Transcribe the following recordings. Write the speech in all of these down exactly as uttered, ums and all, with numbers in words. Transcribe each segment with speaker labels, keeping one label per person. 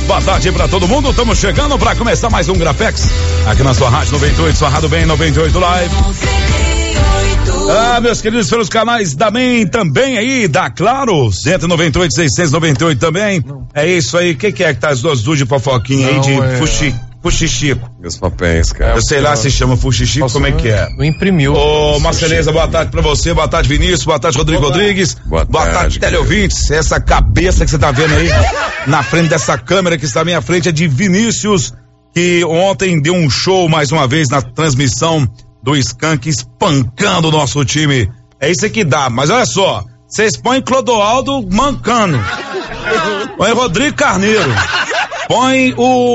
Speaker 1: Boa tarde pra todo mundo, estamos chegando pra começar mais um Grapex, aqui na sua rádio noventa e oito, sua rádio bem noventa e oito Live. Ah, meus queridos, pelos canais da Bem também aí, da Claro, cento e noventa e oito, seiscentos e noventa e oito também. Não. É isso aí, o que, que é que tá as duas duas de fofoquinha aí, de é... fuxi, fuxixico?
Speaker 2: Os papéis, cara.
Speaker 1: Eu sei lá se chama fuxixico, como é que é?
Speaker 3: Não imprimiu.
Speaker 1: Ô, Marceleza, boa tarde pra você, boa tarde Vinícius, boa tarde Rodrigo boa Rodrigues,
Speaker 2: boa,
Speaker 1: boa tarde, tarde teleouvintes, essa cabeça que você tá vendo aí, na frente dessa câmera que está à minha frente é de Vinícius, que ontem deu um show mais uma vez na transmissão do Skank, espancando o nosso time. É isso que dá, mas olha só, vocês põem Clodoaldo mancando, põe Rodrigo Carneiro, põe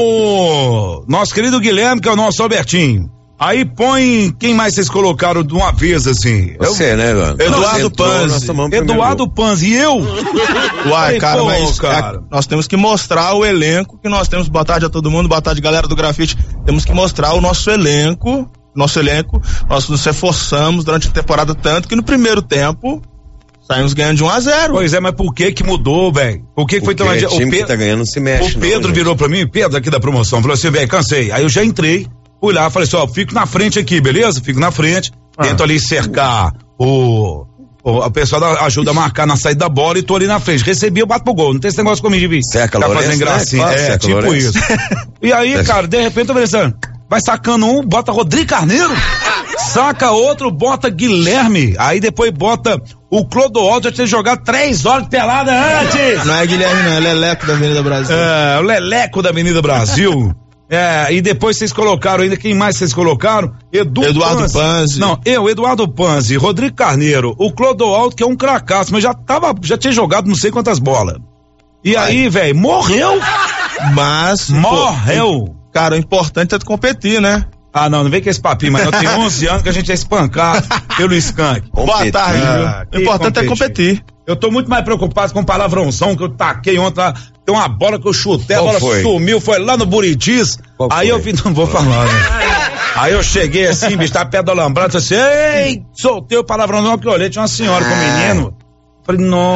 Speaker 1: o nosso querido Guilherme, que é o nosso Albertinho. Aí põe, quem mais vocês colocaram de uma vez assim?
Speaker 2: Você,
Speaker 1: eu,
Speaker 2: né, mano?
Speaker 1: Eduardo Panzi. Eduardo Panzi e eu?
Speaker 3: Uai, cara, pô, mas cara. É, nós temos que mostrar o elenco que nós temos. Boa tarde a todo mundo, boa tarde galera do Grafite. Temos que mostrar o nosso elenco, nosso elenco, nós nos reforçamos durante a temporada tanto que no primeiro tempo saímos ganhando de um a zero.
Speaker 1: Pois é, mas por que que mudou, velho? Por que que foi tão adiante?
Speaker 2: O time que tá ganhando se mexe.
Speaker 1: O Pedro não, virou pra mim, Pedro aqui da promoção, falou assim, velho, cansei. Aí eu já entrei, fui lá, falei assim, ó, fico na frente aqui, beleza? Fico na frente, ah. tento ali cercar o, o, o pessoal da, ajuda a marcar na saída da bola e tô ali na frente. Recebi, eu bato pro gol, não tem esse negócio comigo de vir.
Speaker 2: Cerca
Speaker 1: tá
Speaker 2: Lourenço,
Speaker 1: fazendo gracinha,
Speaker 2: né?
Speaker 1: É, tipo Lourenço. Isso. E aí, cara, de repente eu falei assim, vai sacando um, bota Rodrigo Carneiro, saca outro, bota Guilherme, aí depois bota o Clodoaldo, já tinha jogado três horas de pelada antes.
Speaker 3: Não é Guilherme não, é Leleco da Avenida Brasil.
Speaker 1: É, o Leleco da Avenida Brasil. É, e depois vocês colocaram ainda, quem mais vocês colocaram? Edu
Speaker 3: Eduardo Panzi. Panzi.
Speaker 1: Não, eu, Eduardo Panzi, Rodrigo Carneiro, o Clodoaldo, que é um cracaço, mas já tava, já tinha jogado não sei quantas bolas. E Ai. aí, velho, morreu.
Speaker 3: Mas.
Speaker 1: Morreu.
Speaker 3: Pô, cara, o importante é tu competir, né?
Speaker 1: Ah, não, não vem com esse papinho, mas eu tenho onze anos que a gente é espancado pelo Skank.
Speaker 3: Boa tarde, ah, o importante competir. é competir.
Speaker 1: Eu tô muito mais preocupado com o palavrãozão que eu taquei ontem lá. Tem uma bola que eu chutei,
Speaker 2: Qual
Speaker 1: a bola
Speaker 2: foi?
Speaker 1: sumiu, foi lá no Buritis.
Speaker 2: Qual
Speaker 1: aí
Speaker 2: foi?
Speaker 1: eu vi, não vou falar, né? Aí eu cheguei assim, bicho, tá perto do alambrado, assim, ei, soltei o palavrãozão que eu olhei, tinha uma senhora com um menino. Falei, não.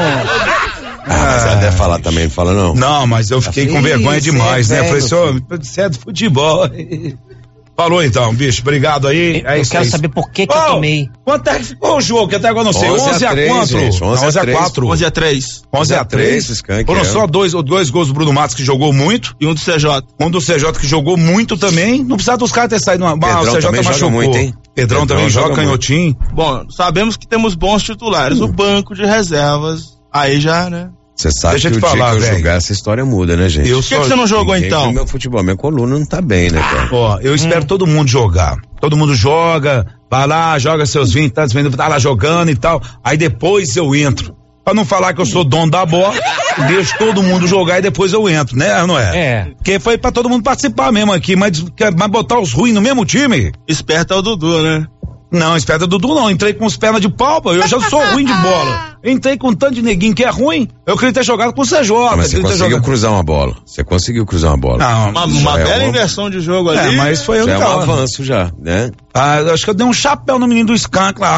Speaker 2: Ah, mas ela deve falar também, não fala não?
Speaker 1: Não, mas eu fiquei com vergonha demais, né? Falei, senhor, você é do futebol. Falou então, bicho, obrigado aí.
Speaker 4: Eu,
Speaker 1: é
Speaker 4: eu quero
Speaker 1: aí.
Speaker 4: saber por que que oh, eu tomei.
Speaker 1: Quanto é que ficou o jogo? Que até agora não sei. onze a quatro.
Speaker 2: onze a quatro.
Speaker 3: onze a três.
Speaker 1: onze a três. Foram só dois, dois gols do Bruno Matos que jogou muito.
Speaker 3: E um do C J.
Speaker 1: Um do C J que jogou muito também. Não precisava dos caras ter saído. Uma...
Speaker 2: Pedrão
Speaker 1: o C J
Speaker 2: também
Speaker 1: machucou.
Speaker 2: Joga muito, hein?
Speaker 1: Pedrão, Pedrão também joga, joga canhotinho.
Speaker 3: Bom, sabemos que temos bons titulares. Hum. O banco de reservas. Aí já, né?
Speaker 2: Você sabe
Speaker 1: Deixa
Speaker 2: que o
Speaker 1: falar,
Speaker 2: dia que eu
Speaker 1: véio.
Speaker 2: jogar, essa história muda, né, gente?
Speaker 1: Eu
Speaker 3: Por que, que você não jogou
Speaker 2: Ninguém
Speaker 3: então?
Speaker 2: Meu futebol, minha coluna não tá bem, né, cara?
Speaker 1: Ó, eu espero hum. todo mundo jogar. Todo mundo joga, vai lá, joga seus vinte, tantos minutos, tá lá jogando e tal. Aí depois eu entro. Pra não falar que eu sou dono da bola, deixo todo mundo jogar e depois eu entro, né? Não é?
Speaker 4: É.
Speaker 1: Porque foi pra todo mundo participar mesmo aqui, mas, mas botar os ruins no mesmo time?
Speaker 3: Esperto é o Dudu, né?
Speaker 1: Não, esperta Dudu não, entrei com os pernas de pau, eu já sou ruim de bola. Entrei com um tanto de neguinho que é ruim, eu queria ter jogado com o C J.
Speaker 2: Ah, mas você conseguiu
Speaker 1: jogado...
Speaker 2: cruzar uma bola, você conseguiu cruzar uma bola.
Speaker 1: Não,
Speaker 3: uma, uma bela é inversão de jogo ali.
Speaker 1: É, mas foi eu
Speaker 2: já
Speaker 1: que
Speaker 2: é um avanço já, né?
Speaker 1: Ah, acho que eu dei um chapéu no menino do Skank lá.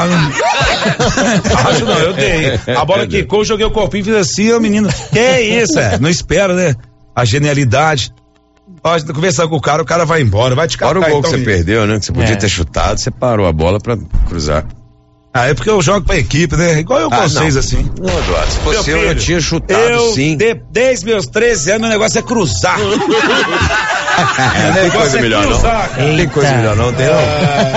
Speaker 1: Acho não, eu dei. A bola quicou, joguei o corpinho, fiz assim, o menino, que é isso, é? Não espera, né? A genialidade. Pode conversar com o cara, o cara vai embora, vai te catar.
Speaker 2: Fora o gol
Speaker 1: então,
Speaker 2: que você perdeu, né? Que você podia
Speaker 4: é.
Speaker 2: ter chutado, você parou a bola pra cruzar.
Speaker 1: Ah, é porque eu jogo pra equipe, né? Igual eu com
Speaker 2: ah,
Speaker 1: vocês,
Speaker 2: não.
Speaker 1: assim.
Speaker 2: Não, Eduardo, se fosse eu, eu tinha chutado,
Speaker 1: eu,
Speaker 2: sim.
Speaker 1: De, desde meus treze anos, o negócio é cruzar.
Speaker 2: é, não tem coisa
Speaker 1: é
Speaker 2: melhor,
Speaker 1: cruzar,
Speaker 2: não. Não tem coisa melhor, não, tem não.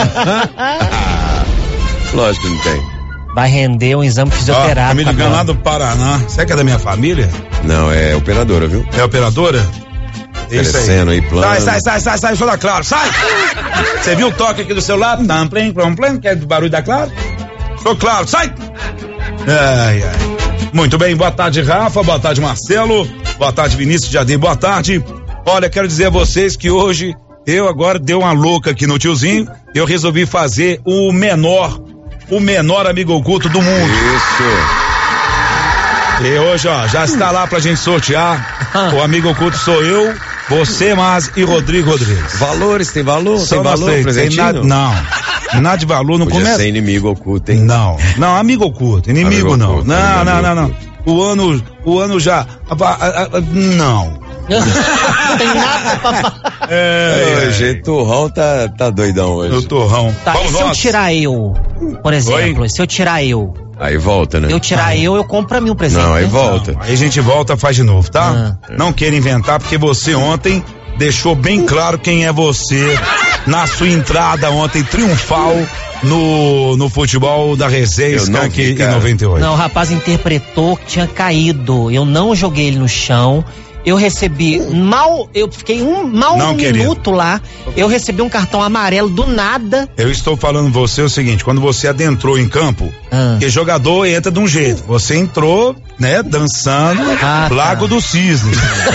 Speaker 2: Lógico que não tem.
Speaker 4: Vai render um exame fisioterápico.
Speaker 1: Ó, tá me ligando lá do Paraná. Você que é da minha família?
Speaker 2: Não, é operadora, viu?
Speaker 1: É operadora?
Speaker 2: Crescendo aí, plano.
Speaker 1: Sai, sai, sai, sai, sai, sou da Claro, sai! Você viu o toque aqui do celular? Tam, plim, plim, plim, que é do barulho da Claro? Sou Claro, sai! Ai, ai. Muito bem, boa tarde, Rafa, boa tarde, Marcelo, boa tarde, Vinícius Jardim, boa tarde. Olha, quero dizer a vocês que hoje eu agora dei uma louca aqui no tiozinho, eu resolvi fazer o menor, o menor amigo oculto do mundo.
Speaker 2: Isso.
Speaker 1: E hoje, ó, já está lá pra gente sortear. O amigo oculto sou eu, você, mas e Rodrigo Rodrigues.
Speaker 2: Valores, tem valor?
Speaker 1: São
Speaker 2: tem valor, presentinho?
Speaker 1: Tem nada, não, nada de valor, não
Speaker 2: Podia
Speaker 1: começa.
Speaker 2: ser inimigo oculto, hein?
Speaker 1: Não, não, amigo oculto, inimigo
Speaker 2: amigo
Speaker 1: não.
Speaker 2: Oculto,
Speaker 1: não,
Speaker 2: não,
Speaker 1: não, não, não. O ano, o ano já, a, a, a, não.
Speaker 4: Não tem nada pra falar.
Speaker 2: É, hoje, o Turrão tá, tá doidão hoje.
Speaker 1: O Turrão.
Speaker 4: Tá, e se eu tirar eu, por exemplo, Oi? se eu tirar eu.
Speaker 2: Aí volta, né?
Speaker 4: Eu tirar eu, eu compro pra mim um presente.
Speaker 2: Não, aí
Speaker 4: né?
Speaker 2: volta.
Speaker 1: Não, aí a gente volta, faz de novo, tá? Ah. Não queira inventar, porque você ontem deixou bem claro quem é você na sua entrada ontem triunfal no, no futebol da Resenha Skank em noventa e oito.
Speaker 4: Não, o rapaz interpretou que tinha caído. Eu não joguei ele no chão. Eu recebi mal, eu fiquei um mal não, um querido. minuto lá. Eu recebi um cartão amarelo do nada.
Speaker 1: Eu estou falando você o seguinte: quando você adentrou em campo, ah. que jogador entra de um jeito. Você entrou, né, dançando ah, Lago tá. do Cisne.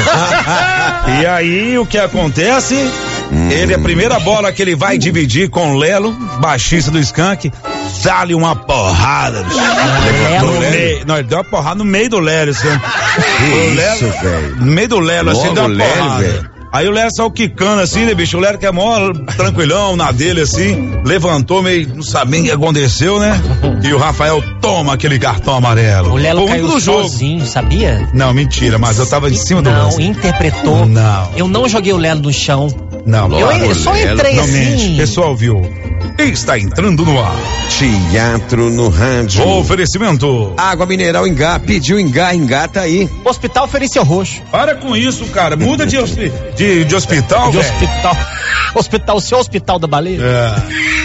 Speaker 1: E aí o que acontece? Hum. Ele, a primeira bola que ele vai dividir com o Lelo, baixista do Skank, dá-lhe uma porrada.
Speaker 4: Ah,
Speaker 1: no meio, não, ele deu uma porrada no meio do Lelo. Assim.
Speaker 2: Isso, velho.
Speaker 1: No meio do Lelo, assim, deu uma porrada. Lelo, aí o Lelo saiu quicando assim, né, bicho? O Lelo que é mó tranquilão na dele, assim, levantou meio, não sabia o que aconteceu, né? E o Rafael toma aquele cartão amarelo.
Speaker 4: O Lelo caiu do sozinho, jogo. Sabia?
Speaker 1: Não, mentira, mas eu tava em cima do
Speaker 4: lance. Não, interpretou.
Speaker 1: Não.
Speaker 4: Eu não joguei o Lelo no chão.
Speaker 1: Não,
Speaker 4: eu, eu só entrei
Speaker 1: não
Speaker 4: assim.
Speaker 1: Mente. Pessoal, viu? Está entrando no ar.
Speaker 2: Teatro no rádio.
Speaker 1: Oferecimento.
Speaker 2: Água mineral Engá. Pediu Engá, engata aí.
Speaker 4: Hospital Felício Roxo.
Speaker 1: Para com isso, cara. Muda de, hospi de, de hospital,
Speaker 4: De véio. hospital. Hospital, seu hospital da baleia.
Speaker 1: É.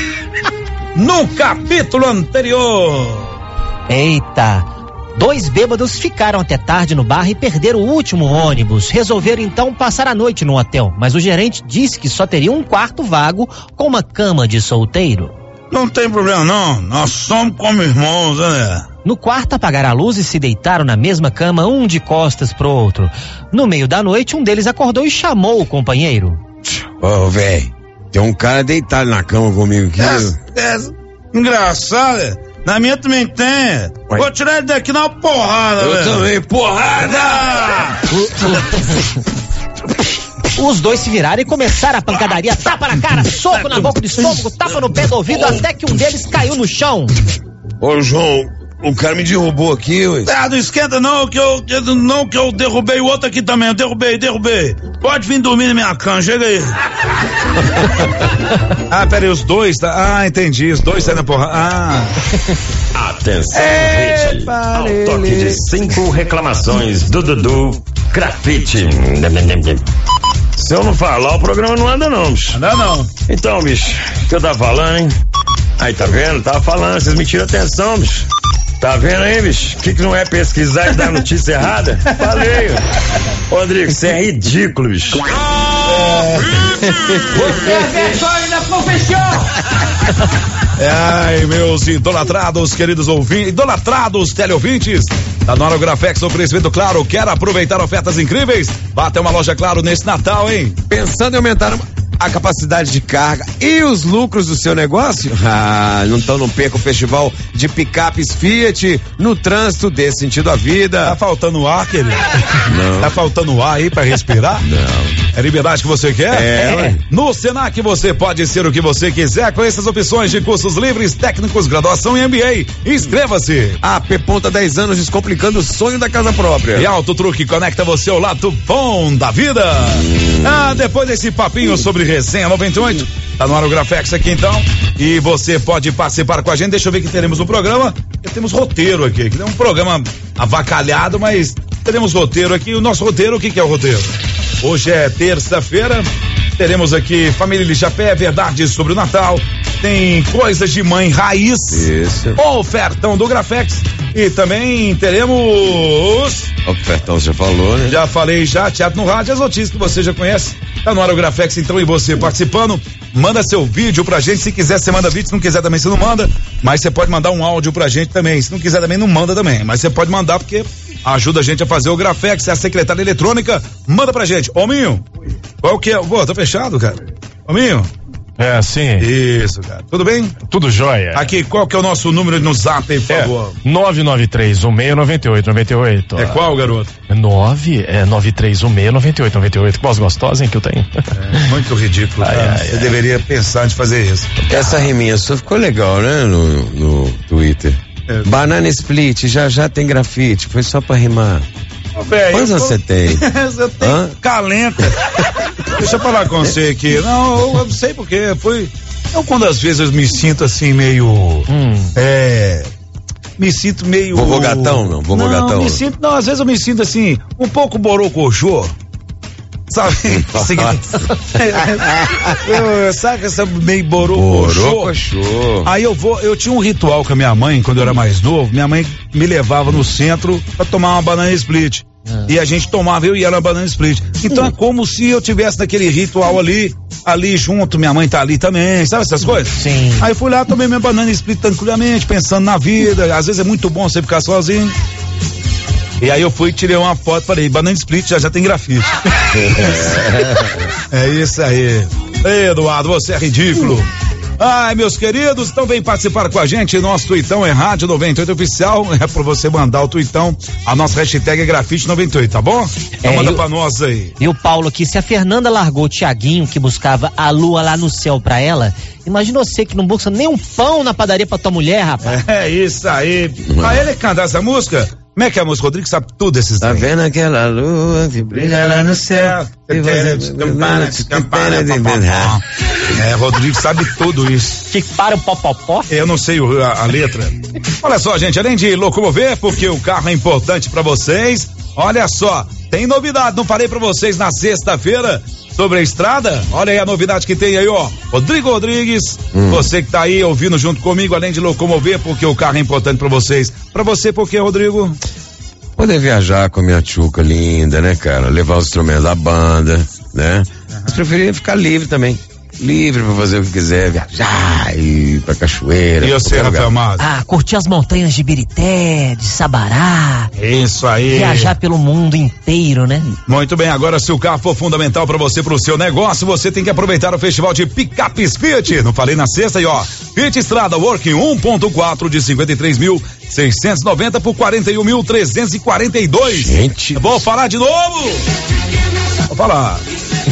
Speaker 1: No capítulo anterior.
Speaker 4: Eita. Dois bêbados ficaram até tarde no bar e perderam o último ônibus. Resolveram então passar a noite no hotel, mas o gerente disse que só teria um quarto vago com uma cama de solteiro.
Speaker 1: Não tem problema não, nós somos como irmãos, né?
Speaker 4: No quarto apagaram a luz e se deitaram na mesma cama, um de costas pro outro. No meio da noite, um deles acordou e chamou o companheiro.
Speaker 2: Ô, oh, velho, tem um cara deitado na cama comigo aqui.
Speaker 1: É, é engraçado, na minha também tem. Ué. Vou tirar ele daqui na porrada,
Speaker 2: Eu
Speaker 1: véio.
Speaker 2: também, porrada!
Speaker 4: Os dois se viraram e começaram a pancadaria, tapa na cara, soco na boca do estômago, tapa no pé do ouvido, até que um deles caiu no chão.
Speaker 2: Ô, João, o cara me derrubou aqui, ué.
Speaker 1: Ah, não esquenta não, que eu, não, que eu derrubei o outro aqui também, eu derrubei, derrubei. Pode vir dormir na minha cama, chega aí. Ah, peraí, os dois, tá? Ah, entendi, os dois saem na porra. Ah.
Speaker 5: Atenção, gente. Ao toque de cinco reclamações do Dudu Grafite. Se eu não falar, o programa não anda não, bicho.
Speaker 1: Anda não.
Speaker 5: Então, bicho, o que eu tava falando, hein? Aí, tá vendo? Tava falando, vocês me tiram atenção, bicho. Tá vendo aí, bicho? O que, que não é pesquisar e dar notícia errada? Falei. Rodrigo, você é ridículo, bicho.
Speaker 6: Você é vergonha da profissão!
Speaker 1: Ai, meus idolatrados, queridos ouvintes, idolatrados teleouvintes, tá na hora o Grafex, oferecimento Claro. Quer aproveitar ofertas incríveis? Vá até uma loja Claro nesse Natal, hein?
Speaker 2: Pensando em aumentar a capacidade de carga e os lucros do seu negócio? Ah, então não perca o festival de picapes Fiat no trânsito, dê sentido à vida.
Speaker 1: Tá faltando ar, querido?
Speaker 2: Não.
Speaker 1: Tá faltando ar aí pra respirar?
Speaker 2: Não.
Speaker 1: É liberdade que você quer?
Speaker 2: É.
Speaker 1: No Senac você pode ser o que você quiser com essas opções de cursos livres, técnicos, graduação e M B A. Inscreva-se.
Speaker 2: A P Ponta dez anos descomplicando o sonho da casa própria.
Speaker 1: E Auto Truque conecta você ao lado bom da vida. Hum. Ah, depois desse papinho sobre Resenha noventa e oito, tá no ar o Grafex aqui então, e você pode participar com a gente. Deixa eu ver o que teremos no programa. Temos roteiro aqui, que é um programa avacalhado, mas teremos roteiro aqui. O nosso roteiro, o que que é o roteiro? Hoje é terça-feira, teremos aqui Família Lijapé, verdades sobre o Natal, tem coisas de mãe raiz,
Speaker 2: isso,
Speaker 1: ofertão do Grafex, e também teremos...
Speaker 2: Ofertão você falou, né?
Speaker 1: Já falei já, teatro no rádio, as notícias que você já conhece, tá no ar o Grafex então, e você participando, manda seu vídeo pra gente, se quiser você manda vídeo, se não quiser também você não manda, mas você pode mandar um áudio pra gente também, se não quiser também não manda também, mas você pode mandar porque ajuda a gente a fazer o Grafex, é a secretária eletrônica, manda pra gente. Ô Minho, qual que é? Pô, tá fechado, cara. Ô Minho.
Speaker 3: É, sim.
Speaker 1: Isso, cara. Tudo bem?
Speaker 3: Tudo jóia.
Speaker 1: Aqui, qual que é o nosso número no zap, por favor?
Speaker 3: É, nove nove três um seis nove oito nove oito.
Speaker 1: É qual, garoto?
Speaker 3: É nove, é nove três um seis nove oito nove oito. Que voz gostosa, hein, que eu tenho.
Speaker 1: É, muito ridículo,
Speaker 3: ai,
Speaker 1: cara.
Speaker 3: ai,
Speaker 1: Você
Speaker 3: ai.
Speaker 1: deveria pensar de fazer isso.
Speaker 2: Essa riminha sua ficou legal, né, no, no Twitter. É. Banana split, já já tem grafite, foi só pra rimar.
Speaker 1: Véio,
Speaker 2: quantos anos você tem?
Speaker 1: Você tem Hã? calenta. Deixa eu falar com você aqui. Não, eu, eu sei porque foi. Eu, quando às vezes eu me sinto assim, meio. Hum. É. Me sinto meio.
Speaker 2: Vovô gatão, não? Vovô
Speaker 1: não,
Speaker 2: gatão.
Speaker 1: Me sinto, não, às vezes eu me sinto assim, um pouco borocochô. Sabe? Assim, eu, sabe essa meio borocochô? Borocochô. Aí eu vou, eu tinha um ritual com a minha mãe, quando eu era mais novo. Minha mãe me levava no centro pra tomar uma banana split. Ah. E a gente tomava, eu e ela, banana split. Então hum. é como se eu tivesse naquele ritual ali, ali junto, minha mãe tá ali também, sabe essas coisas?
Speaker 4: Sim.
Speaker 1: Aí fui lá, tomei minha banana split tranquilamente, pensando na vida. Às vezes é muito bom você ficar sozinho. E aí eu fui, tirei uma foto, falei, banana split já já tem grafite. É isso aí. Ei, Eduardo, você é ridículo. Ai, meus queridos, então vem participar com a gente. Nosso tuitão é Rádio noventa e oito Oficial. É pra você mandar o tuitão. A nossa hashtag é grafite noventa e oito, tá bom? Então é, manda eu, pra nós aí.
Speaker 4: E o Paulo aqui, se a Fernanda largou o Tiaguinho, que buscava a lua lá no céu pra ela, imagina você que não busca nem um pão na padaria pra tua mulher, rapaz.
Speaker 1: É isso aí. Hum. Pra ele cantar essa música, como é que é a música? Rodrigo sabe tudo esses
Speaker 2: Tá vendo aquela lua que brilha lá no céu?
Speaker 1: É, Rodrigo sabe tudo isso.
Speaker 4: Que para o popopó?
Speaker 1: Eu não sei a, a letra. Olha só, gente, além de locomover, porque o carro é importante pra vocês, olha só, tem novidade, não falei pra vocês na sexta-feira sobre a estrada? Olha aí a novidade que tem aí, ó. Rodrigo Rodrigues, hum. você que tá aí ouvindo junto comigo, além de locomover, porque o carro é importante pra vocês. Pra você, por quê, Rodrigo?
Speaker 2: Poder viajar com a minha tchuca linda, né, cara? Levar os instrumentos da banda, né? Uhum. Mas preferia ficar livre também. Livre pra fazer o que quiser, viajar, ir pra cachoeira.
Speaker 1: E você, Rafael Mazzi?
Speaker 4: Ah, curtir as montanhas de Birité, de Sabará.
Speaker 1: Isso aí.
Speaker 4: Viajar pelo mundo inteiro, né?
Speaker 1: Muito bem, agora se o carro for fundamental pra você, pro seu negócio, você tem que aproveitar o festival de picapes Fiat. Não falei na sexta aí, ó. Fiat Strada Working um ponto quatro de cinquenta e três mil seiscentos e noventa por quarenta e um mil trezentos e quarenta e dois.
Speaker 2: Gente.
Speaker 1: Vou falar de novo. Vou falar.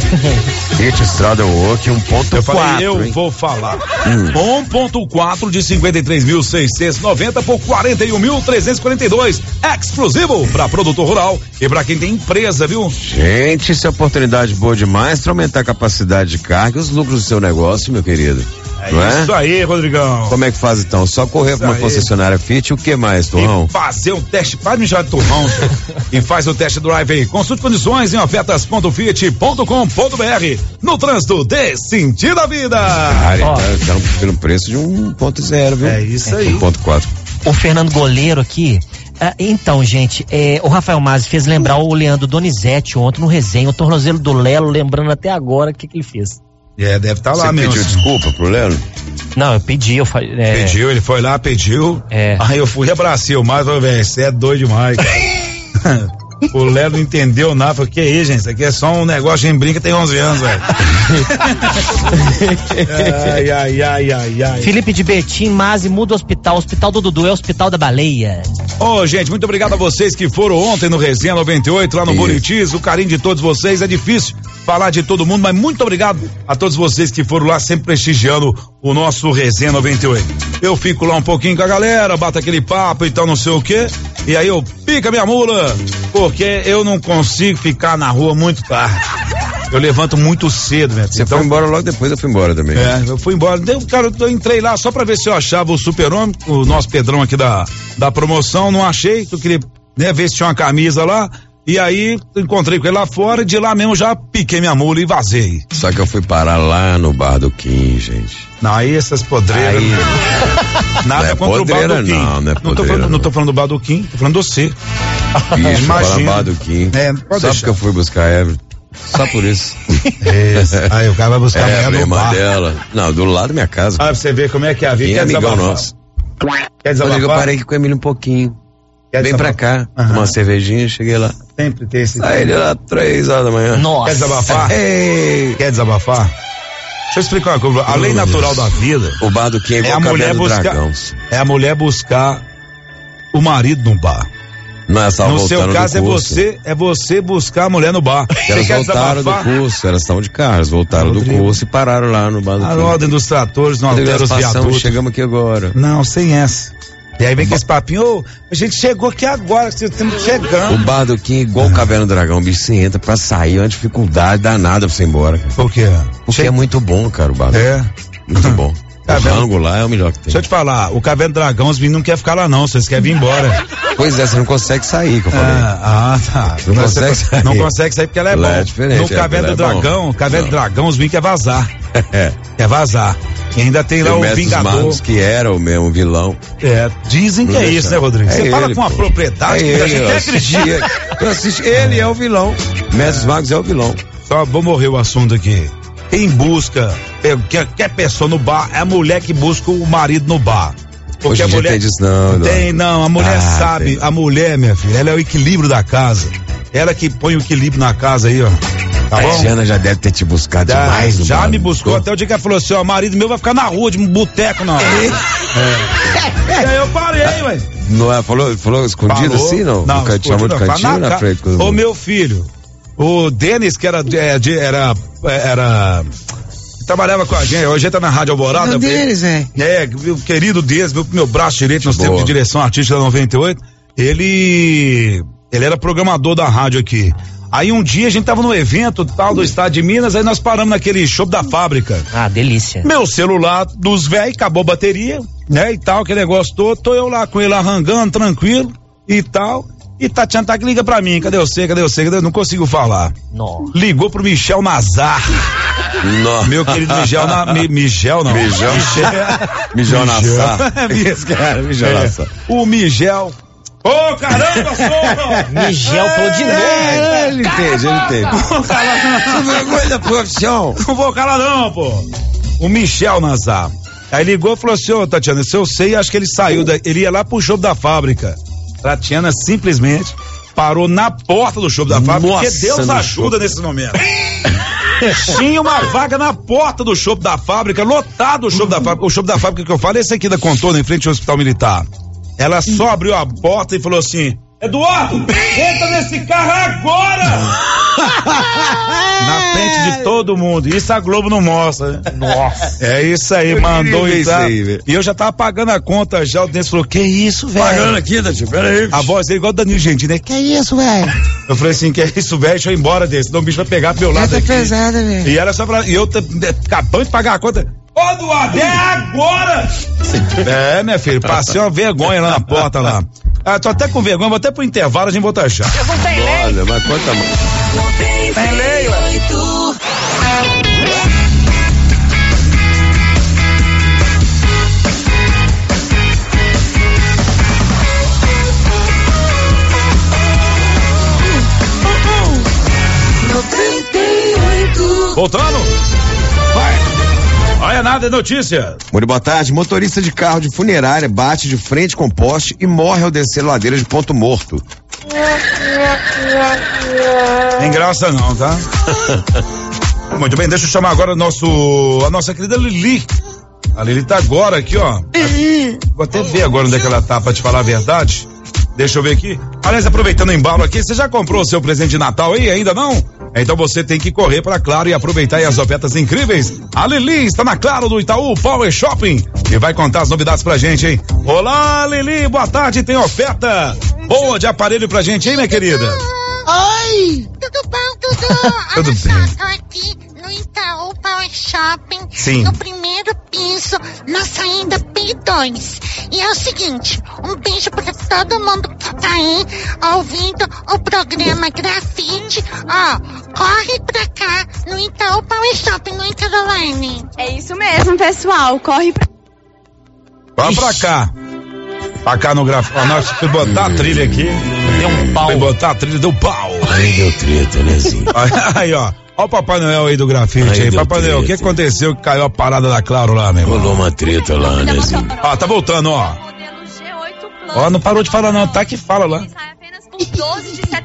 Speaker 2: Fiat Strada Working um ponto quatro.
Speaker 1: Eu, eu vou falar. Hum. um ponto quatro de cinquenta e três mil seiscentos e noventa por quarenta e um mil trezentos e quarenta e dois. Exclusivo para produtor rural e para quem tem empresa, viu?
Speaker 2: Gente, isso é oportunidade boa demais para aumentar a capacidade de carga e os lucros do seu negócio, meu querido.
Speaker 1: É não isso é? aí, Rodrigão.
Speaker 2: Como é que faz então? Só correr para uma aí. concessionária Fiat, o que mais, Turrão?
Speaker 1: E fazer um teste, pode me chamar de Turrão, e faz o test drive aí. Consulte condições em ofertas ponto fiat ponto com ponto br. No trânsito, dê sentido à vida.
Speaker 2: Cara, oh. tá pelo preço de um ponto zero, viu?
Speaker 1: É isso aí.
Speaker 2: um ponto quatro.
Speaker 4: O Fernando Goleiro aqui. Ah, então, gente, é, o Rafael Mazzi fez lembrar o Leandro Donizete ontem no resenha, o tornozelo do Lelo, lembrando até agora o que, que ele fez.
Speaker 1: É, deve estar tá lá
Speaker 2: Você
Speaker 1: mesmo.
Speaker 2: Você pediu desculpa pro Leandro?
Speaker 4: Não, eu pedi, eu falei. É...
Speaker 1: Pediu, ele foi lá, pediu. É. Aí eu fui e abracei o mais, falei, velho, você é doido demais, cara. O Léo não entendeu nada, falou, que aí, gente, isso aqui é só um negócio em brinca, tem onze anos, velho. ai, ai, ai, ai, ai.
Speaker 4: Felipe de Betim, Mazzi, muda o hospital, o hospital do Dudu é o hospital da baleia.
Speaker 1: Ô, oh, gente, muito obrigado a vocês que foram ontem no Resenha noventa e oito, lá no Bonitis, o carinho de todos vocês, é difícil falar de todo mundo, mas muito obrigado a todos vocês que foram lá sempre prestigiando o nosso Resenha noventa e oito. Eu fico lá um pouquinho com a galera, bato aquele papo e tal, não sei o quê, e aí eu pica minha mula, porque eu não consigo ficar na rua muito tarde. Eu levanto muito cedo, né?
Speaker 2: Você então, foi embora logo depois, eu fui embora também.
Speaker 1: É, eu fui embora. Então, cara, eu entrei lá só pra ver se eu achava o Super-Homem, o nosso Pedrão aqui da, da promoção, não achei, eu queria, né, ver se tinha uma camisa lá. E aí, encontrei com ele lá fora e de lá mesmo já piquei minha mula e vazei.
Speaker 2: Só que eu fui parar lá no Bar do Kim, gente.
Speaker 1: Não, aí essas podreiras. Aí... Nada
Speaker 2: não é
Speaker 1: contra
Speaker 2: podreira,
Speaker 1: o Bar do Kim.
Speaker 2: Não, não é
Speaker 1: não tô falando,
Speaker 2: não.
Speaker 1: não tô falando do Bar do Kim, tô falando do você.
Speaker 2: Bicho, imagina. Bar do Kim.
Speaker 1: É,
Speaker 2: Só
Speaker 1: deixar.
Speaker 2: porque eu fui buscar a Evelyn. Só por isso.
Speaker 1: Isso. Aí o cara vai buscar
Speaker 2: é,
Speaker 1: a mulher no bar.
Speaker 2: Dela. Não, do lado da minha casa.
Speaker 1: Ah, pra você ver como é que é a vida.
Speaker 2: Quem é amigão nosso.
Speaker 1: Quer desabafar?
Speaker 2: Eu parei aqui com o Emílio um pouquinho.
Speaker 1: Quer
Speaker 2: Vem
Speaker 1: desabafar?
Speaker 2: pra cá,
Speaker 1: uhum.
Speaker 2: uma cervejinha, cheguei lá.
Speaker 1: Sempre tem esse.
Speaker 2: Aí ele lá, três horas da manhã.
Speaker 4: Nossa.
Speaker 1: Quer desabafar?
Speaker 2: Ei.
Speaker 1: Quer desabafar? Deixa eu explicar uma coisa. A lei natural da vida.
Speaker 2: O bar do Kim é,
Speaker 1: é a mulher buscar.
Speaker 2: Dragão.
Speaker 1: É a mulher buscar o marido no bar.
Speaker 2: Não, é só
Speaker 1: no seu caso é você, é você buscar a mulher no bar.
Speaker 2: Elas voltaram do curso, elas estão de carro, elas voltaram do curso e pararam lá no bar do Kim.
Speaker 1: A ordem dos tratores não altera os viadutos.
Speaker 2: Chegamos aqui agora.
Speaker 1: Não, sem essa. E aí vem com esse papinho, ô, a gente chegou aqui agora, vocês estamos chegando.
Speaker 2: O bar do Kim, igual o Caverna do Dragão, bicho, você entra pra sair, é uma dificuldade danada pra você ir embora. Cara.
Speaker 1: Por quê?
Speaker 2: Porque che... é muito bom, cara, o bar.
Speaker 1: É.
Speaker 2: Muito bom.
Speaker 1: Caverna...
Speaker 2: O rango lá é o melhor que tem.
Speaker 1: Deixa eu te falar, o Caverna do Dragão, os meninos não querem ficar lá não, vocês querem vir embora.
Speaker 2: Pois é, você não consegue sair, que eu falei.
Speaker 1: Ah, ah tá.
Speaker 2: Não, não consegue
Speaker 1: você,
Speaker 2: sair.
Speaker 1: Não consegue sair porque ela é
Speaker 2: ela
Speaker 1: bom.
Speaker 2: É diferente.
Speaker 1: No Caverna
Speaker 2: é,
Speaker 1: do Dragão, Caverna do Dragão, os meninos querem vazar.
Speaker 2: É.
Speaker 1: Quer vazar. E ainda tem lá o, o Vingador.
Speaker 2: Marcos, que era o mesmo vilão.
Speaker 1: É, dizem que não é deixa. Isso, né, Rodrigo? Você é fala ele, com uma pô. propriedade
Speaker 2: é
Speaker 1: que
Speaker 2: ele,
Speaker 1: a gente até acredita.
Speaker 2: Eu assisti, ele é o vilão. Mestre Magos é o vilão.
Speaker 1: Só vou morrer o assunto aqui. Quem busca, quer pessoa no bar, é a mulher que busca o marido no bar. Porque
Speaker 2: Hoje
Speaker 1: a mulher
Speaker 2: tem disso, não,
Speaker 1: tem, não, a mulher
Speaker 2: ah,
Speaker 1: sabe,
Speaker 2: tem.
Speaker 1: A mulher, minha filha, ela é o equilíbrio da casa. Ela que põe o equilíbrio na casa aí, ó. Tá bom?
Speaker 2: A Diana já deve ter te buscado
Speaker 1: já,
Speaker 2: demais, no
Speaker 1: Já
Speaker 2: bar,
Speaker 1: me buscou, até o dia que ela falou assim, ó, marido meu vai ficar na rua de um boteco, não. É. É. E aí eu parei, ué.
Speaker 2: Não é, falou, falou escondido
Speaker 1: falou,
Speaker 2: assim, não?
Speaker 1: Não,
Speaker 2: Nunca te chamou de cantinho na, na frente?
Speaker 1: Ô, com... meu filho, o Denis, que era, era, era, trabalhava com a gente, hoje ele tá na Rádio Alvorada.
Speaker 2: O Denis, é.
Speaker 1: É, o querido Denis, meu, meu braço direito nos tempos de direção artística da noventa e oito, ele, ele era programador da rádio aqui. Aí um dia a gente tava no evento tal do estado de Minas, aí nós paramos naquele show da fábrica.
Speaker 4: Ah, delícia.
Speaker 1: Meu celular dos velhos, acabou a bateria, né, e tal, aquele negócio todo, tô eu lá com ele arrangando, tranquilo, e tal, e Tatiana tá que liga pra mim, cadê você, cadê você, cadê? Não consigo falar.
Speaker 4: Não.
Speaker 1: Ligou pro Michel Nazar.
Speaker 2: Não.
Speaker 1: Meu querido Michel, na, mi, Michel não.
Speaker 2: Michel. Michel Nazar. Michel Nazar.
Speaker 1: O Michel. Ô, oh, caramba, sou!
Speaker 4: Miguel falou de novo.
Speaker 2: É, ele entende, ele entende. Não vou calar, não. Vergonha da profissão.
Speaker 1: Não vou calar, não, pô. O Michel Nazar. Aí ligou e falou assim: ô, Tatiana, se eu sei, acho que ele saiu, da, ele ia lá pro show da fábrica. Tatiana simplesmente parou na porta do show da fábrica,
Speaker 2: Nossa,
Speaker 1: porque Deus ajuda show. Nesse momento. Tinha uma vaga na porta do show da fábrica, lotado o show da fábrica. O show da fábrica que eu falo é esse aqui da Contorno, em frente ao Hospital Militar. Ela só abriu a porta e falou assim: Eduardo, entra nesse carro agora! Na frente de todo mundo. Isso a Globo não mostra, né? Nossa. É isso aí, eu mandou entrar. E eu já tava pagando a conta já. O Dennis falou: que isso, velho?
Speaker 2: Pagando aqui, Tati, peraí.
Speaker 1: A voz dele igual o Danilo Gentili, né? Que isso, velho? Eu falei assim: que isso, velho? Deixa eu ir embora desse. Senão o bicho vai pegar pro meu lado.
Speaker 2: Tá pesada, velho.
Speaker 1: E ela só falou: e eu t- acabando de pagar a conta. Ô, Eduardo, é agora! É, minha filha, passei uma vergonha lá na porta lá. Ah, tô até com vergonha, vou até pro intervalo, a gente volta já.
Speaker 6: Eu não tenho lei.
Speaker 2: Olha, mas conta mais.
Speaker 6: Tem lei, ué.
Speaker 1: Voltando? Vai! Olha nada, é notícia.
Speaker 2: Muito boa tarde. Motorista de carro de funerária bate de frente com poste e morre ao descer ladeira de Ponto Morto.
Speaker 1: Tem graça não, tá? Muito bem, deixa eu chamar agora o nosso, a nossa querida Lili. A Lili tá agora aqui, ó. Vou até ver agora onde é que ela tá, pra te falar a verdade. Deixa eu ver aqui. Aliás, aproveitando o embalo aqui, você já comprou o seu presente de Natal aí? Ainda não? Então você tem que correr para Claro e aproveitar aí as ofertas incríveis. A Lili está na Claro do Itaú Power Shopping e vai contar as novidades pra gente, hein? Olá, Lili, boa tarde, tem oferta boa de aparelho pra gente, hein, minha querida?
Speaker 7: Oi! Tudo bom, Dudu?
Speaker 1: Tudo
Speaker 7: Olha
Speaker 1: bem.
Speaker 7: só, tô aqui no Itaú Power Shopping.
Speaker 1: Sim.
Speaker 7: No primeiro piso, na saída P dois. E é o seguinte, um beijo pra todo mundo que tá aí ouvindo o programa Grafite. Ó, corre pra cá no Itaú Power Shopping, no Caroline.
Speaker 8: É isso mesmo, pessoal. Corre pra...
Speaker 1: Vai pra cá. Pra cá no gráfico. Nós fui botar a trilha aqui.
Speaker 4: Deu um pau.
Speaker 1: Fui botar a trilha, deu pau.
Speaker 2: Aí deu treta, né, Zinho?
Speaker 1: Aí, ó. Ó o Papai Noel aí do grafite aí. aí. Papai Noel, o que aconteceu que caiu a parada da Claro lá, meu irmão?
Speaker 2: Rolou uma treta lá, né, Zinho?
Speaker 1: Ó, tá voltando, ó. Ó, não parou de falar não, tá que fala lá.
Speaker 8: Sai apenas por doze de setenta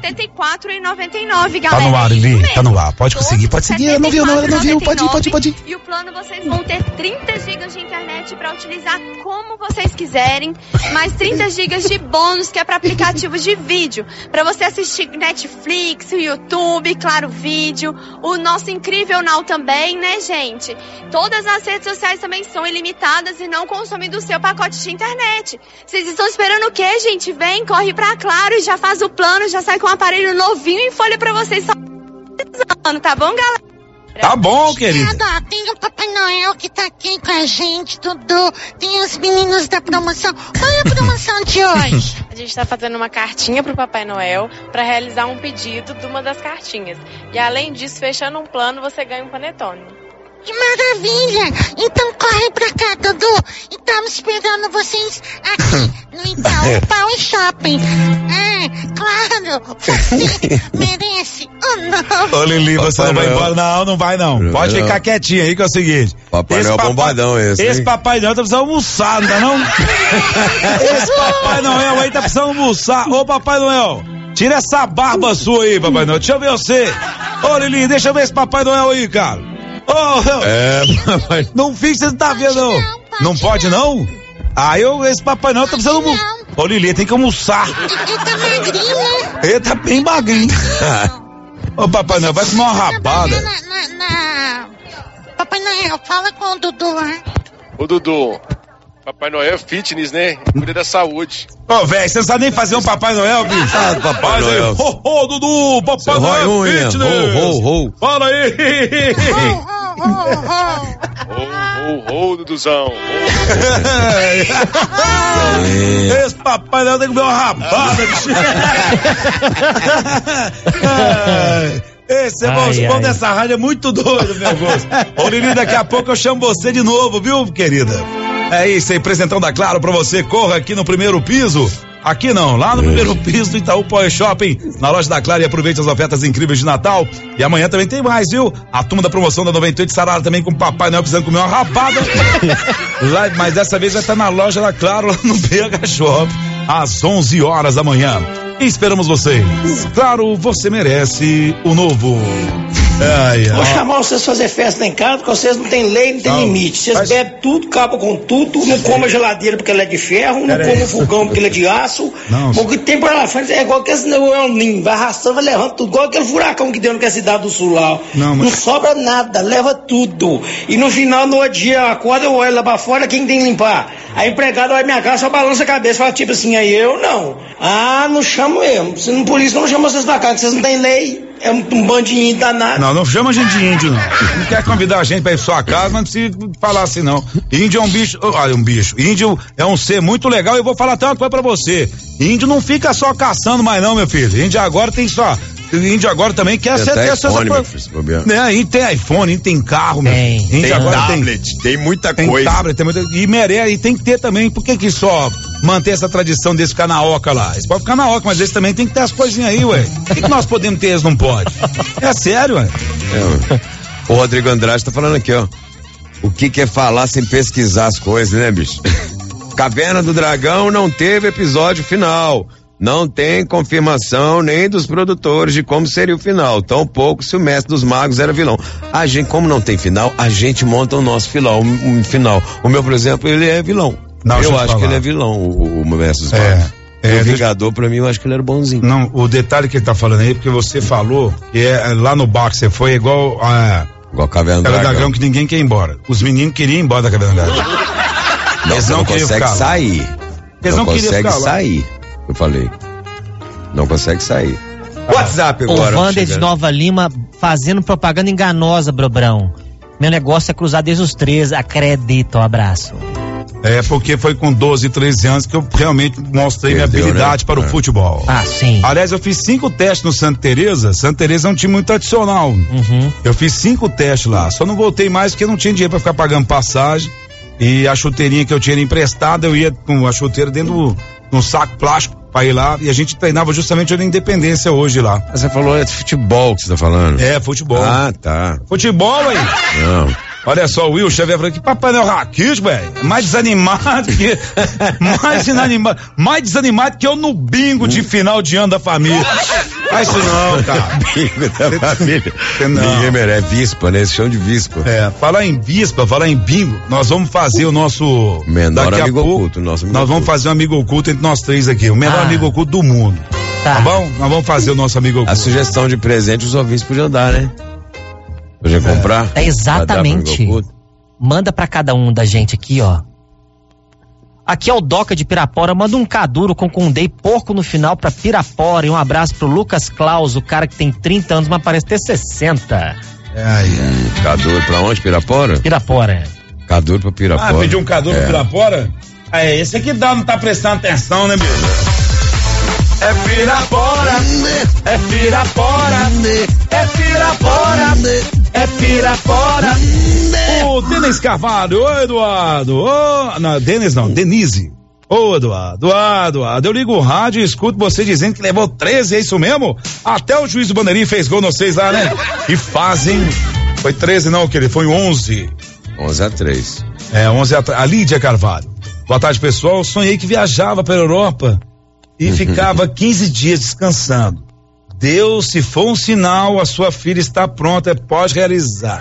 Speaker 8: setenta e quatro reais e noventa e nove centavos, galera.
Speaker 1: Tá no ar, Lili, tá no ar. Pode conseguir, pode seguir. Ela não viu, não, ela não viu. Pode ir, pode ir, pode ir.
Speaker 8: E o plano vocês vão ter trinta gigas de internet pra utilizar como vocês quiserem, mais trinta gigas de bônus, que é pra aplicativos de vídeo, pra você assistir Netflix, o YouTube, Claro Vídeo, o nosso incrível Now também, né, gente? Todas as redes sociais também são ilimitadas e não consomem do seu pacote de internet. Vocês estão esperando o quê, gente? Vem, corre pra Claro e já faz o plano, já sai com um aparelho novinho em folha pra vocês só ano, tá bom, galera?
Speaker 1: Tá bom, querida.
Speaker 7: Tem o Papai Noel que tá aqui com a gente, Dudu. Tem os meninos da promoção. Qual é a promoção de hoje?
Speaker 9: A gente tá fazendo uma cartinha pro Papai Noel pra realizar um pedido de uma das cartinhas. E além disso, fechando um plano, você ganha um panetone.
Speaker 7: Que maravilha! Então corre pra cá, Dudu. Estamos esperando vocês aqui no Itaú Power Shopping. É, claro, você merece um novo.
Speaker 1: Ô, Lili, você
Speaker 2: Papai
Speaker 1: não vai
Speaker 2: Noel.
Speaker 1: embora, não, não vai não.
Speaker 2: Não
Speaker 1: Pode
Speaker 2: vai
Speaker 1: ficar
Speaker 2: não.
Speaker 1: quietinho aí, que é o seguinte.
Speaker 2: Papai Noel
Speaker 1: papai-
Speaker 2: bombadão esse,
Speaker 1: Esse
Speaker 2: hein?
Speaker 1: Papai Noel tá precisando almoçar, não tá não? Esse Papai Noel aí tá precisando almoçar. Ô, Papai Noel, tira essa barba sua aí, Papai Noel. Deixa eu ver você. Ô, Lili, deixa eu ver esse Papai Noel aí, cara. Ô,
Speaker 2: É, papai.
Speaker 1: não fiz, você não tá vendo, não.
Speaker 7: não, pode
Speaker 1: Não pode, não? Ah, eu, esse Papai Noel tá precisando
Speaker 7: Pode
Speaker 1: almoçar. Ô, Lili, tem que almoçar.
Speaker 7: Ele tá magrinho, né?
Speaker 1: Ele tá bem magrinho. Ô, Papai Noel, vai comer uma rabada.
Speaker 7: Na, na, na... Papai Noel, fala com o Dudu, né?
Speaker 10: Ô Dudu, Papai Noel é fitness, né? Cuida da saúde.
Speaker 1: Ô, velho, você não sabe nem fazer um Papai Noel, bicho.
Speaker 2: Ah, Papai
Speaker 1: Faz aí.
Speaker 2: Noel.
Speaker 1: Ô, ô, Dudu, Papai
Speaker 2: Seu
Speaker 1: Noel
Speaker 2: rói unha.
Speaker 1: fitness.
Speaker 2: Ho, ho, ho.
Speaker 1: Fala aí.
Speaker 7: Oh, oh, oh, oh.
Speaker 10: Ô, ô, ô, Duduzão.
Speaker 1: Esse Papai Noel tem que comer uma rabada, bicho. Esse é bom,
Speaker 4: Ai,
Speaker 1: o bom
Speaker 4: ai.
Speaker 1: dessa rádio é muito doido, meu gosto. Ô, Lili, daqui a pouco eu chamo você de novo, viu, querida? É isso aí, presentão da Claro pra você. Corra aqui no primeiro piso. Aqui não, lá no primeiro piso do Itaú Power Shopping, na loja da Claro, e aproveite as ofertas incríveis de Natal. E amanhã também tem mais, viu? A turma da promoção da noventa e oito Sarara também com o Papai Noel precisando comer uma rabada. Lá, mas dessa vez vai estar na loja da Claro, lá no B H Shop, às onze horas da manhã. E esperamos vocês. Claro, você merece o novo. Ai,
Speaker 11: Vou
Speaker 1: ai.
Speaker 11: chamar vocês pra fazer festa lá em casa, porque vocês não tem lei, não tem
Speaker 1: Não,
Speaker 11: limite. Vocês
Speaker 1: mas-
Speaker 11: bebem tudo, acabam com tudo, não comem a geladeira porque ela é de ferro, não
Speaker 1: Pera aí.
Speaker 11: comem o fogão porque ele é de aço.
Speaker 1: Não.
Speaker 11: O que tem pra lá frente é igual aquele neoninho, vai arrastando, vai levando tudo, igual aquele furacão que deu naquela cidade do sul lá.
Speaker 1: Não, mas-
Speaker 11: Não sobra nada, leva tudo. E no final, no outro dia, acorda, eu olho lá pra fora, quem tem que limpar? A empregada vai minha casa, só balança a cabeça, fala tipo assim, aí eu não. Ah, não chamo eu. Se não, por isso que eu não chamo vocês pra cá, que vocês não têm lei. É um, um bandinho danado.
Speaker 1: Não, não chama a gente de índio, não. Não quer convidar a gente pra ir pra sua casa, mas não precisa falar assim, não. Índio é um bicho, olha, um bicho. Índio é um ser muito legal e eu vou falar até uma coisa pra você. Índio não fica só caçando mais não, meu filho. Índio agora tem só... Índio agora também quer
Speaker 2: Tem
Speaker 1: ser...
Speaker 2: até
Speaker 1: ter suas
Speaker 2: iPhone,
Speaker 1: coisas.
Speaker 2: meu filho, se bobear.
Speaker 1: É, índio tem iPhone, índio tem carro, meu
Speaker 4: Tem.
Speaker 1: filho. Índio
Speaker 2: Tem
Speaker 1: agora
Speaker 2: tablet, tem muita
Speaker 1: tem... Tem
Speaker 2: coisa.
Speaker 1: tablet, tem muita... E merece, e tem que ter também. Por que que só manter essa tradição desse ficar na oca lá? Eles podem ficar na oca, mas eles também tem que ter as coisinhas aí, ué. Por que que nós podemos ter, eles não podem? É sério, ué.
Speaker 2: É, o Rodrigo Andrade tá falando aqui, ó. O que que é falar sem pesquisar as coisas, né, bicho? Caverna do Dragão não teve episódio final. Não tem confirmação nem dos produtores de como seria o final. Tampouco se o mestre dos magos era vilão. A gente, como não tem final, a gente monta o nosso final. Um, um final. O meu, por exemplo, ele é vilão.
Speaker 1: Não, deixa
Speaker 2: eu
Speaker 1: eu te
Speaker 2: acho que
Speaker 1: falar.
Speaker 2: ele é vilão, o, o mestre dos
Speaker 1: É,
Speaker 2: magos.
Speaker 1: é,
Speaker 2: o
Speaker 1: deixa-
Speaker 2: Vingador, pra mim, eu acho que ele era bonzinho.
Speaker 1: Não, o detalhe que ele tá falando aí, porque você falou que é, lá no bar que você foi, é igual a
Speaker 2: Igual a Caverna do
Speaker 1: Caverna do
Speaker 2: Dragão.
Speaker 1: Dragão, que ninguém quer ir embora. Os meninos queriam ir embora da Caverna do Dragão.
Speaker 2: Não,
Speaker 1: Eles
Speaker 2: você
Speaker 1: não
Speaker 2: não
Speaker 1: queriam
Speaker 2: consegue
Speaker 1: ficar lá.
Speaker 2: sair.
Speaker 1: Eles
Speaker 2: não
Speaker 1: não queriam
Speaker 2: consegue
Speaker 1: ficar lá.
Speaker 2: sair. Eu falei. Não consegue sair. WhatsApp
Speaker 4: O
Speaker 2: agora.
Speaker 4: Wander de
Speaker 2: chegando.
Speaker 4: Nova Lima fazendo propaganda enganosa, Brobrão. Meu negócio é cruzar desde os treze, acredita, um abraço.
Speaker 1: É, porque foi com doze, treze anos que eu realmente mostrei
Speaker 2: Perdeu,
Speaker 1: minha habilidade
Speaker 2: né?
Speaker 1: para o
Speaker 2: É.
Speaker 1: futebol.
Speaker 4: Ah, sim.
Speaker 1: Aliás, eu fiz cinco testes no Santa Teresa. Santa Teresa é um time muito tradicional.
Speaker 4: Uhum.
Speaker 1: Eu fiz cinco testes lá. Só não voltei mais porque não tinha dinheiro para ficar pagando passagem. E a chuteirinha que eu tinha emprestada, eu ia com a chuteira dentro do, de um saco plástico pra ir lá. E a gente treinava justamente na Independência hoje lá.
Speaker 2: Você falou é de futebol que você tá falando.
Speaker 1: É, futebol.
Speaker 2: Ah, tá.
Speaker 1: Futebol aí.
Speaker 2: Não.
Speaker 1: Olha só, o Will Xavier falando que Papai Noel raquítico, velho. Mais desanimado que. mais inanimado. Mais desanimado que eu no bingo de final de ano da família. Faz isso não, cara.
Speaker 2: Bingo da família. Ninguém merece. É Vispa, né? Esse chão de Vispa.
Speaker 1: É, falar em Vispa, falar em bingo, nós vamos fazer o nosso.
Speaker 2: Menor
Speaker 1: daqui
Speaker 2: amigo
Speaker 1: a pouco,
Speaker 2: oculto. Nosso amigo
Speaker 1: nós vamos
Speaker 2: oculto.
Speaker 1: fazer um amigo oculto entre nós três aqui. O menor
Speaker 4: Ah.
Speaker 1: amigo oculto do mundo. Tá. Tá bom? Nós vamos fazer o nosso amigo oculto.
Speaker 2: A sugestão de presente os ouvintes podiam dar, né? Podiam
Speaker 1: É.
Speaker 2: comprar.
Speaker 4: É exatamente. Manda pra cada um da gente aqui, ó. Aqui é o Doca de Pirapora, manda um Caduro com Condei porco no final pra Pirapora e um abraço pro Lucas Claus, o cara que tem trinta anos, mas parece ter sessenta.
Speaker 1: É aí.
Speaker 2: Hum, Caduro pra onde? Pirapora?
Speaker 4: Pirapora.
Speaker 2: Caduro pra Pirapora.
Speaker 1: Ah, pediu um Caduro
Speaker 2: é.
Speaker 1: pro Pirapora? Ah, é esse aqui dá, não tá prestando atenção, né, bicho? É Pirapora, é Pirapora, é Pirapora, é Pirapora. O Denis Carvalho, ô Eduardo, ô, não, Denis não, Denise. Ô Eduardo, Eduardo, Eduardo, eu ligo o rádio e escuto você dizendo que levou treze, é isso mesmo? Até o juiz do Bandeirinha fez gol, não sei lá, né? E fazem, foi treze não, que ele foi onze.
Speaker 2: onze a três.
Speaker 1: É, onze a, a Lídia Carvalho. Boa tarde, pessoal. Sonhei que viajava para a Europa e ficava quinze dias descansando. Deus, se for um sinal, a sua filha está pronta, pode realizar.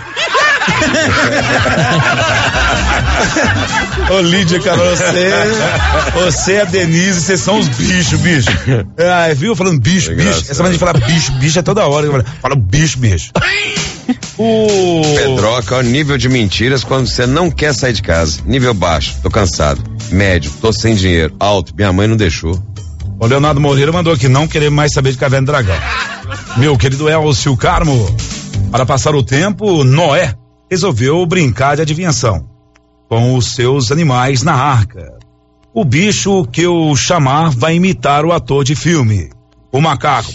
Speaker 1: Ô Lídia, cara, você, você e a Denise, vocês são os bichos, bicho. Ah, viu? Falando bicho,
Speaker 2: É
Speaker 1: bicho.
Speaker 2: engraçado.
Speaker 1: Essa maneira de falar bicho, bicho é toda hora. Fala, fala bicho, bicho. O
Speaker 2: Pedroca, ó, nível de mentiras quando você não quer sair de casa. Nível baixo, tô cansado. Médio, tô sem dinheiro. Alto, minha mãe não deixou.
Speaker 1: O Leonardo Moreira mandou aqui, não querer mais saber de Caverna do Dragão. Meu querido Elcio Carmo, para passar o tempo, Noé resolveu brincar de adivinhação com os seus animais na arca. O bicho que eu chamar vai imitar o ator de filme. O macaco,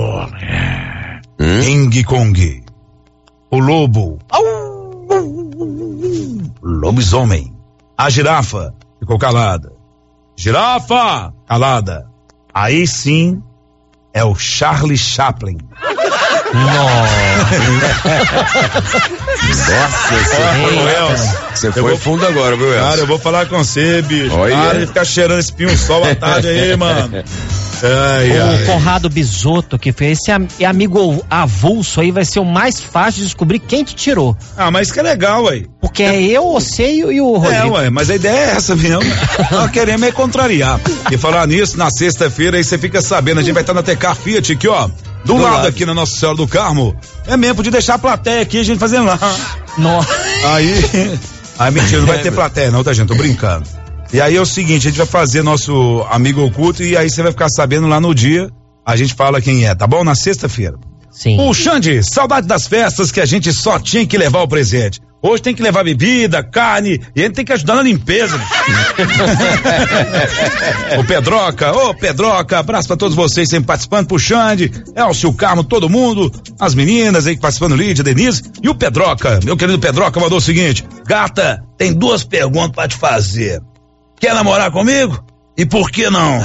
Speaker 2: Hum?
Speaker 1: King Kong. O lobo, lobisomem. A girafa ficou calada. Girafa, calada. Aí sim é o Charlie Chaplin.
Speaker 2: Nossa, você foi
Speaker 1: vou-
Speaker 2: fundo agora, viu, Elcio?
Speaker 1: Cara, eu vou falar com você, bicho.
Speaker 2: Olha.
Speaker 1: Para de ficar cheirando esse pinho-sol à tarde aí, mano. Ai,
Speaker 4: O
Speaker 1: ai.
Speaker 4: Conrado Bisotto, que fez esse am- é amigo avulso aí, vai ser o mais fácil de descobrir quem te tirou.
Speaker 1: Ah, mas que é legal, ué.
Speaker 4: Porque é eu, você e o e o
Speaker 1: É,
Speaker 4: Rodrigo.
Speaker 1: ué, mas a ideia é essa mesmo. Nós queremos é contrariar. E falar nisso, na sexta-feira, aí você fica sabendo, a gente vai estar na Tecar Fiat aqui, ó. Do,
Speaker 2: Do
Speaker 1: lado,
Speaker 2: lado.
Speaker 1: aqui na Nossa Senhora do Carmo. É mesmo, podia deixar a plateia aqui, a gente fazendo lá.
Speaker 4: Nossa.
Speaker 1: Aí. Aí, mentira, não vai ter plateia, não, tá, gente? Tô brincando. E aí é o seguinte, a gente vai fazer nosso amigo oculto e aí você vai ficar sabendo lá no dia, a gente fala quem é, tá bom? Na sexta-feira.
Speaker 4: Sim.
Speaker 1: O Xande, saudade das festas que a gente só tinha que levar o presente. Hoje tem que levar bebida, carne, e a gente tem que ajudar na limpeza. Ô Pedroca, ô Pedroca, abraço pra todos vocês sempre participando, pro Xande, Elcio Carmo, todo mundo, as meninas aí que participando, Lídia, Denise, e o Pedroca, meu querido Pedroca mandou o seguinte: gata, tem duas perguntas pra te fazer. Quer namorar comigo? E por que não?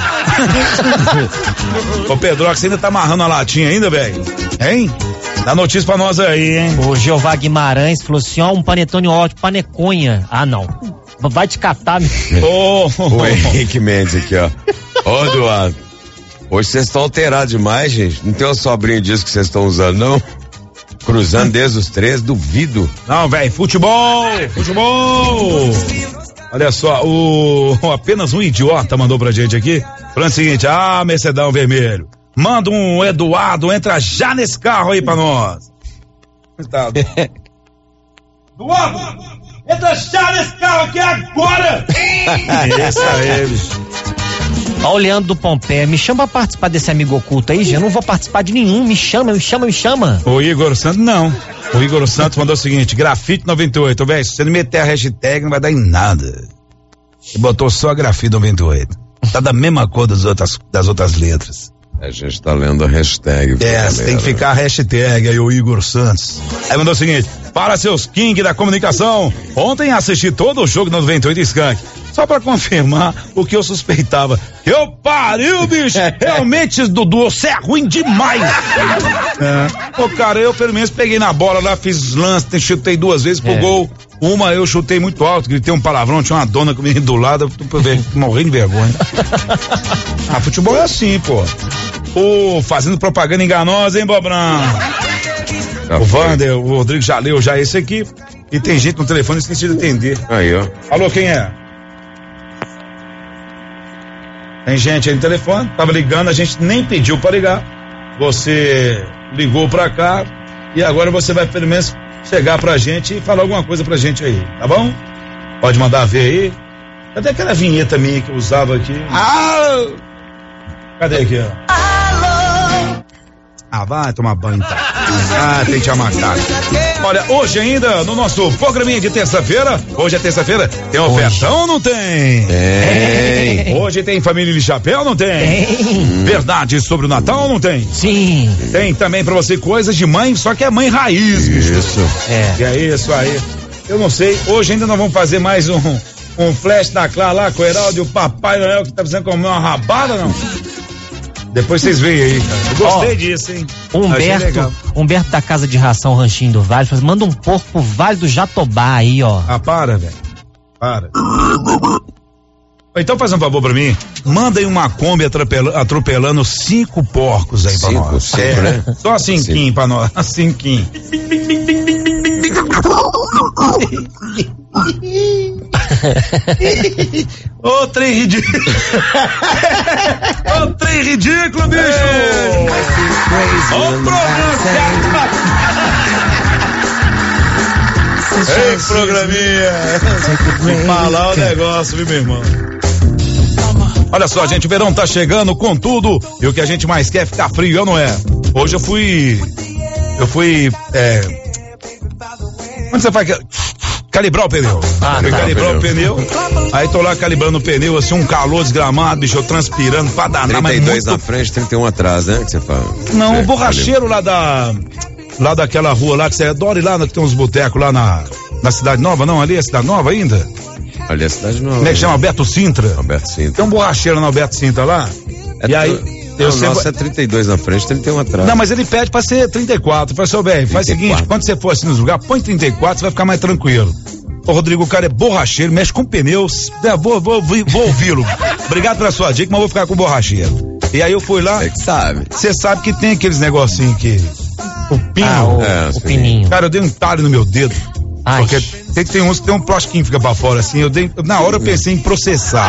Speaker 1: Ô Pedroca, você ainda tá amarrando a latinha ainda, velho? Hein? Dá notícia pra nós aí, hein?
Speaker 4: O Jeová Guimarães falou assim, ó, um panetone ótimo, paneconha. Ah, não. Vai te catar, meu.
Speaker 1: Ô,
Speaker 2: O Henrique Mendes aqui, ó. Ô, Eduardo. Hoje vocês estão alterados demais, gente. Não tem uma sobrinha disso que vocês estão usando, não? Cruzando desde os três, duvido.
Speaker 1: Não, velho, futebol! Futebol! Olha só, o apenas um idiota mandou pra gente aqui. Falando o seguinte, ah, Mercedão Vermelho. Manda um Eduardo, entra já nesse carro aí pra nós. Tá. Eduardo, entra já nesse carro aqui agora! Isso aí, bicho.
Speaker 4: Ó, o Leandro do Pompé, me chama pra participar desse amigo oculto aí, já não vou participar de nenhum, me chama, me chama, me chama.
Speaker 1: O Igor Santos, não. O Igor Santos mandou o seguinte, grafite noventa e oito, velho, se você não meter a hashtag, não vai dar em nada. Ele botou só grafite noventa e oito. Tá da mesma cor das outras, das outras letras.
Speaker 2: A gente tá lendo a hashtag.
Speaker 1: É, tem que ficar a hashtag aí, o Igor Santos. Aí mandou o seguinte, para seus King da comunicação, ontem assisti todo o jogo do noventa e oito Skank, só pra confirmar o que eu suspeitava. Eu pariu, bicho! Realmente, Dudu, você é ruim demais! É. Ô, cara, eu pelo menos peguei na bola lá, fiz lance, chutei duas vezes pro
Speaker 4: É.
Speaker 1: gol. Uma eu chutei muito alto, gritei um palavrão, tinha uma dona comigo do lado, eu tô morrendo de vergonha. Ah, futebol é assim, pô. Ô, oh, fazendo propaganda enganosa, hein, Bobrão?
Speaker 2: Já
Speaker 1: o
Speaker 2: foi.
Speaker 1: Wander, o Rodrigo já leu já esse aqui. E tem gente no telefone, esqueci de atender.
Speaker 2: Aí, ó.
Speaker 1: Alô, quem é? Tem gente aí no telefone, tava ligando, a gente nem pediu pra ligar. Você ligou pra cá e agora você vai pelo menos chegar pra gente e falar alguma coisa pra gente aí, tá bom? Pode mandar ver aí. Cadê aquela vinheta minha que eu usava aqui? Ah! Cadê aqui, ó? Ah, vai tomar banho, tá? Ah, tem que te amacar. Olha, hoje ainda, no nosso programinha de terça-feira, hoje é terça-feira, tem ofertão ou não tem?
Speaker 2: Tem.
Speaker 1: Hoje tem família de chapéu ou não tem?
Speaker 4: Tem.
Speaker 1: Verdade sobre o Natal ou não tem?
Speaker 4: Sim.
Speaker 1: Tem também pra você coisas de mãe, só que é mãe raiz, bicho.
Speaker 2: Isso.
Speaker 4: É.
Speaker 1: E é isso aí. Eu não sei, hoje ainda nós vamos fazer mais um, um flash da Clara lá com o Heraldo e o Papai Noel que tá precisando comer uma rabada, não? Depois vocês veem aí, cara. Eu gostei
Speaker 4: Ó,
Speaker 1: disso, hein?
Speaker 4: Humberto, Humberto da Casa de Ração Ranchinho do Vale, faz, manda um porco pro Vale do Jatobá aí, ó.
Speaker 1: Ah, para, velho. Para. Então faz um favor pra mim, manda aí uma Kombi atropelando, atropelando cinco porcos aí pra
Speaker 2: Cinco,
Speaker 1: nós.
Speaker 2: cinco,
Speaker 1: É,
Speaker 2: né?
Speaker 1: só cinquinho pra nós, cinquinho. Ô, trem ridículo. Ô, trem ridículo, bicho. Ô, programa. Ei, programinha. Falar o negócio, viu, meu irmão? Olha só, gente, o verão tá chegando com tudo e o que a gente mais quer é ficar frio, eu não é? Hoje eu fui, eu fui, é, onde você faz calibrar o pneu?
Speaker 4: Ah,
Speaker 1: fui
Speaker 4: tá.
Speaker 1: calibrar o pneu, aí tô lá calibrando o pneu, assim, um calor desgramado, bicho, eu transpirando pra danar,
Speaker 2: trinta e dois
Speaker 1: mas muito...
Speaker 2: na frente, trinta e um atrás, né? Que você fala.
Speaker 1: Não,
Speaker 2: Você
Speaker 1: o borracheiro lá da, lá daquela rua lá, que você adora ir lá, que tem uns botecos lá na, na Cidade Nova, não, ali é Cidade Nova ainda?
Speaker 2: Ali é a cidade nova.
Speaker 1: Como é que chama? Alberto Sintra?
Speaker 2: Alberto Sintra.
Speaker 1: Tem um borracheiro na Alberto Sintra lá,
Speaker 2: É
Speaker 1: e aí...
Speaker 2: tu-
Speaker 1: Eu
Speaker 2: Não,
Speaker 1: sempre...
Speaker 2: nossa é trinta e dois na frente, trinta e um atrás.
Speaker 1: Não, mas ele pede pra ser trinta e quatro. Faz, seu bem, faz o seguinte, quando você for assim nos lugares, põe trinta e quatro, você vai ficar mais tranquilo. Ô, Rodrigo, o cara é borracheiro, mexe com pneus. É, vou, vou, vou, vou ouvi-lo. Obrigado pela sua dica, mas vou ficar com o borracheiro. E aí eu fui lá.
Speaker 2: Você que sabe.
Speaker 1: Você sabe que tem aqueles negocinhos que. O pino.
Speaker 4: Ah, o,
Speaker 2: É,
Speaker 4: o
Speaker 2: sim.
Speaker 4: pininho.
Speaker 1: Cara, eu dei um talho no meu dedo.
Speaker 4: Ai.
Speaker 1: Porque tem, tem uns que tem um plastiquinho que fica pra fora, assim. Eu dei, na hora eu pensei em processar.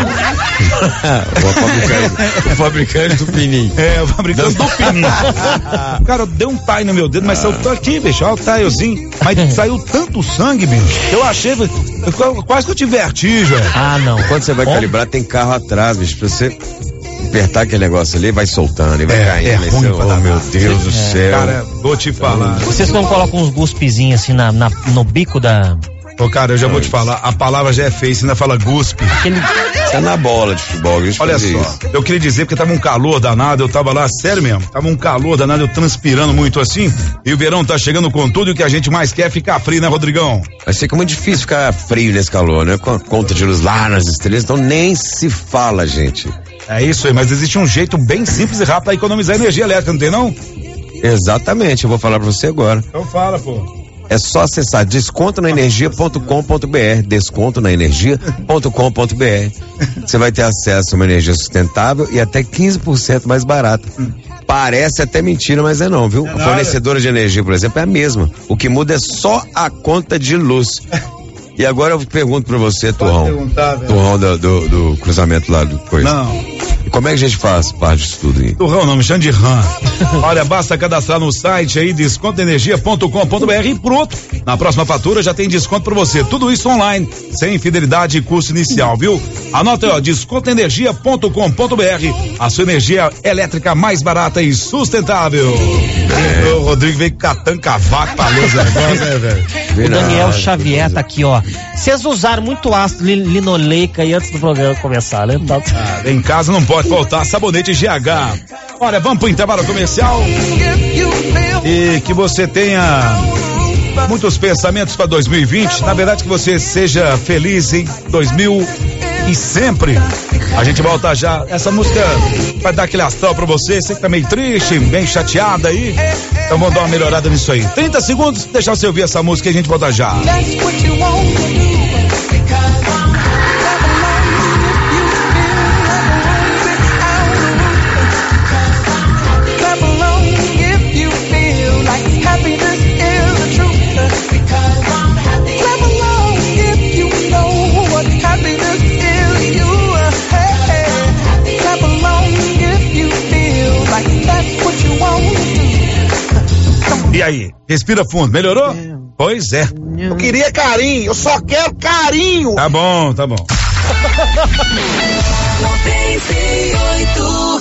Speaker 2: o, fabricante, o fabricante do pininho.
Speaker 1: É, o fabricante do pininho. Cara, eu dei um taio no meu dedo, mas saiu aqui, bicho, olha o taiozinho. Mas saiu tanto sangue, bicho. Eu achei, eu, quase que eu tive vertigem.
Speaker 4: Ah, não.
Speaker 2: Quando você vai
Speaker 4: Bom,
Speaker 2: calibrar, tem carro atrás, bicho. Pra você apertar aquele negócio ali, vai soltando e vai
Speaker 1: É,
Speaker 2: caindo.
Speaker 1: é
Speaker 2: Aí
Speaker 1: ruim
Speaker 2: você,
Speaker 1: pra
Speaker 2: oh,
Speaker 1: danar.
Speaker 2: meu Deus do céu.
Speaker 1: Cara, vou te falar.
Speaker 4: Vocês não colocam uns guspezinhos assim na, na- no bico da...
Speaker 1: Ô, cara, eu já vou te falar, a palavra já é feia, você ainda fala guspe.
Speaker 4: Aquele...
Speaker 2: Tá na bola de futebol, deixa eu
Speaker 1: Olha
Speaker 2: fazer
Speaker 1: só,
Speaker 2: isso.
Speaker 1: eu queria dizer porque tava um calor danado, eu tava lá, sério mesmo, tava um calor danado, eu transpirando muito assim, e o verão tá chegando com tudo e o que a gente mais quer é ficar frio, né, Rodrigão?
Speaker 2: Mas fica muito difícil ficar frio nesse calor, né? Com a conta de luz lá nas estrelas, então nem se fala, gente.
Speaker 1: É isso aí, mas existe um jeito bem simples e rápido pra economizar energia elétrica, não tem não?
Speaker 2: Exatamente, eu vou falar pra você agora.
Speaker 1: Então fala, pô.
Speaker 2: É só acessar desconto na energia ponto com ponto br, desconto na energia ponto com ponto br. Você vai ter acesso a uma energia sustentável e até quinze por cento mais barata. Parece até mentira, mas é não, viu? A fornecedora de energia, por exemplo, é a mesma. O que muda é só a conta de luz. E agora eu pergunto pra você, Turrão.
Speaker 1: perguntar, velho.
Speaker 2: Turrão do, do, do cruzamento lá do coisa.
Speaker 1: Não.
Speaker 2: E como é que a gente faz parte disso tudo aí?
Speaker 1: Turrão, não me chama de RAM. Olha, basta cadastrar no site aí, desconto energia ponto com ponto br e pronto. Na próxima fatura já tem desconto pra você. Tudo isso online, sem fidelidade e custo inicial, viu? Anota aí, ó, desconto energia ponto com ponto br. A sua energia elétrica mais barata e sustentável. É. O Rodrigo veio catando cavaco pra luz agora, né, velho?
Speaker 4: O Daniel Xavier tá aqui, ó. Vocês usaram muito ácido li- linoleico aí antes do programa começar, né? Tá...
Speaker 1: Ah, em casa não pode faltar sabonete G H. Olha, vamos pro intervalo comercial. E que você tenha muitos pensamentos para dois mil e vinte. Na verdade, que você seja feliz em dois mil e sempre. A gente volta já. Essa música vai dar aquele astral pra você. Você que tá meio triste, bem chateada aí. Então vamos dar uma melhorada nisso aí. trinta segundos, deixar você ouvir essa música e a gente volta já. Respira fundo. Melhorou? É. Pois é.
Speaker 11: Eu queria carinho, eu só quero carinho.
Speaker 1: Tá bom, tá bom.
Speaker 12: noventa e oito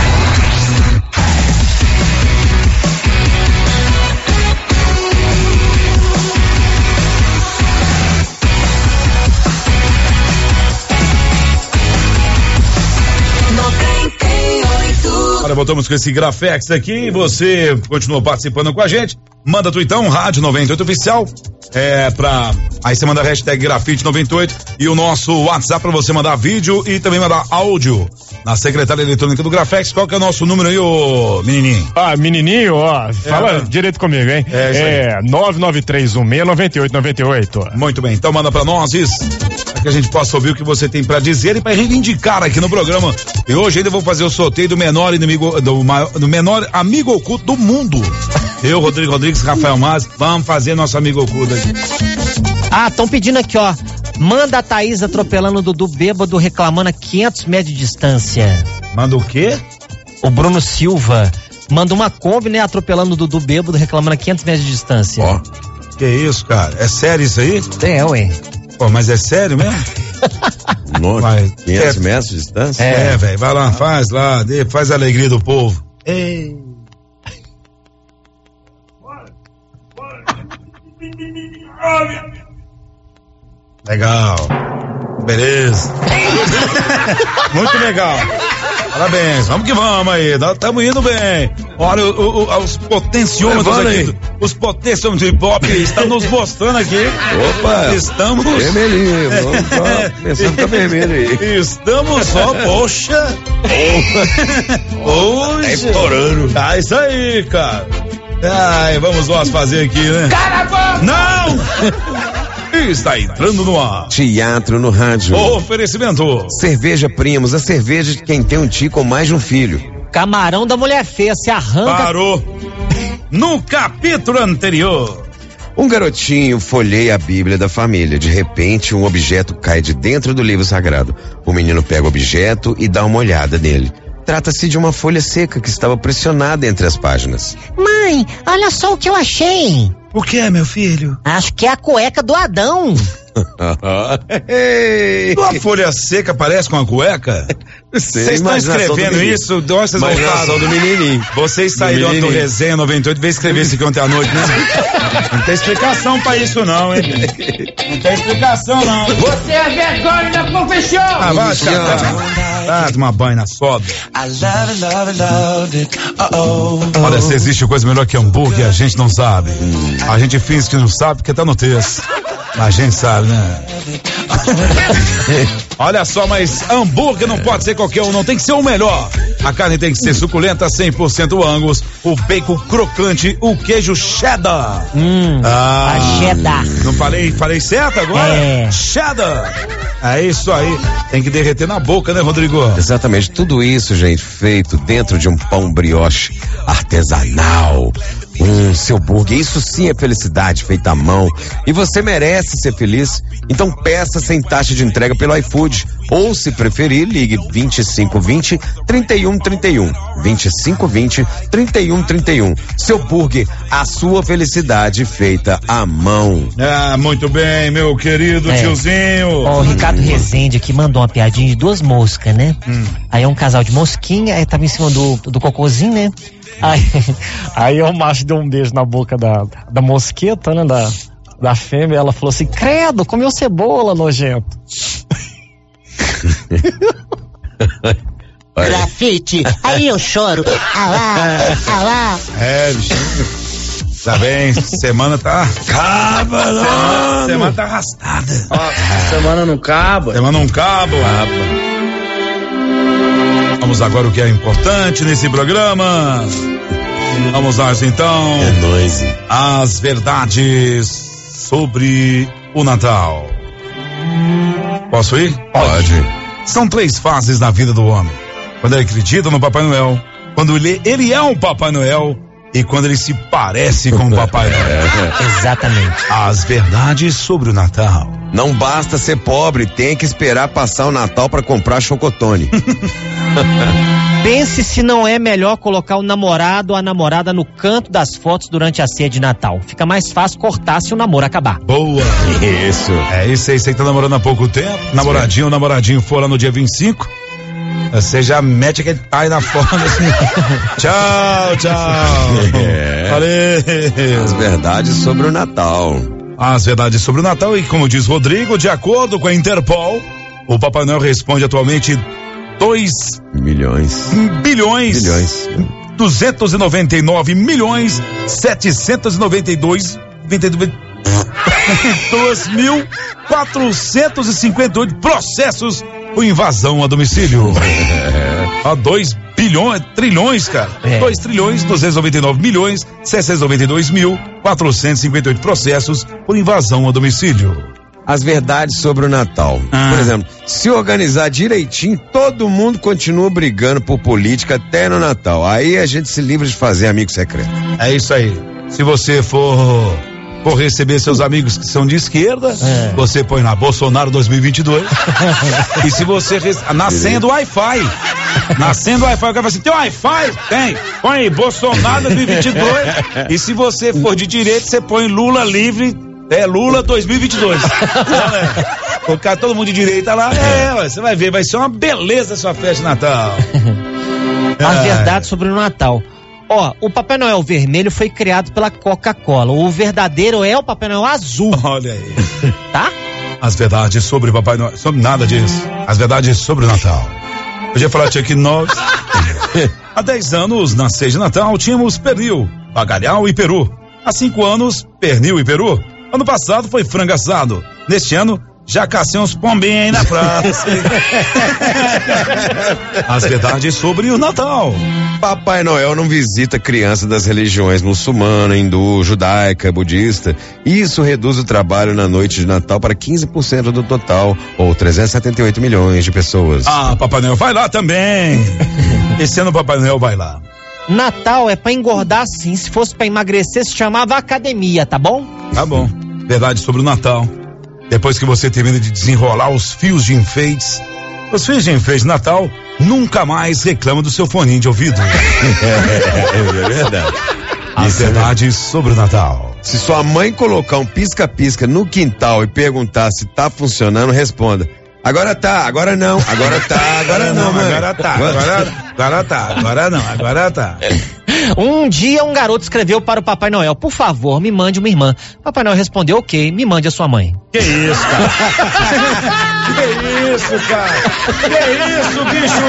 Speaker 1: Agora voltamos com esse Grafex aqui. Você continua participando com a gente. Manda tuitão, Rádio noventa e oito Oficial. É pra. Aí você manda a hashtag Grafite noventa e oito e o nosso WhatsApp pra você mandar vídeo e também mandar áudio na secretária eletrônica do Grafex. Qual que é o nosso número aí, ô menininho?
Speaker 13: Ah, menininho, ó. Fala é, direito comigo, hein? É, é nove nove três um seis nove oito nove oito.
Speaker 1: Muito bem, então manda pra nós isso. Para que a gente possa ouvir o que você tem pra dizer e pra reivindicar aqui no programa. E hoje ainda vou fazer o sorteio do menor inimigo, do, maior, do menor amigo oculto do mundo. Eu, Rodrigo Rodrigues, Rafael Mas, vamos fazer nosso amigo oculto aqui.
Speaker 4: Ah, estão pedindo aqui, ó. Manda a Thaís atropelando o Dudu bêbado, reclamando a quinhentos metros de distância.
Speaker 1: Manda o quê?
Speaker 4: O Bruno Silva manda uma Kombi, né, atropelando o Dudu bêbado, reclamando a quinhentos metros de distância.
Speaker 1: Ó, que isso, cara? É sério isso aí?
Speaker 4: É, ué.
Speaker 1: Pô, mas é sério mesmo?
Speaker 2: Nossa, quinhentos metros de distância?
Speaker 1: É, é velho, vai lá, faz lá, faz a alegria do povo. Ei. Legal. Beleza. Muito legal. Parabéns. Vamos que vamos aí. Estamos indo bem. Olha, o, o, os potenciômetros aqui. Aí. Os potenciômetros de pop estão nos mostrando aqui.
Speaker 2: Opa.
Speaker 1: Estamos.
Speaker 2: Vermelhinho. Vamos só começando a ficar vermelho aí.
Speaker 1: Estamos só, poxa. Poxa.
Speaker 2: Tá estourando.
Speaker 1: Tá isso aí, cara. Ai, vamos nós fazer aqui, né?
Speaker 6: Caramba!
Speaker 1: Não! Está entrando no ar.
Speaker 2: Teatro no rádio.
Speaker 1: Oferecimento.
Speaker 2: Cerveja Primos, a cerveja de quem tem um tio com mais de um filho.
Speaker 4: Camarão da mulher feia, se arranca.
Speaker 1: Parou. No capítulo anterior.
Speaker 2: Um garotinho folheia a Bíblia da família. De repente, um objeto cai de dentro do livro sagrado. O menino pega o objeto e dá uma olhada nele. Trata-se de uma folha seca que estava pressionada entre as páginas.
Speaker 14: Mãe, olha só o que eu achei.
Speaker 1: O que é, meu filho?
Speaker 14: Acho que é a cueca do Adão.
Speaker 1: Uma folha seca parece com uma cueca? Vocês estão escrevendo isso? Vocês
Speaker 2: voltaram do menininho.
Speaker 1: Vocês saíram do Resenha noventa e oito, veio escrever isso aqui ontem à noite, né? Não tem explicação pra isso não, hein? Não tem explicação não.
Speaker 6: Você é vergonha da profissão!
Speaker 1: Ah, vai, cara. Ah, tomar banho na soda. Olha, se existe coisa melhor que hambúrguer, a gente não sabe. A gente finge que não sabe porque tá no texto. Mas a gente sabe, né? Olha só, mas hambúrguer não pode ser qualquer um, não tem que ser o melhor. A carne tem que ser suculenta, cem por cento Angus, o bacon crocante, o queijo cheddar.
Speaker 4: Hum,
Speaker 1: ah,
Speaker 4: a cheddar.
Speaker 1: Não falei, falei certo agora?
Speaker 4: É.
Speaker 1: Cheddar. É isso aí. Tem que derreter na boca, né, Rodrigo?
Speaker 2: Exatamente. Tudo isso, gente, feito dentro de um pão brioche artesanal. Hum, seu burger, isso sim é felicidade feita à mão. E você merece ser feliz. Então peça sem taxa de entrega pelo iFood. Ou, se preferir, ligue vinte e cinco vinte, trinta e um trinta e um. vinte e cinco vinte, trinta e um trinta e um. Seu burger, a sua felicidade feita à mão.
Speaker 1: Ah, muito bem, meu querido é. tiozinho.
Speaker 4: Ó, o Ricardo Rezende aqui mandou uma piadinha de duas moscas, né?
Speaker 1: Hum.
Speaker 4: Aí é um casal de mosquinha, aí tava em cima do, do cocôzinho, né? Aí, aí o macho deu um beijo na boca da, da mosqueta, né? Da, da fêmea, ela falou assim: credo, comeu cebola, nojento.
Speaker 14: Grafite, aí eu choro. Alá, alá.
Speaker 1: É, bichinho. Tá bem, semana tá.
Speaker 2: Acaba, não.
Speaker 1: Semana tá arrastada.
Speaker 11: Ó, semana não acaba.
Speaker 1: Semana não acaba. Vamos agora o que é importante nesse programa. Vamos lá, então.
Speaker 2: É nóis.
Speaker 1: As verdades sobre o Natal. Posso ir?
Speaker 2: Pode.
Speaker 1: São três fases na vida do homem: quando ele acredita no Papai Noel, quando ele, ele é um Papai Noel e quando ele se parece com o Papai Noel.
Speaker 4: Exatamente.
Speaker 1: As verdades sobre o Natal.
Speaker 2: Não basta ser pobre, tem que esperar passar o Natal pra comprar chocotone.
Speaker 4: Pense se não é melhor colocar o namorado ou a namorada no canto das fotos durante a ceia de Natal. Fica mais fácil cortar se o namoro acabar.
Speaker 1: Boa.
Speaker 2: Isso.
Speaker 1: É isso aí, você que tá namorando há pouco tempo. Namoradinho ou namoradinho for lá no dia vinte e cinco. Você já mete aquele pai na foto assim. Tchau, tchau.
Speaker 2: É.
Speaker 1: Valeu.
Speaker 2: As verdades sobre o Natal.
Speaker 1: As verdades sobre o Natal, e como diz Rodrigo, de acordo com a Interpol, o Papai Noel responde atualmente dois
Speaker 2: milhões
Speaker 1: bilhões
Speaker 2: bilhões
Speaker 1: duzentos e noventa e nove milhões setecentos e noventa e dois dois mil quatrocentos e cinquenta e oito processos por invasão a domicílio. A dois bilhões, trilhões, cara.
Speaker 4: É.
Speaker 1: dois trilhões, duzentos e noventa e nove milhões, seiscentos e noventa e dois mil, quatrocentos e cinquenta e oito processos por invasão a domicílio.
Speaker 2: As verdades sobre o Natal.
Speaker 1: Ah.
Speaker 2: Por exemplo, se organizar direitinho, todo mundo continua brigando por política até no Natal. Aí a gente se livra de fazer amigo secreto.
Speaker 1: É isso aí. Se você for, for receber seus amigos que são de esquerda,
Speaker 4: É.
Speaker 1: você põe na Bolsonaro dois mil e vinte e dois. E se você. Rece... Nascendo Wi-Fi. Nascendo Wi-Fi, o cara fala assim: tem Wi-Fi? Tem. Põe aí, Bolsonaro dois mil e vinte e dois. E se você for de direita, você põe Lula livre. É Lula dois mil e vinte e dois. Então, é, colocar todo mundo de direita lá, é, ué, você vai ver, vai ser uma beleza a sua festa de Natal.
Speaker 4: As
Speaker 1: É.
Speaker 4: verdades sobre o Natal. Ó, o Papai Noel vermelho foi criado pela Coca-Cola. O verdadeiro é o Papai Noel azul.
Speaker 1: Olha aí.
Speaker 4: Tá?
Speaker 1: As verdades sobre o Papai Noel, sobre nada disso. As verdades sobre o Natal. Eu já falei aqui que nós, há dez anos, na ceia de Natal, tínhamos pernil, bacalhau e peru. Há cinco anos, pernil e peru. Ano passado foi frango assado. Neste ano, já cacei uns pombinhos aí na praça. As verdades sobre o Natal.
Speaker 2: Papai Noel não visita crianças das religiões muçulmana, hindu, judaica, budista. Isso reduz o trabalho na noite de Natal para quinze por cento do total, ou trezentos e setenta e oito milhões de pessoas.
Speaker 1: Ah, Papai Noel vai lá também. Esse ano o Papai Noel vai lá.
Speaker 4: Natal é pra engordar sim. Se fosse pra emagrecer, se chamava academia, tá bom?
Speaker 1: Tá bom. Verdade sobre o Natal. Depois que você termina de desenrolar os fios de enfeites, os fios de enfeite de Natal, nunca mais reclama do seu foninho de ouvido.
Speaker 2: É verdade.
Speaker 1: As verdades sobre o Natal.
Speaker 2: Se sua mãe colocar um pisca-pisca no quintal e perguntar se tá funcionando, responda: agora tá, agora não, agora tá, agora não, mãe.
Speaker 1: agora tá, agora, agora tá, agora não, agora tá.
Speaker 4: Um dia um garoto escreveu para o Papai Noel: por favor, me mande uma irmã. Papai Noel respondeu: ok, me mande a sua mãe.
Speaker 1: Que isso, cara? Que isso, cara? Que isso, bicho?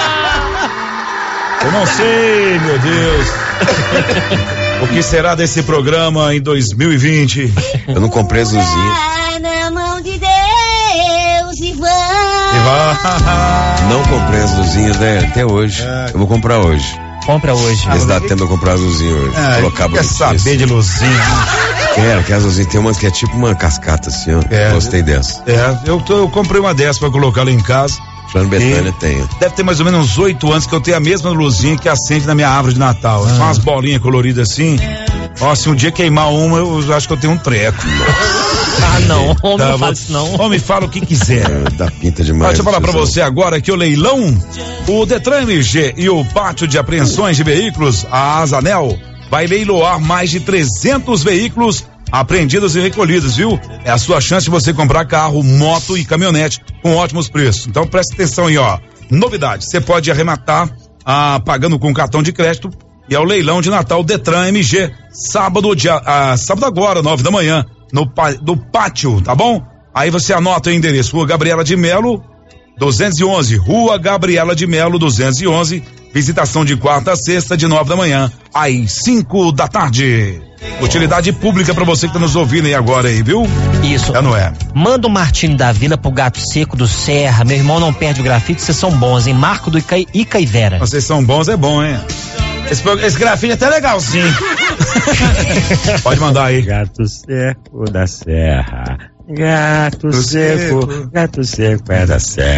Speaker 1: Eu não sei, meu Deus. O que será desse programa em dois mil e vinte?
Speaker 2: Eu não comprei as luzinhas.
Speaker 14: Na mão de Deus e vai.
Speaker 1: E vai.
Speaker 2: Não comprei as luzinhas, né? Até hoje.
Speaker 1: É.
Speaker 2: Eu vou comprar hoje.
Speaker 4: Compra hoje.
Speaker 2: Vê se dá tempo de eu comprar as luzinhas hoje.
Speaker 1: É,
Speaker 2: Colocar
Speaker 1: quer saber de luzinha?
Speaker 2: Quero, que as luzinhas tem umas que é tipo uma cascata assim, ó.
Speaker 1: É.
Speaker 2: Gostei dessa.
Speaker 1: É, eu, tô, eu comprei uma dessas pra colocar lá em casa.
Speaker 2: Plano Betânia tem.
Speaker 1: Deve ter mais ou menos uns oito anos que eu tenho a mesma luzinha que acende na minha árvore de Natal.
Speaker 4: Ah.
Speaker 1: São umas bolinhas coloridas assim. Ó, se um dia queimar uma, eu acho que eu tenho um treco.
Speaker 4: Ah, não, homem,
Speaker 1: Tá,
Speaker 4: não
Speaker 1: vou-
Speaker 4: faz isso não.
Speaker 1: Homem, fala o que quiser.
Speaker 2: É, dá pinta demais.
Speaker 1: Deixa eu falar pra
Speaker 2: Suzão.
Speaker 1: você agora que o leilão, o Detran M G e o pátio de apreensões de veículos, a Azanel, vai leiloar mais de trezentos veículos apreendidos e recolhidos, viu? É a sua chance de você comprar carro, moto e caminhonete com ótimos preços. Então preste atenção aí, ó. Novidade, você pode arrematar ah, pagando com cartão de crédito, e é o leilão de Natal Detran M G, sábado, dia, ah, sábado agora, nove da manhã, no, pá- no pátio, tá bom? Aí você anota o endereço: Rua Gabriela de Melo, duzentos e onze, Rua Gabriela de Melo, duzentos e onze, visitação de quarta a sexta, de nove da manhã às cinco da tarde. Utilidade pública pra você que tá nos ouvindo aí agora aí, viu?
Speaker 4: Isso.
Speaker 1: É, não é?
Speaker 4: Manda o Martini da Vila pro Gato Seco do Serra. Meu irmão não perde o grafite, vocês são bons, hein? Marco do Ica, Ica e Vera.
Speaker 1: Vocês são bons, é bom, hein? Esse, pro- esse grafite é até legalzinho. Pode mandar aí.
Speaker 15: Gato seco da serra. Gato
Speaker 1: Do
Speaker 15: seco,
Speaker 1: seco.
Speaker 15: gato seco é da serra.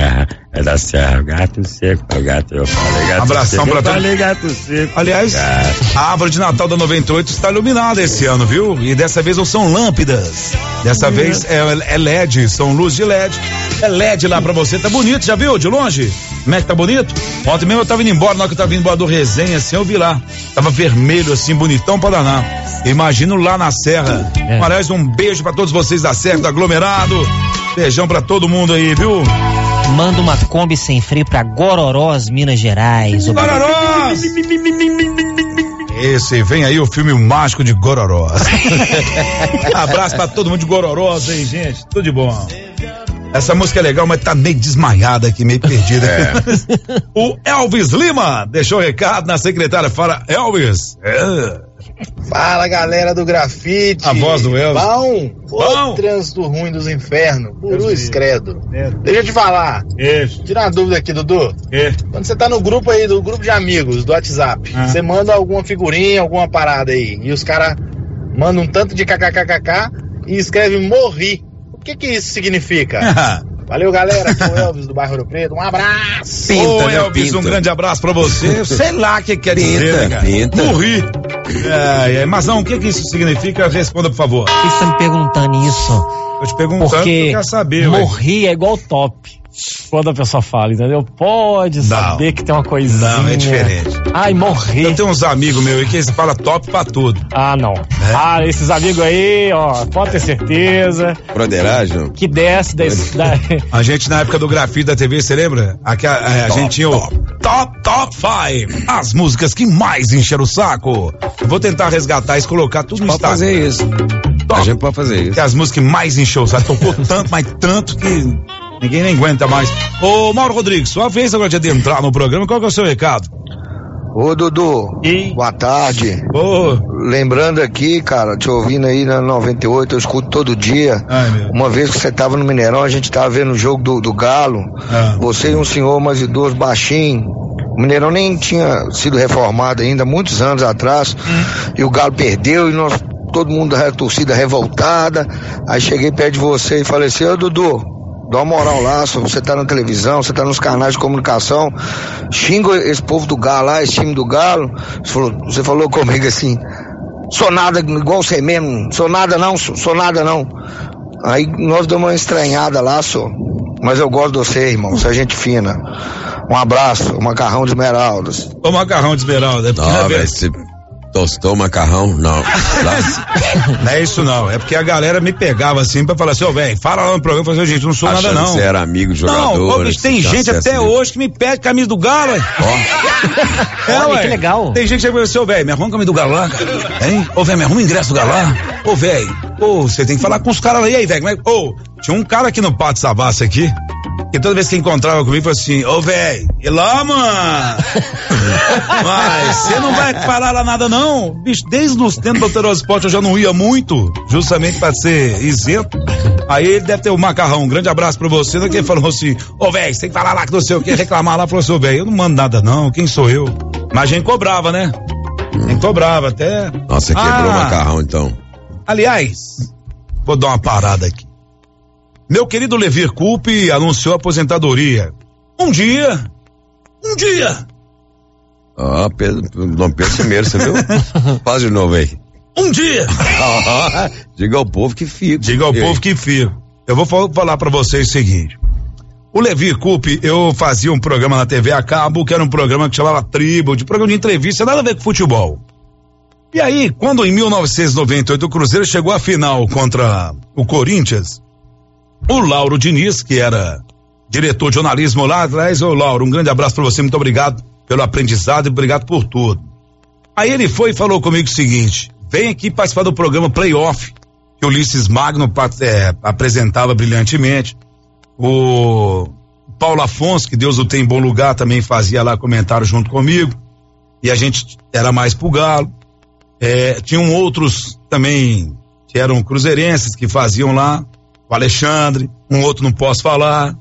Speaker 5: É da Serra, gato seco, gato, eu falei gato
Speaker 1: Abração
Speaker 5: seco.
Speaker 1: pra todo.
Speaker 5: Falei gato seco.
Speaker 1: Aliás,
Speaker 5: gato.
Speaker 1: a árvore de Natal da noventa e oito está iluminada esse ano, viu? E dessa vez não são lâmpadas. Dessa hum. vez é, é L E D, são luz de L E D. É L E D lá pra você, tá bonito, já viu? De longe? Como é que tá bonito? Ontem mesmo eu tava indo embora, na hora que eu tava indo embora do Resenha, assim, eu vi lá. Tava vermelho, assim, bonitão pra danar. Imagino lá na Serra. É. Aliás, um beijo pra todos vocês da Serra, do aglomerado. Beijão pra todo mundo aí, viu?
Speaker 4: Manda uma Kombi sem freio pra Gororós, Minas Gerais.
Speaker 1: Gororós! Esse, vem aí o filme mágico de Gororós. Abraço pra todo mundo de Gororós aí, gente. Tudo de bom. Essa música é legal, mas tá meio desmaiada aqui, meio perdida. É. O Elvis Lima deixou o recado na secretária. Fala, Elvis. É.
Speaker 15: Fala, galera do grafite.
Speaker 1: A voz do Elvis.
Speaker 15: Bom,
Speaker 1: Bom.
Speaker 15: O trânsito ruim dos infernos. Cruz credo. É. Deixa eu te falar.
Speaker 1: Isso.
Speaker 15: Tirar uma dúvida aqui, Dudu.
Speaker 1: É.
Speaker 15: Quando você tá no grupo aí, do grupo de amigos, do WhatsApp, ah. você manda alguma figurinha, alguma parada aí, e os caras mandam um tanto de kkkk e escrevem morri. O que que isso significa? Valeu, galera, aqui é o Elvis do bairro Ouro Preto, um abraço.
Speaker 1: Pinta, Ô, né, Elvis, pinta. Um grande abraço pra você. Sei lá o que quer dizer, né,
Speaker 2: pinta.
Speaker 1: Morri. É, é, mas não, o que que isso significa? Responda, por favor.
Speaker 4: Por que você tá me perguntando isso?
Speaker 1: Eu te perguntando,
Speaker 4: porque
Speaker 1: eu quero saber.
Speaker 13: Morri é igual top. Quando a pessoa fala, entendeu? Pode saber não. que tem uma coisinha.
Speaker 1: Não, é diferente.
Speaker 13: Ai, morri.
Speaker 1: Eu tenho uns amigos meus aí que eles falam top pra tudo.
Speaker 13: Ah, não. É? Ah, esses amigos aí, ó, pode ter certeza.
Speaker 2: Broderagem?
Speaker 13: Que desce desse, da...
Speaker 1: A gente na época do grafite da T V, você lembra? Aqui a, a, a top, gente tinha o Top Top Five. As músicas que mais encheram o saco. Eu vou tentar resgatar isso, colocar tudo no
Speaker 2: Instagram. Pode fazer isso. Top. A gente pode fazer isso.
Speaker 1: Que as músicas que mais encheu o saco. Tocou tanto, mas tanto que ninguém nem aguenta mais. Ô, Mauro Rodrigues, sua vez agora de adentrar no programa, qual que é o seu recado?
Speaker 15: Ô, Dudu, e? Boa tarde.
Speaker 1: Ô.
Speaker 15: Lembrando aqui, cara, te ouvindo aí na noventa e oito, eu escuto todo dia.
Speaker 1: Ai, meu.
Speaker 15: Uma vez que você tava no Mineirão, a gente tava vendo o jogo do, do Galo. Ah. Você e um senhor mais idoso, baixinho. O Mineirão nem tinha sido reformado ainda, muitos anos atrás. Hum. E o Galo perdeu e nós, todo mundo da torcida revoltada. Aí cheguei perto de você e falei assim, ô Dudu, dá uma moral lá, só você tá na televisão, você tá nos canais de comunicação, xinga esse povo do Galo lá, esse time do Galo. Você falou, você falou comigo assim, sou nada igual você mesmo, sou nada não, sou, sou nada não. Aí nós damos uma estranhada lá, só. Mas eu gosto de você, irmão, você é gente fina. Um abraço, o macarrão de esmeraldas.
Speaker 1: O macarrão de esmeralda, é porque
Speaker 2: não, velho, você tostou macarrão? Não.
Speaker 1: Não é isso não, é porque a galera me pegava assim pra falar assim, ô oh, velho, fala lá no programa, eu falei, gente, não sou
Speaker 2: achando
Speaker 1: nada não.
Speaker 2: Que você era amigo de jogador.
Speaker 1: Não, pô, tem gente até mesmo. Hoje que me pede camisa do Galo, ué.
Speaker 4: Oh. É, ué, que legal.
Speaker 1: Tem gente que chega assim, ô velho, me arruma camisa do Galo lá, cara. Hein? Ô velho, me arruma ingresso do Galo lá. Ô velho, ô, você tem que falar com os caras aí, aí, velho. Ô, tinha um cara aqui no Pátio Savassi aqui, que toda vez que encontrava comigo, falou assim, ô velho, e lá, mano? Mas você não vai parar lá nada não, bicho, desde os tempos do Alterosport eu já não ia muito, justamente pra ser isento. Aí ele deve ter o um macarrão, um grande abraço pra você, né, que ele falou assim, ô velho, você tem que falar lá que não sei o que, reclamar lá, falou assim, ô velho, eu não mando nada não, quem sou eu? Mas a gente cobrava, né? A gente cobrava até.
Speaker 2: Nossa, quebrou ah, o macarrão então.
Speaker 1: Aliás, vou dar uma parada aqui. Meu querido Levir Coupe anunciou a aposentadoria. Um dia, um dia.
Speaker 2: Ah, Pedro, Dom Pedro primeiro, você viu? Faz de novo aí.
Speaker 1: Um dia.
Speaker 2: Diga ao povo que fica.
Speaker 1: Diga ao povo que fica. Eu vou falar pra vocês o seguinte. O Levir Coupe, eu fazia um programa na T V a cabo, que era um programa que chamava Tribo, de programa de entrevista, nada a ver com futebol. E aí, quando em mil novecentos e noventa e oito o Cruzeiro chegou à final contra o Corinthians, o Lauro Diniz, que era diretor de jornalismo lá atrás, ô Lauro, um grande abraço pra você, muito obrigado pelo aprendizado e obrigado por tudo. Aí ele foi e falou comigo o seguinte, vem aqui participar do programa Playoff, que o Ulisses Magno é, apresentava brilhantemente, o Paulo Afonso, que Deus o tem em bom lugar, também fazia lá comentário junto comigo, e a gente era mais pro Galo, é, tinham outros também que eram cruzeirenses que faziam lá, o Alexandre, um outro não posso falar,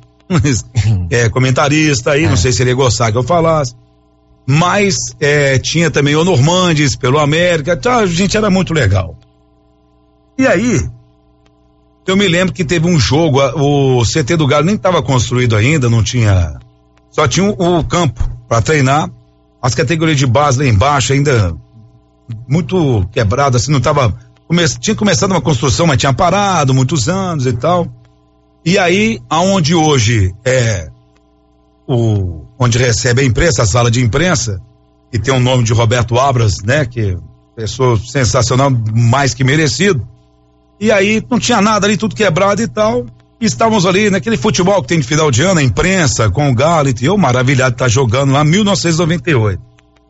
Speaker 1: é comentarista aí, é. Não sei se ele ia gostar que eu falasse, mas é, tinha também o Normandes pelo América, tá, a gente era muito legal. E aí, eu me lembro que teve um jogo, o C T do Galo nem estava construído ainda, não tinha, só tinha o, o campo para treinar, as categorias de base lá embaixo ainda muito quebrado, assim, não tava, come, tinha começado uma construção, mas tinha parado muitos anos e tal. E aí, aonde hoje é o, onde recebe a imprensa, a sala de imprensa, que tem o nome de Roberto Abras, né, que é pessoa sensacional, mais que merecido. E aí não tinha nada ali, tudo quebrado e tal. E estávamos ali naquele futebol que tem de final de ano, a imprensa com o Galo, e eu maravilhado de estar jogando lá em mil novecentos e noventa e oito.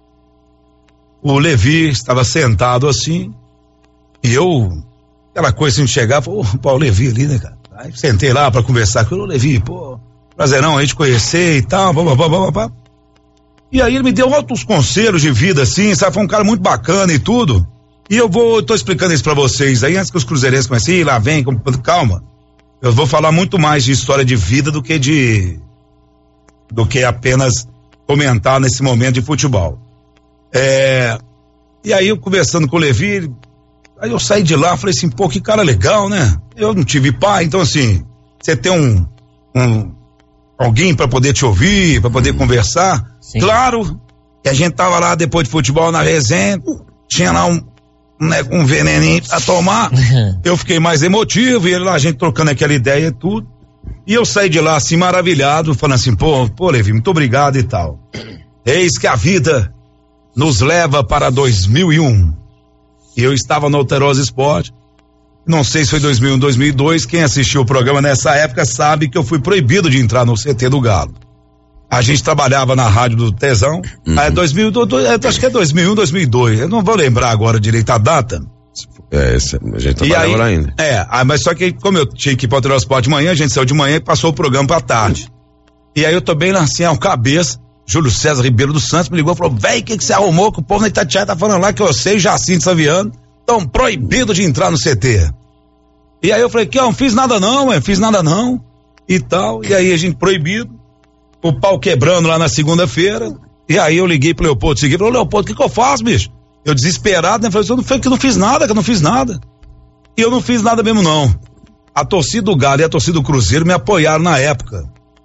Speaker 1: O Levi estava sentado assim, e eu, aquela coisa assim de chegar, pô, o Levi ali, né, cara? Aí sentei lá pra conversar com ele, ô Levi, pô, prazerão a gente conhecer e tal, blá, blá, blá, blá, blá. E aí ele me deu altos conselhos de vida, assim, sabe, foi um cara muito bacana e tudo. E eu vou, tô explicando isso pra vocês aí, antes que os cruzeirenses comecem, lá vem, calma. Eu vou falar muito mais de história de vida do que de, do que apenas comentar nesse momento de futebol. É, e aí eu conversando com o Levi, aí eu saí de lá, falei assim, pô, que cara legal, né? Eu não tive pai, então assim, você tem um, um alguém para poder te ouvir, para poder hum. conversar. Sim. Claro que a gente tava lá depois de futebol na resenha, tinha lá um, né, um veneninho a tomar, eu fiquei mais emotivo, e ele lá, a gente trocando aquela ideia e tudo, e eu saí de lá assim maravilhado, falando assim, pô, pô Levi, muito obrigado e tal. Eis que a vida nos leva para dois mil e um. E eu estava no Alterosa Esporte, não sei se foi dois mil e um, dois mil e dois, quem assistiu o programa nessa época sabe que eu fui proibido de entrar no C T do Galo. A gente trabalhava na rádio do Tesão, uhum. aí dois mil, dois, acho que é dois mil e um, dois mil e dois, eu não vou lembrar agora direito a data.
Speaker 2: É, a gente trabalhava lá ainda.
Speaker 1: É, mas só que como eu tinha que ir para o Alterosa Esporte de manhã, a gente saiu de manhã e passou o programa pra tarde. E aí eu tô bem lá assim, ao cabeça, Júlio César Ribeiro dos Santos me ligou e falou, véi, o que que você arrumou que o povo na Itatiaia tá falando lá que você e Jacinto Saviano estão proibidos de entrar no C T. E aí eu falei, que eu não fiz nada não, ué, fiz nada não, e tal, e aí a gente proibido, o pau quebrando lá na segunda-feira, e aí eu liguei pro Leopoldo, segui, falei, Leopoldo, o que que eu faço, bicho? Eu desesperado, né, falei, eu não, que eu não fiz nada, que eu não fiz nada. E eu não fiz nada mesmo não. A torcida do Galo e a torcida do Cruzeiro me apoiaram na época.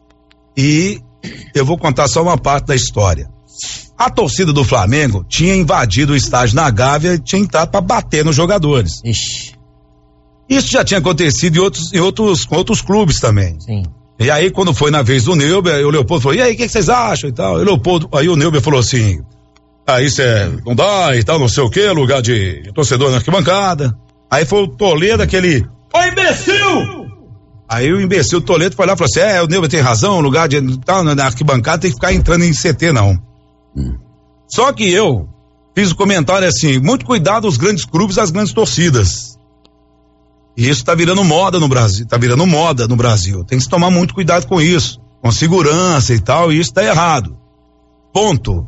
Speaker 1: E eu vou contar só uma parte da história. A torcida do Flamengo tinha invadido o estádio na Gávea e tinha entrado para bater nos jogadores. Ixi. Isso já tinha acontecido em outros, em outros, com outros clubes também. Sim. E aí, quando foi na vez do Neuber, o Leopoldo falou, e aí, o que, que vocês acham e tal? E o Leopoldo, aí o Neuber falou assim, ah, isso é, não dá e tal, não sei o que, lugar de, de torcedor na arquibancada. Aí foi o Toledo, aquele, ô imbecil! Aí o imbecil Toledo foi lá e falou assim, é, o Neuber tem razão, lugar de, tal, na arquibancada tem que ficar entrando em C T não. Hum. Só que eu fiz o um comentário assim, muito cuidado os grandes clubes e as grandes torcidas. E isso tá virando moda no Brasil, tá virando moda no Brasil. Tem que tomar muito cuidado com isso, com segurança e tal, e isso tá errado. Ponto.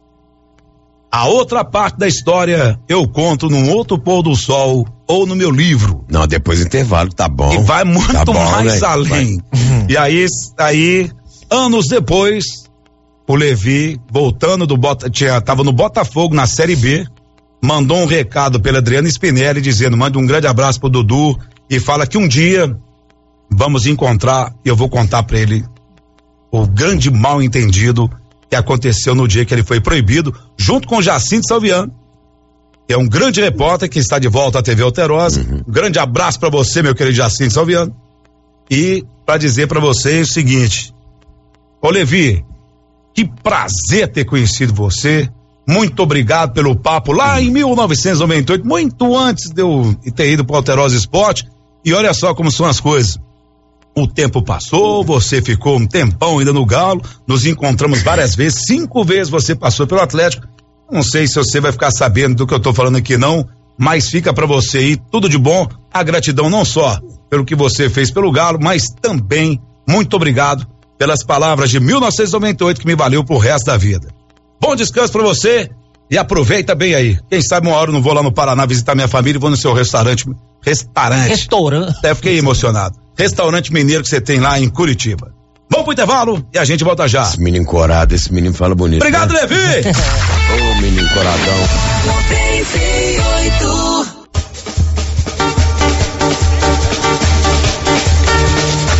Speaker 1: A outra parte da história eu conto num outro pôr do sol ou no meu livro.
Speaker 2: Não, depois do intervalo, tá bom.
Speaker 1: E vai muito
Speaker 2: tá bom,
Speaker 1: mais
Speaker 2: né?
Speaker 1: além. Vai. E aí, aí, anos depois, o Levi, voltando do Bota, tinha, tava no Botafogo na Série B, mandou um recado pela Adriana Spinelli dizendo, manda um grande abraço pro Dudu e fala que um dia vamos encontrar e eu vou contar pra ele o grande mal entendido que aconteceu no dia que ele foi proibido, junto com Jacinto Salviano, que é um grande repórter que está de volta à T V Alterosa. Uhum. Um grande abraço pra você, meu querido Jacinto Salviano. E pra dizer pra vocês o seguinte, ô Levi, que prazer ter conhecido você. Muito obrigado pelo papo lá em mil novecentos e noventa e oito, muito antes de eu ter ido para o Alterosa Esporte. E olha só como são as coisas. O tempo passou, você ficou um tempão ainda no Galo, nos encontramos várias vezes, cinco vezes você passou pelo Atlético. Não sei se você vai ficar sabendo do que eu tô falando aqui não, mas fica para você aí tudo de bom, a gratidão não só pelo que você fez pelo Galo, mas também muito obrigado pelas palavras de mil novecentos e noventa e oito que me valeu pro resto da vida. Bom descanso pra você e aproveita bem aí. Quem sabe uma hora eu não vou lá no Paraná visitar minha família e vou no seu restaurante. Restaurante.
Speaker 4: Restaurante.
Speaker 1: Até fiquei emocionado. Restaurante mineiro que você tem lá em Curitiba. Vamos pro intervalo e a gente volta já.
Speaker 2: Esse menino corado, esse menino fala bonito.
Speaker 1: Obrigado, né? Levi!
Speaker 2: Ô, oh, menino coradão.
Speaker 12: noventa e oito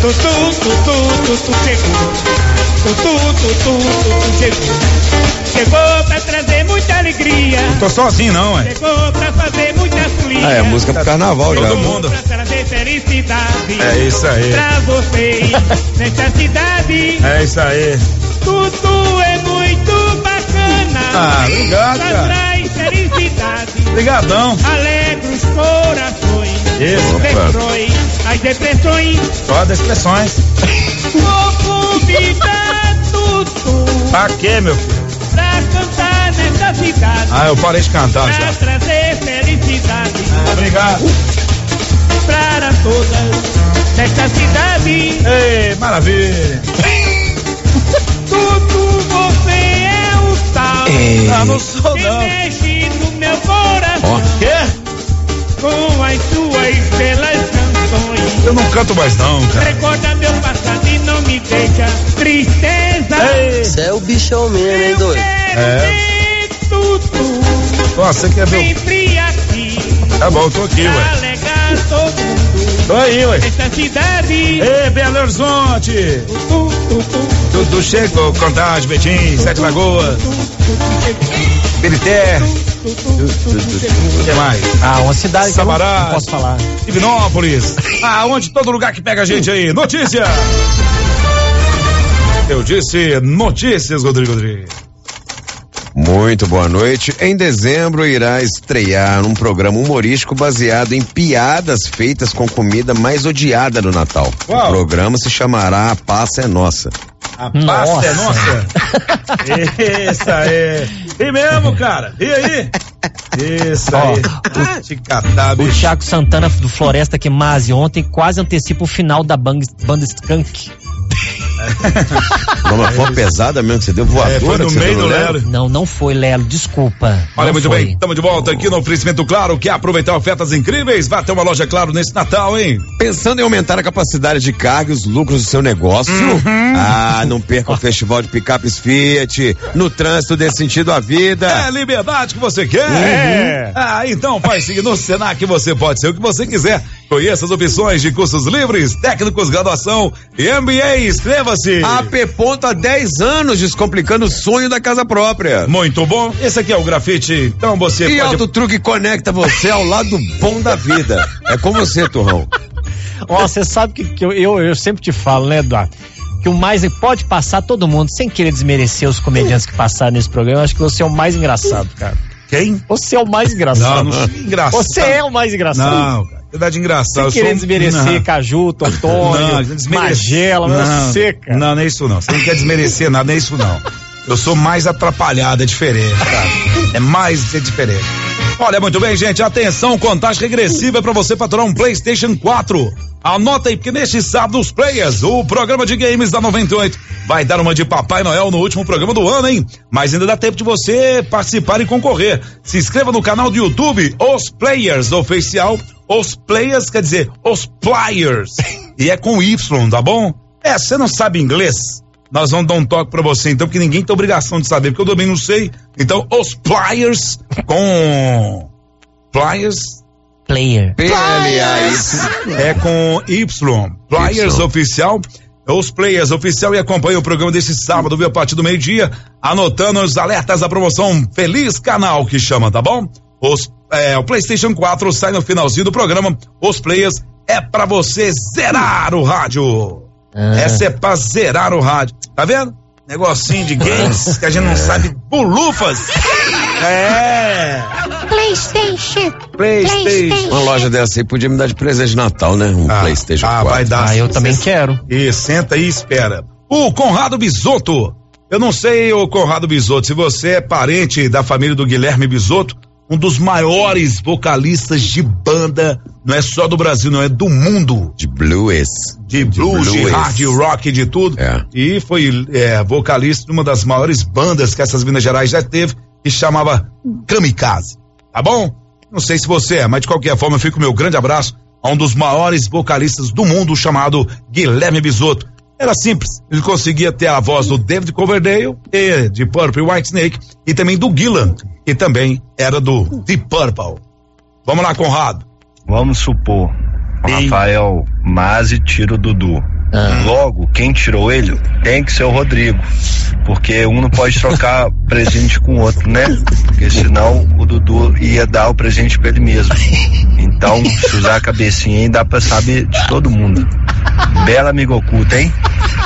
Speaker 16: Tutu, tutu, tutu chegou. Tutu, tutu, tutu chegou. Chegou pra trazer muita alegria.
Speaker 1: Não tô sozinho não, é.
Speaker 16: Chegou pra fazer muita folia.
Speaker 2: Ah, é música pro carnaval já.
Speaker 1: Todo mundo.
Speaker 16: Pra trazer felicidade.
Speaker 1: É isso aí.
Speaker 16: Pra vocês, nessa cidade.
Speaker 1: É isso aí.
Speaker 16: Tudo é muito bacana.
Speaker 1: Ah, obrigado,
Speaker 16: Só
Speaker 1: cara.
Speaker 16: traz felicidade.
Speaker 1: Obrigadão.
Speaker 16: Alegra os corações.
Speaker 1: Isso.
Speaker 16: Destrói as depressões.
Speaker 1: Só das expressões.
Speaker 16: Vou convidar tudo.
Speaker 1: Pra quê, meu filho?
Speaker 16: Pra cantar nessa cidade.
Speaker 1: Ah, eu parei de cantar
Speaker 16: Pra
Speaker 1: já.
Speaker 16: trazer felicidade.
Speaker 1: Ah, obrigado.
Speaker 16: Para todas nesta cidade.
Speaker 1: Ei, maravilha.
Speaker 16: Tudo você é o tal.
Speaker 1: Ei. Ah, não sou
Speaker 16: que
Speaker 1: não.
Speaker 16: mexe no meu coração.
Speaker 1: Ó, quê?
Speaker 16: Com as suas belas canções.
Speaker 1: Eu não canto mais não, cara.
Speaker 16: Recorda meu passado e não me deixa tristeza.
Speaker 17: Você é o bichão mesmo, hein, doido?
Speaker 1: É.
Speaker 16: Tudo.
Speaker 1: Nossa, você quer ver?
Speaker 16: Sempre aqui.
Speaker 1: Tá bom, tô aqui, ué.
Speaker 16: Alegar todo mundo.
Speaker 1: Tô aí, ué.
Speaker 16: Esta cidade.
Speaker 1: Ei, Belo Horizonte. Tudo chegou. Contagem, Betim, Sete Lagoas. Birité. O que mais?
Speaker 4: Ah, uma cidade que eu não,
Speaker 1: Sabará,
Speaker 4: não posso falar.
Speaker 1: Divinópolis. Ah, onde todo lugar que pega a gente aí. Notícia. Eu disse notícias, Rodrigo Rodrigues.
Speaker 2: Muito boa noite. Em dezembro irá estrear um programa humorístico baseado em piadas feitas com comida mais odiada no Natal.
Speaker 1: Uau.
Speaker 2: O programa se chamará A Passa é Nossa.
Speaker 1: A pasta é nossa. Isso aí. E mesmo, cara. E aí? Isso
Speaker 4: Ó,
Speaker 1: aí. Ah, te catar,
Speaker 4: O
Speaker 1: bicho.
Speaker 4: Thiago Santana do Floresta Quimase ontem quase antecipa o final da banda, banda Skunk.
Speaker 2: Não, mas foi uma pesada mesmo que você deu voadora.
Speaker 1: É, foi no
Speaker 2: que você
Speaker 1: meio
Speaker 2: deu
Speaker 1: do
Speaker 2: Lelo.
Speaker 1: Lelo.
Speaker 4: Não, não foi, Lelo, desculpa.
Speaker 1: Olha,
Speaker 4: Não
Speaker 1: muito
Speaker 4: foi.
Speaker 1: bem, estamos de volta aqui no oferecimento Claro. Quer aproveitar ofertas incríveis? Vá ter uma loja Claro nesse Natal, hein?
Speaker 2: Pensando em aumentar a capacidade de carga e os lucros do seu negócio?
Speaker 1: Uhum.
Speaker 2: Ah, não perca o festival de picapes Fiat. No trânsito dê sentido à vida.
Speaker 1: É liberdade que você quer?
Speaker 2: É.
Speaker 1: Ah, então faz seguir no Senac, você pode ser o que você quiser. Conheça as opções de cursos livres, técnicos, graduação e M B A. Inscreva-se.
Speaker 2: A P Ponto há dez anos descomplicando o sonho da casa própria.
Speaker 1: Muito bom. Esse aqui é o Grafite. Então você
Speaker 2: E
Speaker 1: pode...
Speaker 2: Auto Truque conecta você ao lado bom da vida. É com você, Turrão.
Speaker 4: Ó, você sabe que, que eu, eu, eu sempre te falo, né, Eduardo? Que o mais pode passar todo mundo, sem querer desmerecer os comediantes que passaram nesse programa. Eu acho que você é o mais engraçado, cara.
Speaker 1: Quem?
Speaker 4: Você é o mais engraçado.
Speaker 1: Não, não sou engraçado.
Speaker 4: Você é o mais engraçado.
Speaker 1: Não, cara. Verdade engraçado.
Speaker 4: Sem querer
Speaker 1: eu sou...
Speaker 4: desmerecer
Speaker 1: não.
Speaker 4: Cajuto, Antônio,
Speaker 1: Não, desmerece-
Speaker 4: Magela, mas
Speaker 1: não,
Speaker 4: você, cara.
Speaker 1: Não, não é isso não. Você não quer desmerecer nada, não é isso não. Eu sou mais atrapalhado, é diferente, cara. É mais, é diferente. Olha, muito bem, gente, atenção, contagem regressiva é pra você faturar um PlayStation quatro. Anota aí, porque neste sábado os Players, o programa de games da noventa e oito, vai dar uma de Papai Noel no último programa do ano, hein? Mas ainda dá tempo de você participar e concorrer. Se inscreva no canal do YouTube, Os Players Oficial. Os Players quer dizer Os Players. E é com Y, tá bom? É, você não sabe inglês? Nós vamos dar um toque pra você, então, porque ninguém tem obrigação de saber, porque eu também não sei. Então, Os Players com... Players...
Speaker 4: Player.
Speaker 2: P L A S.
Speaker 1: É com Y. Players
Speaker 2: Y.
Speaker 1: Oficial. Os Players Oficial e acompanha o programa desse sábado, viu, a partir do meio-dia, anotando os alertas da promoção Feliz Canal, que chama, tá bom? Os, é, o PlayStation quatro sai no finalzinho do programa. Os Players é pra você zerar o rádio.
Speaker 4: Ah.
Speaker 1: Essa é pra zerar o rádio. Tá vendo? Negocinho de games que a gente não sabe bulufas. É.
Speaker 7: PlayStation.
Speaker 1: PlayStation.
Speaker 2: Uma loja dessa aí podia me dar de presente de Natal, né? Um
Speaker 1: Ah,
Speaker 2: PlayStation
Speaker 1: ah,
Speaker 2: quatro.
Speaker 1: vai dar.
Speaker 4: Ah, eu também quero.
Speaker 1: E senta e espera. O Conrado Bisotto. Eu não sei, o Conrado Bisotto, se você é parente da família do Guilherme Bisotto, um dos maiores vocalistas de banda, não é só do Brasil, não é do mundo.
Speaker 2: De blues.
Speaker 1: De blues, de,
Speaker 2: blues.
Speaker 1: hard rock, de tudo.
Speaker 2: É.
Speaker 1: E foi é, vocalista de uma das maiores bandas que essas Minas Gerais já teve, que chamava Kamikaze. Tá bom? Não sei se você é, mas de qualquer forma, eu fico com meu grande abraço a um dos maiores vocalistas do mundo, chamado Guilherme Bisotto. Era simples, ele conseguia ter a voz do David Coverdale, e de Purple e Whitesnake, e também do Gillan, que também era do Deep Purple. Vamos lá, Conrado.
Speaker 18: Vamos supor, o
Speaker 1: Ei.
Speaker 18: Rafael Mazzi tira o Dudu. Ah. Logo, quem tirou ele tem que ser o Rodrigo. Porque um não pode trocar presente com o outro, né? Porque senão o Dudu ia dar o presente pra ele mesmo. Então, se usar a cabecinha aí, dá pra saber de todo mundo. Bela amiga oculta, hein?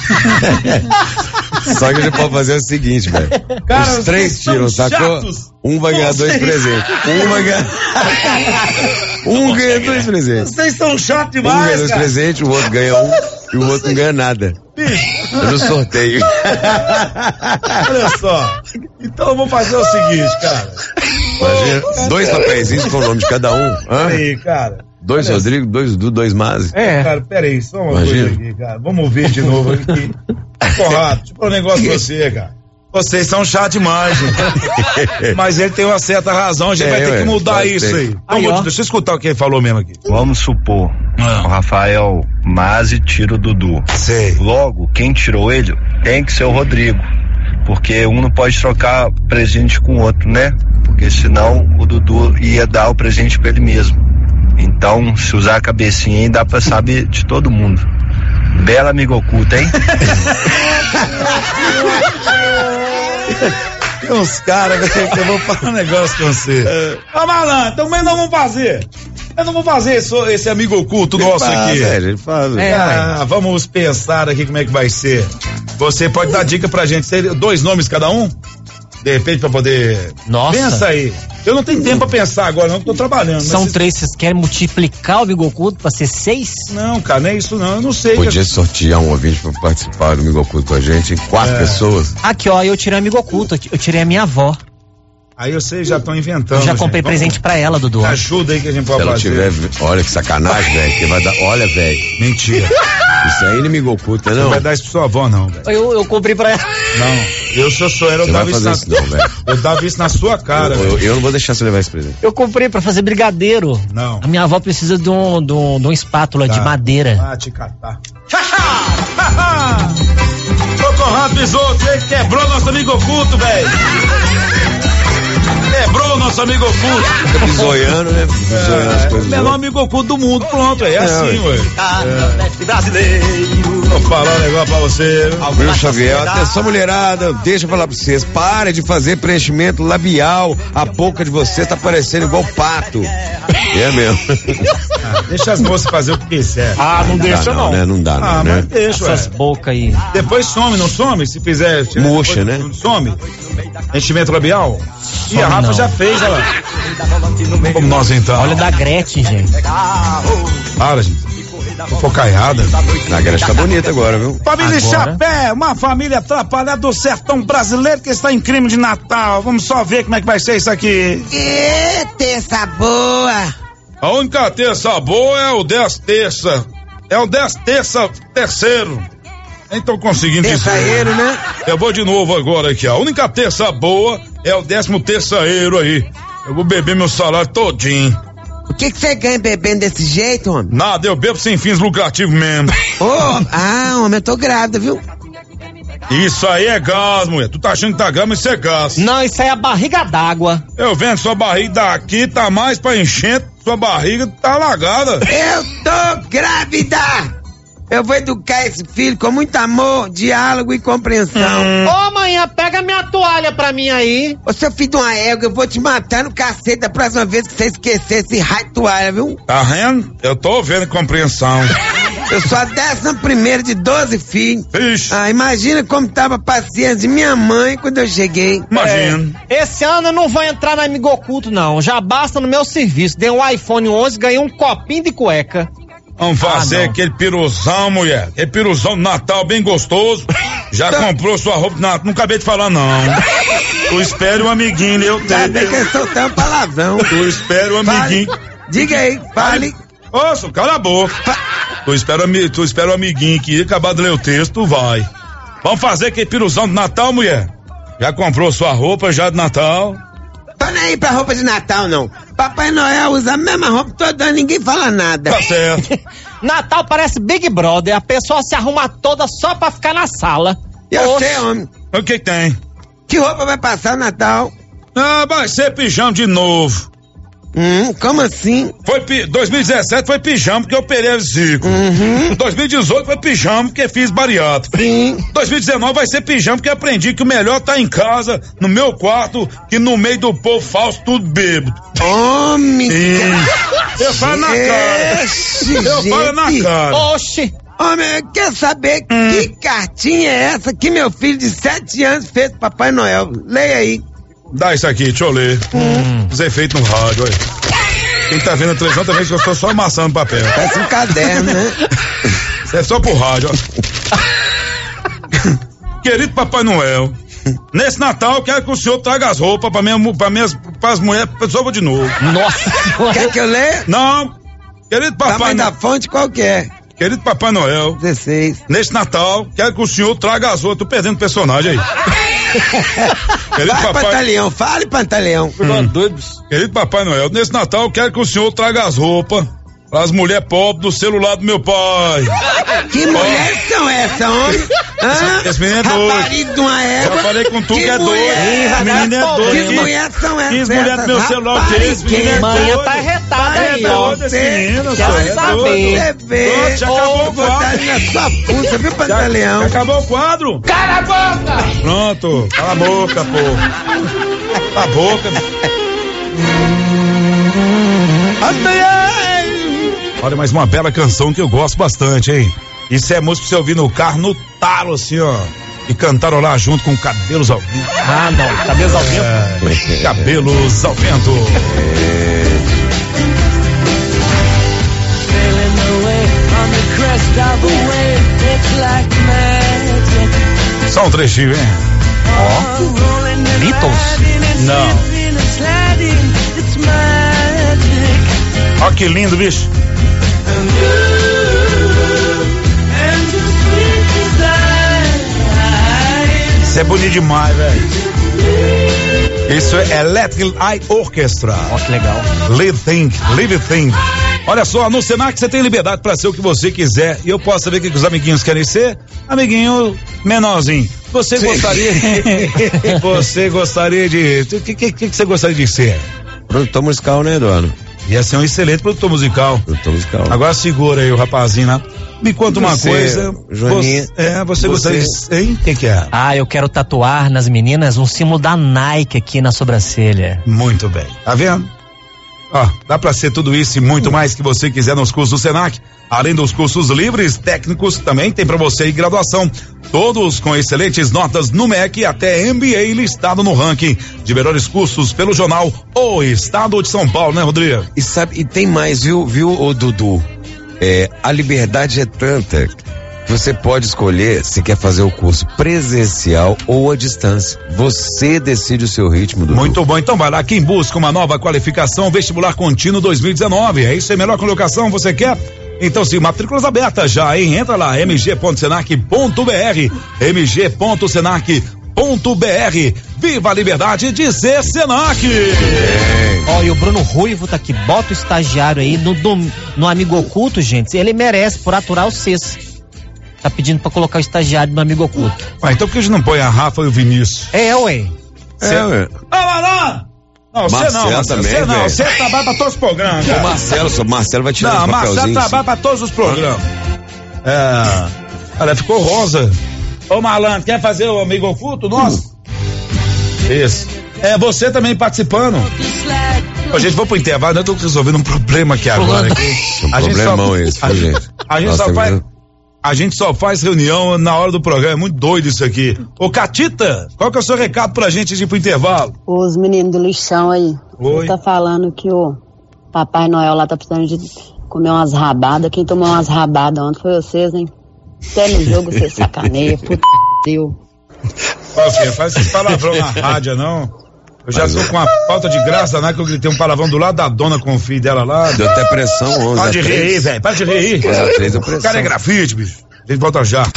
Speaker 2: Só que a gente pode fazer o seguinte, velho. Os três tiram, sacou? Um vai ganhar dois presentes. Um vai ganhar. Um ganha dois presentes.
Speaker 11: Vocês são chatos demais,
Speaker 2: Um ganha dois
Speaker 11: cara.
Speaker 2: presentes, o outro ganha um e o outro não ganha nada. Eu no sorteio.
Speaker 1: Olha só. Então eu vou fazer o seguinte, cara.
Speaker 2: Imagina, dois papeizinhos com o nome de cada um. Hã?
Speaker 1: Peraí, cara.
Speaker 2: Dois
Speaker 1: Olha
Speaker 2: Rodrigo, dois Dudu, dois Mazi.
Speaker 1: É. Cara, peraí, só uma
Speaker 2: Imagina.
Speaker 1: coisa aqui, cara. Vamos ver de novo aqui. Conrado, deixa eu falar um negócio pra você, cara. Vocês são chatos demais, gente. Mas ele tem uma certa razão, a gente
Speaker 18: É,
Speaker 1: vai ter
Speaker 18: ué,
Speaker 1: que mudar
Speaker 18: vai
Speaker 1: isso
Speaker 18: ter.
Speaker 1: aí. Então, vou- deixa eu escutar o que ele falou mesmo aqui.
Speaker 18: Vamos supor, o Rafael Mazzi tira o Dudu.
Speaker 1: Sei.
Speaker 18: Logo, quem tirou ele tem que ser o Rodrigo. Porque um não pode trocar presente com o outro, né? Porque senão o Dudu ia dar o presente pra ele mesmo. Então, se usar a cabecinha aí, dá pra saber de todo mundo. Bela amiga oculta, hein?
Speaker 1: Tem uns caras que eu vou falar um negócio com você. Ô, malandro, então como é que nós vamos fazer? Eu não vou fazer esse, esse amigo oculto
Speaker 2: Ele
Speaker 1: nosso
Speaker 2: faz,
Speaker 1: aqui.
Speaker 2: é, ele faz.
Speaker 1: É, ah, vamos pensar aqui como é que vai ser. Você pode dar dica pra gente, seria dois nomes cada um? De repente pra poder...
Speaker 4: Nossa.
Speaker 1: Pensa aí. Eu não tenho tempo pra pensar agora, não, que eu tô trabalhando.
Speaker 4: São
Speaker 1: mas
Speaker 4: três, vocês querem multiplicar o amigo oculto pra ser seis?
Speaker 1: Não, cara, não é isso não, eu não sei.
Speaker 2: Podia sortear um ouvinte pra participar do Amigo Oculto com a gente, em quatro
Speaker 1: É.
Speaker 2: pessoas.
Speaker 4: Aqui, ó, eu tirei amigo oculto, eu tirei a minha avó.
Speaker 1: Aí vocês já estão inventando.
Speaker 4: Eu já comprei
Speaker 1: gente.
Speaker 4: presente pra ela, Dudu.
Speaker 1: Ajuda aí que a gente
Speaker 2: Se
Speaker 1: pode
Speaker 2: ela
Speaker 1: fazer.
Speaker 2: tiver, olha que sacanagem, velho, que vai dar, olha, velho.
Speaker 1: Mentira.
Speaker 2: Isso aí é inimigo oculto,
Speaker 1: Você
Speaker 2: não?
Speaker 1: não vai dar isso pra sua avó, não, velho.
Speaker 4: Eu, eu comprei pra ela.
Speaker 1: Não, eu sou só era, eu
Speaker 2: Você
Speaker 1: dava
Speaker 2: vai
Speaker 1: isso,
Speaker 2: fazer
Speaker 1: na,
Speaker 2: isso não, velho.
Speaker 1: eu dava isso na sua cara,
Speaker 2: Eu, eu,
Speaker 1: velho.
Speaker 2: eu não vou deixar você levar esse presente.
Speaker 4: Eu comprei pra fazer brigadeiro.
Speaker 1: Não.
Speaker 4: A minha avó precisa de um, de um, de uma espátula
Speaker 1: Tá.
Speaker 4: de madeira.
Speaker 1: Ah, te catar. Ô, Conrado Bisoto, ele quebrou nosso amigo oculto, velho. Quebrou nosso amigo oculto.
Speaker 2: Fica bisoiando, né? Bisoiando as
Speaker 1: É, o
Speaker 2: coisas.
Speaker 1: menor amigo oculto do mundo, pronto, é, é assim,
Speaker 2: ué.
Speaker 1: ué. Vou falar um negócio pra você.
Speaker 2: Bruno Xavier, atenção mulherada, deixa eu falar pra vocês, pare de fazer preenchimento labial, a boca de vocês tá parecendo igual pato. É mesmo.
Speaker 1: Ah, deixa as moças fazer o que quiser.
Speaker 13: Ah, não deixa
Speaker 2: dá,
Speaker 13: não.
Speaker 2: Né? Não dá,
Speaker 1: Ah,
Speaker 2: não, né?
Speaker 1: mas deixa, ué.
Speaker 4: Essas bocas aí.
Speaker 1: Depois some, não some? Se fizer. se
Speaker 2: Murcha,
Speaker 1: depois
Speaker 2: né?
Speaker 1: não Some. Enchimento labial? E a Rafa
Speaker 4: não.
Speaker 1: já fez, olha lá. Como nós então?
Speaker 4: Olha da Gretchen, gente.
Speaker 1: Para, gente. Focaiada.
Speaker 2: A Gretchen tá bonita agora, viu?
Speaker 1: Família
Speaker 4: Agora?
Speaker 1: Chapé, uma família atrapalhada do sertão brasileiro que está em crime de Natal. Vamos só ver como é que vai ser isso aqui.
Speaker 14: Ê, terça boa.
Speaker 1: A única terça boa é o dez terça. É o dez terça terceiro. Nem tô conseguindo
Speaker 14: Terçaeiro,
Speaker 1: dizer.
Speaker 14: né?
Speaker 1: Eu vou de novo agora aqui, ó. A única terça boa é o décimo terceiro aí. Eu vou beber meu salário todinho.
Speaker 14: O que que você ganha bebendo desse jeito, homem?
Speaker 1: Nada, eu bebo sem fins lucrativos mesmo.
Speaker 14: Ô, ah, homem, eu tô grávida, viu?
Speaker 1: Isso aí é gás, mulher. Tu tá achando que tá gás, mas isso é gás.
Speaker 4: Não, isso aí é a barriga d'água.
Speaker 1: Eu vendo sua barriga daqui, tá mais pra enchente, sua barriga tá alagada.
Speaker 14: Eu tô grávida! Eu vou educar esse filho com muito amor, diálogo e compreensão.
Speaker 4: Ô, manhã, pega minha toalha pra mim aí.
Speaker 14: Ô, seu filho de uma égua, eu vou te matar no cacete da próxima vez que você esquecer esse raio de toalha, viu?
Speaker 1: Tá vendo? Eu tô vendo compreensão.
Speaker 14: Eu sou a décima primeira de doze filhos.
Speaker 1: Ixi,
Speaker 14: Ah, imagina como tava a paciência de minha mãe quando eu cheguei.
Speaker 1: imagina.
Speaker 4: Esse ano eu não vou entrar na Amigo Oculto, não. Já basta no meu serviço. Dei um iPhone onze, ganhei um copinho de cueca.
Speaker 1: Vamos fazer
Speaker 4: Ah, não.
Speaker 1: aquele piruzão, mulher. Aquele piruzão de Natal bem gostoso. Já comprou sua roupa de Natal? Não acabei de falar, não. Tu espere um amiguinho, eu
Speaker 14: Já bem que
Speaker 1: tenho.
Speaker 14: eu soltei um palavrão.
Speaker 1: Tu espere um amiguinho.
Speaker 14: Fale. Diga aí, fale.
Speaker 1: Ouça, cala a boca. Tu espera, ami- tu espera o amiguinho que acabar de ler o texto, tu vai. Vamos fazer aquele piruzão de Natal, mulher? Já comprou sua roupa já de Natal?
Speaker 14: Tô nem aí pra roupa de Natal, não. Papai Noel usa a mesma roupa todo ano, ninguém fala nada.
Speaker 1: Tá certo.
Speaker 4: Natal parece Big Brother. A pessoa se arruma toda só pra ficar na sala.
Speaker 14: Eu
Speaker 4: Oxe.
Speaker 14: sei, homem.
Speaker 1: O que que tem?
Speaker 14: Que roupa vai passar o Natal?
Speaker 1: Ah, vai ser pijama de novo.
Speaker 14: Hum, como assim?
Speaker 1: Foi pi, dois mil e dezessete foi pijama porque eu operei a vesícula.
Speaker 14: Uhum.
Speaker 1: dois mil e dezoito foi pijama porque fiz bariátrica.
Speaker 14: Sim.
Speaker 1: dois mil e dezenove vai ser pijama porque aprendi que o melhor tá em casa, no meu quarto, que no meio do povo falso tudo bêbado.
Speaker 14: Homem!
Speaker 1: Eu falo na cara. Eu falo na cara.
Speaker 14: Oxi! Homem, quer saber hum. que cartinha é essa que meu filho de sete anos fez pro Papai Noel? Leia aí.
Speaker 1: Dá isso aqui, deixa eu ler. Hum. Os efeitos no rádio, olha. Quem tá vendo a televisão também, que eu estou só amassando papel.
Speaker 14: Parece um caderno, né?
Speaker 1: Isso é só pro rádio, ó. Querido Papai Noel, nesse Natal eu quero que o senhor traga as roupas pra, minha, pra minhas, pras mulheres, pessoa de novo.
Speaker 14: Nossa! Quer que eu leia?
Speaker 1: Não. Querido Papai
Speaker 14: Tamanho
Speaker 1: Noel.
Speaker 14: da fonte qual que é?
Speaker 1: Querido Papai Noel.
Speaker 14: dezesseis.
Speaker 1: Neste Natal, quero que o senhor traga as roupas. Tô perdendo personagem aí.
Speaker 14: Querido Vai, Papai... Pantaleão, fale, Pantaleão.
Speaker 1: Hum. Querido Papai Noel, nesse Natal, quero que o senhor traga as roupas para as mulheres pobres do celular do meu pai.
Speaker 14: Que oh. mulheres são essas, homem?
Speaker 1: Ah, esse menino é doido.
Speaker 14: Rapariga de uma égua.
Speaker 1: Já falei com tu que, que é doido. Esse menino é doido.
Speaker 14: Que mulheres são essas?
Speaker 1: Que mulheres do meu celular o quê? Esse menino é
Speaker 4: Manhã
Speaker 1: doido.
Speaker 4: tá arretada
Speaker 1: é
Speaker 4: aí,
Speaker 1: doido esse menino.
Speaker 4: Quero
Speaker 1: é
Speaker 4: saber.
Speaker 14: Você vê.
Speaker 1: Já acabou o quadro.
Speaker 14: Na sua puta, viu, Pantaleão?
Speaker 1: Já acabou o quadro?
Speaker 6: Cala a boca!
Speaker 1: Pronto. Cala a boca, pô. Cala a boca. Olha, mais uma bela canção que eu gosto bastante, hein? Isso é música pra você ouvir no carro, no talo, assim, ó. E cantarolar junto com Cabelos ao Vento.
Speaker 4: Ah, não. Cabelos ao Vento.
Speaker 1: É, Cabelos ao Vento. Só um trechinho, hein?
Speaker 4: Ó. Beatles?
Speaker 1: Não. Ó que lindo, bicho. Isso é bonito demais, velho. Isso é Electric Eye Orchestra.
Speaker 4: Ó, que legal.
Speaker 1: Live Think, Live Think. Olha só, no Senac você tem liberdade pra ser o que você quiser. E eu posso saber o que os amiguinhos querem ser? Amiguinho menorzinho. Você Sim. gostaria. Você gostaria de. O que, que, que você gostaria de ser?
Speaker 2: Produtor musical, né, Eduardo?
Speaker 1: Ia ser um excelente produtor musical.
Speaker 2: Produtor musical.
Speaker 1: Agora segura aí o rapazinho, né? Me conta uma
Speaker 2: você,
Speaker 1: coisa.
Speaker 2: Joaninha.
Speaker 1: Você, é, você, você gostaria de. Hein? O que, que é?
Speaker 4: Ah, eu quero tatuar nas meninas um símbolo da Nike aqui na sobrancelha.
Speaker 1: Muito bem. Tá vendo? Ó, dá pra ser tudo isso e muito mais que você quiser nos cursos do Senac. Além dos cursos livres, técnicos, também tem pra você aí graduação. Todos com excelentes notas no M E C e até M B A listado no ranking de melhores cursos pelo jornal O Estado de São Paulo, né, Rodrigo?
Speaker 2: E sabe, e tem mais, viu, viu, ô Dudu? É, a liberdade é tanta que você pode escolher se quer fazer o curso presencial ou à distância. Você decide o seu ritmo, Dudu.
Speaker 1: Muito bom, então vai lá, quem busca uma nova qualificação, vestibular contínuo dois mil e dezenove, é isso aí, melhor colocação, você quer? Então, sim, matrículas abertas já, hein? Entra lá, m g ponto senac ponto b r, m g ponto senac ponto b r. Viva a liberdade de ser Senac!
Speaker 4: Ó, e o Bruno Ruivo tá aqui, bota o estagiário aí no, no, no Amigo Oculto, gente, ele merece por aturar o C E S. Tá pedindo pra colocar o estagiário no Amigo Oculto.
Speaker 1: Ah, então por que a gente não põe a Rafa e o Vinícius?
Speaker 4: É, ué.
Speaker 2: É, ué.
Speaker 1: Ô, Marlon! Não, você não, Marcelo, você não, você trabalha pra todos os programas, cara.
Speaker 2: O Marcelo, o Marcelo vai tirar
Speaker 1: não,
Speaker 2: os papelzinhos.
Speaker 1: Não, Marcelo trabalha pra todos os programas. É, olha, ficou rosa. Ô, Malandro, quer fazer o Amigo Oculto nosso? Uh. Isso. É, você também participando. Ô, gente, vou pro intervalo, eu tô resolvendo um problema aqui agora. Aqui.
Speaker 2: Um a problemão só, esse,
Speaker 1: a,
Speaker 2: gente.
Speaker 1: A gente
Speaker 2: Nossa,
Speaker 1: só faz...
Speaker 2: Mesmo.
Speaker 1: A gente só faz reunião na hora do programa, é muito doido isso aqui. Ô, Catita, qual que é o seu recado pra gente de ir pro intervalo?
Speaker 19: Os meninos do lixão aí.
Speaker 1: Oi.
Speaker 19: Tá falando que o Papai Noel lá tá precisando de comer umas rabadas. Quem tomou umas rabadas ontem foi vocês, hein? Até no jogo você sacaneia, puta Deus.
Speaker 1: Ó, filha, faz esses palavrão na rádio, não. Eu já Mas tô eu... com uma falta de graça, né? Que eu gritei um palavrão do lado da dona com o filho dela lá.
Speaker 2: Deu até pressão, onze.
Speaker 1: Para de rir aí, velho. Para de rir aí. O cara é grafite, bicho. A gente volta já.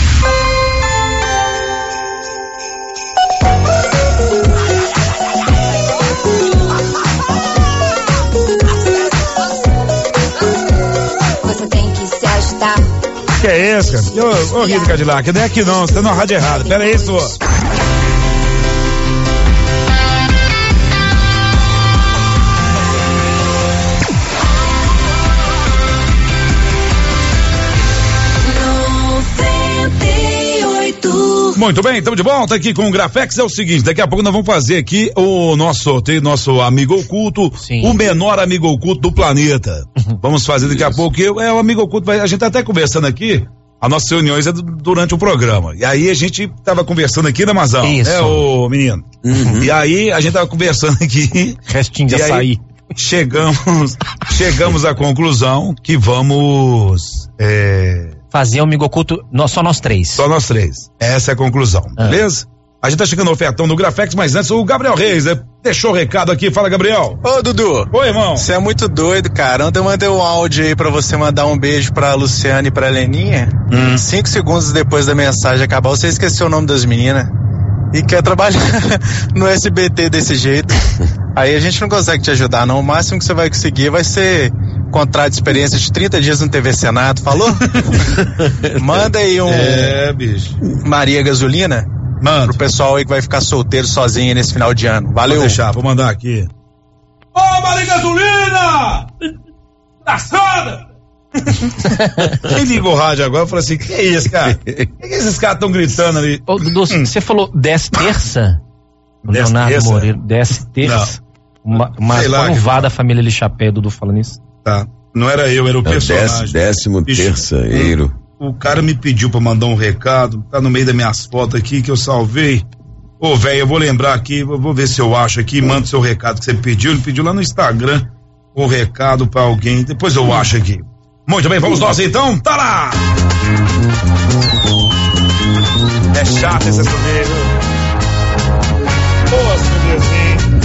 Speaker 12: Você tem que se ajudar.
Speaker 1: Que é isso, cara? Ô, ô Rita Cadillac, não é aqui não. Você tá na rádio errada. Pera aí, sua. Muito bem, estamos de volta aqui com o Grafex. É o seguinte, daqui a pouco nós vamos fazer aqui o nosso, tem nosso amigo oculto, Sim. o menor amigo oculto do planeta. Vamos fazer daqui Isso. a pouco, eu, é o amigo oculto, a gente tá até conversando aqui, as nossas reuniões é durante o programa. E aí a gente tava conversando aqui, né, Mazão? Isso. É, o menino. Uhum. E aí a gente tava conversando aqui.
Speaker 4: Restinho de açaí.
Speaker 1: Chegamos, chegamos à conclusão que vamos, é...
Speaker 4: fazer o amigo oculto, nós, só nós três.
Speaker 1: Só nós três. Essa é a conclusão, ah. beleza? A gente tá chegando no ofertão do Grafex, mas antes o Gabriel Reis, né? Deixou o recado aqui, fala, Gabriel.
Speaker 20: Ô, Dudu.
Speaker 1: Oi, irmão.
Speaker 20: Você é muito doido, cara. Ontem eu mandei um áudio aí pra você mandar um beijo pra Luciana e pra Leninha. Hum. Cinco segundos depois da mensagem acabar, você esqueceu o nome das meninas. E quer trabalhar no S B T desse jeito. Aí a gente não consegue te ajudar, não. O máximo que você vai conseguir vai ser contrato de experiência de trinta dias no T V Senado, falou? Manda aí um...
Speaker 1: É, bicho.
Speaker 20: Maria Gasolina.
Speaker 1: Manda.
Speaker 20: Pro pessoal aí que vai ficar solteiro sozinho nesse final de ano. Valeu.
Speaker 1: Vou deixar, vou mandar aqui. Ô, oh, Maria Gasolina! Engraçada! Quem ligou o rádio agora falou assim: que é isso, cara? O que, que esses caras estão gritando ali?
Speaker 4: Ô, Dudu, hum. você falou desce terça? Leonardo terça? Moreira, desce terça? Uma, uma vá da família Lixapé, Dudu falando isso.
Speaker 1: Tá. Não era eu, era o personagem.
Speaker 2: Décimo terceiro.
Speaker 1: O cara me pediu pra mandar um recado, tá no meio das minhas fotos aqui que eu salvei. Ô, velho, eu vou lembrar aqui, eu vou ver se eu acho aqui, manda o seu recado que você pediu. Ele pediu lá no Instagram o recado pra alguém, depois eu acho aqui. Muito bem, vamos nós então, tá lá! É chato esse sorvete. Boa, sorvetinho.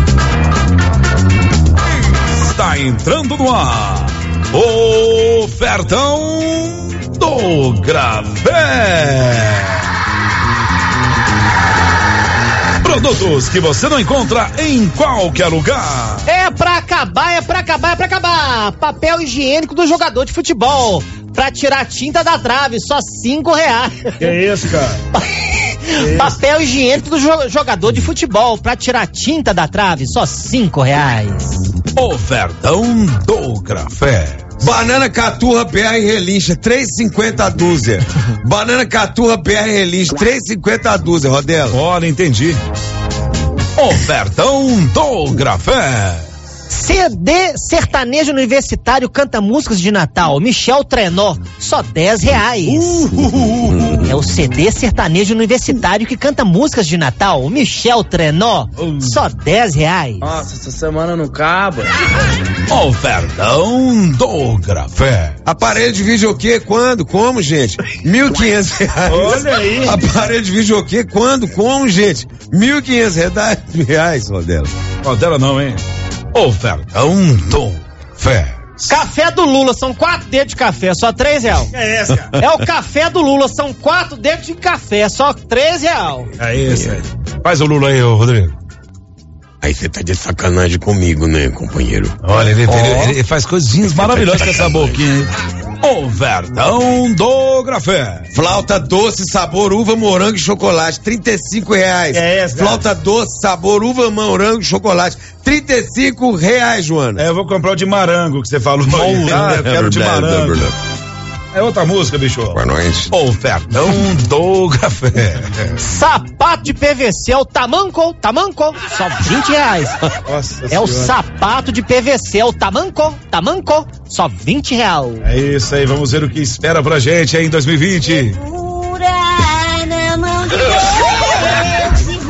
Speaker 1: Está entrando no ar. Ofertão do Grafé. Produtos que você não encontra em qualquer lugar.
Speaker 4: É pra acabar, é pra acabar, é pra acabar. Papel higiênico do jogador de futebol. Pra tirar a tinta da trave, só cinco reais.
Speaker 1: Que é isso, cara?
Speaker 4: Que Papel isso? higiênico do jo- jogador de futebol. Pra tirar a tinta da trave, só cinco reais.
Speaker 1: Ofertão do Grafé.
Speaker 14: Banana caturra P R relincha, três e cinquenta a dúzia. Banana caturra P R relincha, três e cinquenta a dúzia, Rodela.
Speaker 1: Olha, entendi. Ofertão do Grafé.
Speaker 4: C D sertanejo universitário canta músicas de Natal, Michel Trenó, só dez reais. Uh, é o C D sertanejo universitário que canta músicas de Natal, Michel Trenó, uh. só dez reais.
Speaker 17: Nossa, essa semana não acaba.
Speaker 1: Ofertão do Grafé.
Speaker 14: Aparelho de videokê, quando? Como, gente? Mil e quinhentos reais.
Speaker 1: Olha aí.
Speaker 14: Aparelho de videokê, quando? Como, gente? Mil e quinhentos reais, Rodela.
Speaker 1: Rodela não, hein? Ofertão do Fé.
Speaker 4: Café do Lula, são quatro dedos de café, só três real.
Speaker 1: Que é esse, cara?
Speaker 4: É o café do Lula, são quatro dedos de café, só três real.
Speaker 1: É isso aí. Faz o Lula aí, ô Rodrigo.
Speaker 2: Aí você tá de sacanagem comigo, né, companheiro?
Speaker 1: Olha, ele, oh. ele, ele faz coisinhas maravilhosas com essa boquinha, hein? Ofertão do Grafé.
Speaker 14: Flauta doce, sabor uva, morango e chocolate, trinta e cinco reais.
Speaker 1: É essa,
Speaker 14: Flauta doce, sabor uva, morango e chocolate, trinta e cinco reais, Joana.
Speaker 1: É, eu vou comprar o de marango que você falou. Ah, eu quero o de marango. É outra música, bicho.
Speaker 2: Pra nós.
Speaker 1: Ofertão do Grafé.
Speaker 4: Sapato de P V C, é o tamanco, tamanco, só vinte reais.
Speaker 1: Nossa
Speaker 4: é
Speaker 1: senhora.
Speaker 4: O sapato de P V C, é o tamanco, tamanco, só vinte reais.
Speaker 1: É isso aí, vamos ver o que espera pra gente aí em dois mil e vinte.
Speaker 7: Segura na mão de Deus e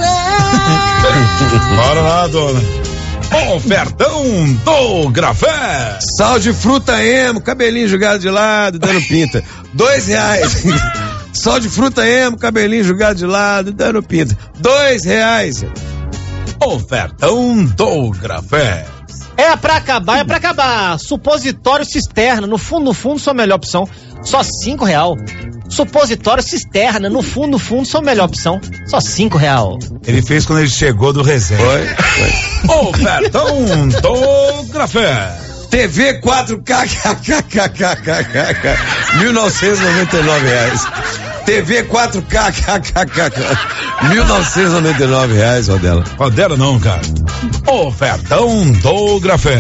Speaker 7: vai.
Speaker 1: Bora lá, dona. Ofertão do Grafé.
Speaker 14: Sal de fruta emo, cabelinho jogado de lado, dando pinta. Dois reais. Sal de fruta emo, cabelinho jogado de lado, dando pinta. Dois reais.
Speaker 1: Ofertão do Grafé.
Speaker 4: É pra acabar, é pra acabar. Supositório cisterna, no fundo, no fundo, sua melhor opção. Só cinco real. Supositório cisterna, no fundo, no fundo, sua melhor opção. Só cinco real.
Speaker 1: Ele fez quando ele chegou do reserva. Foi? Foi. Ofertão do Grafé.
Speaker 14: T V quatro K, mil novecentos e noventa e nove reais. T V quatro K, mil novecentos e noventa e nove reais, Rodela.
Speaker 1: Rodela não, cara. Ofertão do Grafé.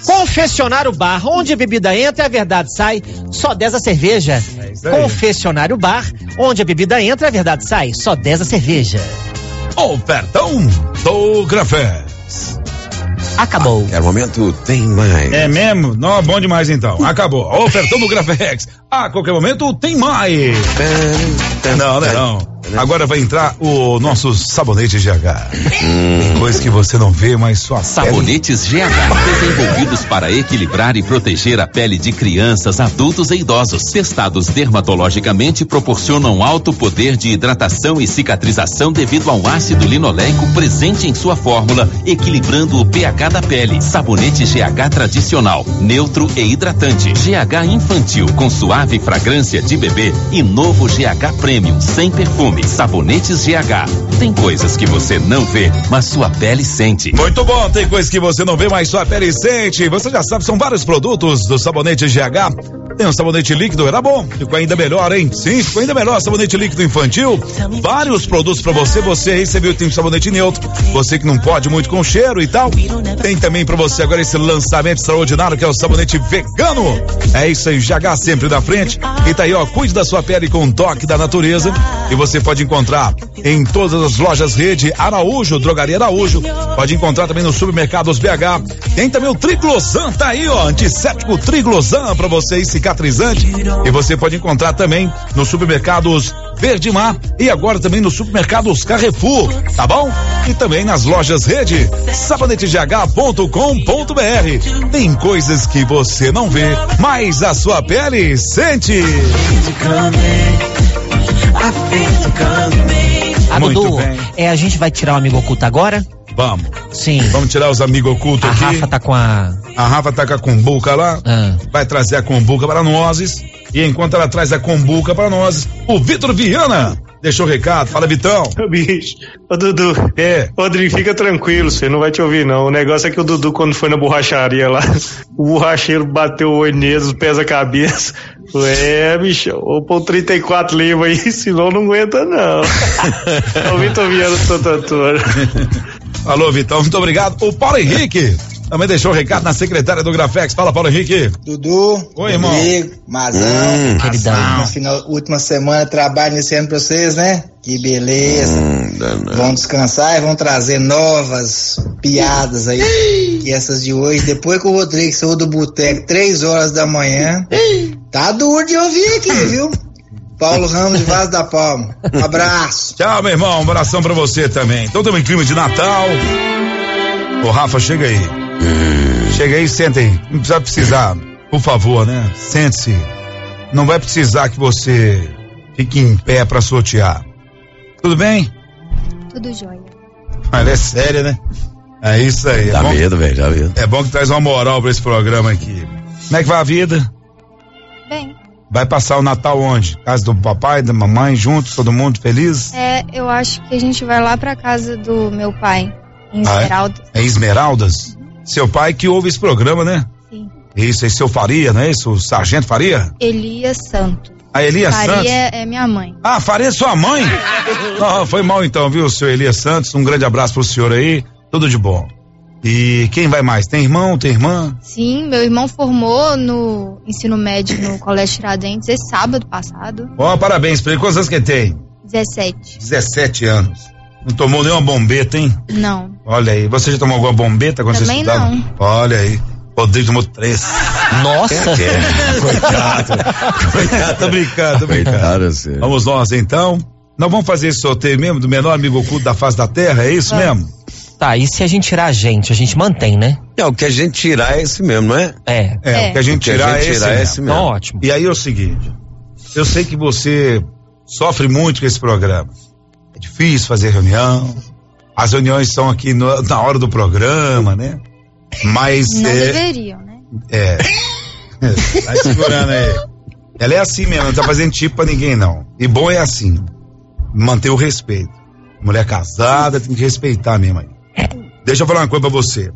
Speaker 4: Confessionário Bar, onde a bebida entra e a verdade sai, só dez a cerveja.
Speaker 1: É isso aí.
Speaker 4: Confessionário Bar, onde a bebida entra e a verdade sai, só dez a cerveja.
Speaker 1: Ofertão do Grafex.
Speaker 4: Acabou.
Speaker 14: É o momento, tem mais.
Speaker 1: É mesmo? Não, bom demais então. Acabou. Ofertão do Grafex. A qualquer momento tem mais. Não, não, não. Agora vai entrar o nosso sabonete G H. Hum. Tem coisa que você não vê, mas só
Speaker 21: Sabonetes G H, desenvolvidos para equilibrar e proteger a pele de crianças, adultos e idosos. Testados dermatologicamente, proporcionam alto poder de hidratação e cicatrização devido ao ácido linoleico presente em sua fórmula, equilibrando o pH da pele. Sabonete G H tradicional, neutro e hidratante. G H infantil com suave fragrância de bebê e novo G H Premium sem perfume. Sabonetes G H. Tem coisas que você não vê, mas sua pele sente.
Speaker 1: Muito bom, tem coisas que você não vê, mas sua pele sente. Você já sabe, são vários produtos do sabonete G H. Tem um sabonete líquido, era bom, ficou ainda melhor, hein? Sim, ficou ainda melhor, sabonete líquido infantil. Vários produtos pra você, você recebeu, tem sabonete neutro, você que não pode muito com cheiro e tal. Tem também pra você agora esse lançamento extraordinário que é o sabonete vegano. É isso aí, G H sempre na frente. E tá aí, ó, cuide da sua pele com um toque da natureza. E você pode encontrar em todas as lojas Rede Araújo, Drogaria Araújo. Pode encontrar também nos supermercados B H. Tem também o Triglosan, tá aí, ó, antisséptico Triglosan pra você, cicatrizante. E você pode encontrar também nos supermercados Verde Mar e agora também nos supermercados Carrefour, tá bom? E também nas lojas Rede, sabonete g h ponto com ponto b r. Tem coisas que você não vê, mas a sua pele sente.
Speaker 4: Ah, Dudu, é, a gente vai tirar o amigo oculto agora?
Speaker 1: Vamos.
Speaker 4: Sim.
Speaker 1: Vamos tirar os amigos ocultos
Speaker 4: a
Speaker 1: aqui.
Speaker 4: A Rafa tá com a...
Speaker 1: A Rafa tá com a cumbuca lá. Ah. Vai trazer a cumbuca para nós. E enquanto ela traz a cumbuca para nós, o Vitor Viana deixou o recado. Fala, Vitão.
Speaker 22: Ô, bicho. Ô, Dudu.
Speaker 1: É.
Speaker 22: Rodrigo, fica tranquilo, você não vai te ouvir, não. O negócio é que o Dudu, quando foi na borracharia lá, o borracheiro bateu o olho nele, os pés a cabeça. É, bicho, vou pôr trinta e quatro livros aí, senão não aguenta, não. O Vitor Viana do Totantora.
Speaker 1: Alô, Vitão, muito obrigado. O Paulo Henrique também deixou o recado na secretária do Grafex. Fala, Paulo Henrique.
Speaker 23: Dudu.
Speaker 1: Oi, irmão.
Speaker 23: Rodrigo, Mazão.
Speaker 1: Hum,
Speaker 23: Mazão. Na final, última semana de trabalho nesse ano pra vocês, né? Que beleza. Hum, vão descansar e vão trazer novas piadas aí. Que essas de hoje, depois que o Rodrigo saiu do boteco, três horas da manhã, tá duro de ouvir aqui, viu? Paulo Ramos de Vaz da Palma. Um abraço.
Speaker 1: Tchau, meu irmão. Um abração pra você também. Então estamos em clima de Natal. Ô, Rafa, chega aí. Hum. Chega aí, senta aí. Não precisa precisar, por favor, né? Sente-se. Não vai precisar que você fique em pé pra sortear. Tudo bem?
Speaker 24: Tudo jóia.
Speaker 1: Ela é séria, né? É isso aí.
Speaker 14: Dá
Speaker 1: é
Speaker 14: medo, velho, dá medo.
Speaker 1: É bom que traz uma moral pra esse programa aqui. Como é que vai a vida?
Speaker 24: Bem.
Speaker 1: Vai passar o Natal onde? Casa do papai, da mamãe, juntos, todo mundo feliz?
Speaker 24: É, eu acho que a gente vai lá pra casa do meu pai, em Esmeraldas.
Speaker 1: Ah, é? É Esmeraldas? Seu pai que ouve esse programa, né?
Speaker 24: Sim.
Speaker 1: Isso, é seu Faria, não é isso? O Sargento Faria?
Speaker 24: Elias Santos.
Speaker 1: A Elias
Speaker 24: Faria
Speaker 1: Santos?
Speaker 24: é, é minha mãe.
Speaker 1: Ah, Faria é sua mãe? Não, foi mal então, viu, seu Elias Santos? Um grande abraço pro senhor aí, tudo de bom. E quem vai mais? Tem irmão, tem irmã?
Speaker 24: Sim, meu irmão formou no ensino médio no Colégio Tiradentes esse sábado passado.
Speaker 1: Ó, oh, parabéns pra ele. Quantos anos que ele tem?
Speaker 24: dezessete.
Speaker 1: dezessete anos. Não tomou nenhuma bombeta, hein?
Speaker 24: Não.
Speaker 1: Olha aí, você já tomou alguma bombeta quando
Speaker 24: Também
Speaker 1: você estudava?
Speaker 24: não.
Speaker 1: Olha aí, Rodrigo tomou três.
Speaker 4: Nossa!
Speaker 1: É, coitado. Coitado, tô brincando, tô brincando.
Speaker 14: Coitado, assim.
Speaker 1: Vamos nós então. Nós vamos fazer esse sorteio mesmo do menor amigo oculto da face da terra, é isso
Speaker 4: é.
Speaker 1: mesmo?
Speaker 4: Tá, e se a gente tirar a gente, a gente mantém, né?
Speaker 14: É, o que a gente tirar é esse mesmo, não é?
Speaker 4: É.
Speaker 1: É, é. o que a gente tirar,
Speaker 14: a gente
Speaker 1: é, esse
Speaker 14: tirar
Speaker 1: mesmo.
Speaker 14: é esse mesmo.
Speaker 4: Então, ótimo.
Speaker 1: E aí é o seguinte, eu sei que você sofre muito com esse programa. É difícil fazer reunião, as reuniões são aqui no, na hora do programa, né? Mas
Speaker 24: Não
Speaker 1: é,
Speaker 24: deveriam, né?
Speaker 1: É. Vai segurando aí. Ela é assim mesmo, não tá fazendo tipo pra ninguém não. E bom é assim, manter o respeito. Mulher casada tem que respeitar mesmo aí. Deixa eu falar uma coisa pra você.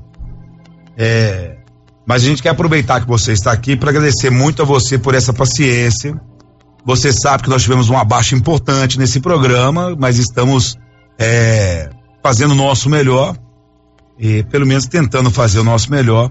Speaker 1: É, mas a gente quer aproveitar que você está aqui para agradecer muito a você por essa paciência. Você sabe que nós tivemos uma baixa importante nesse programa, mas estamos é, fazendo o nosso melhor e pelo menos tentando fazer o nosso melhor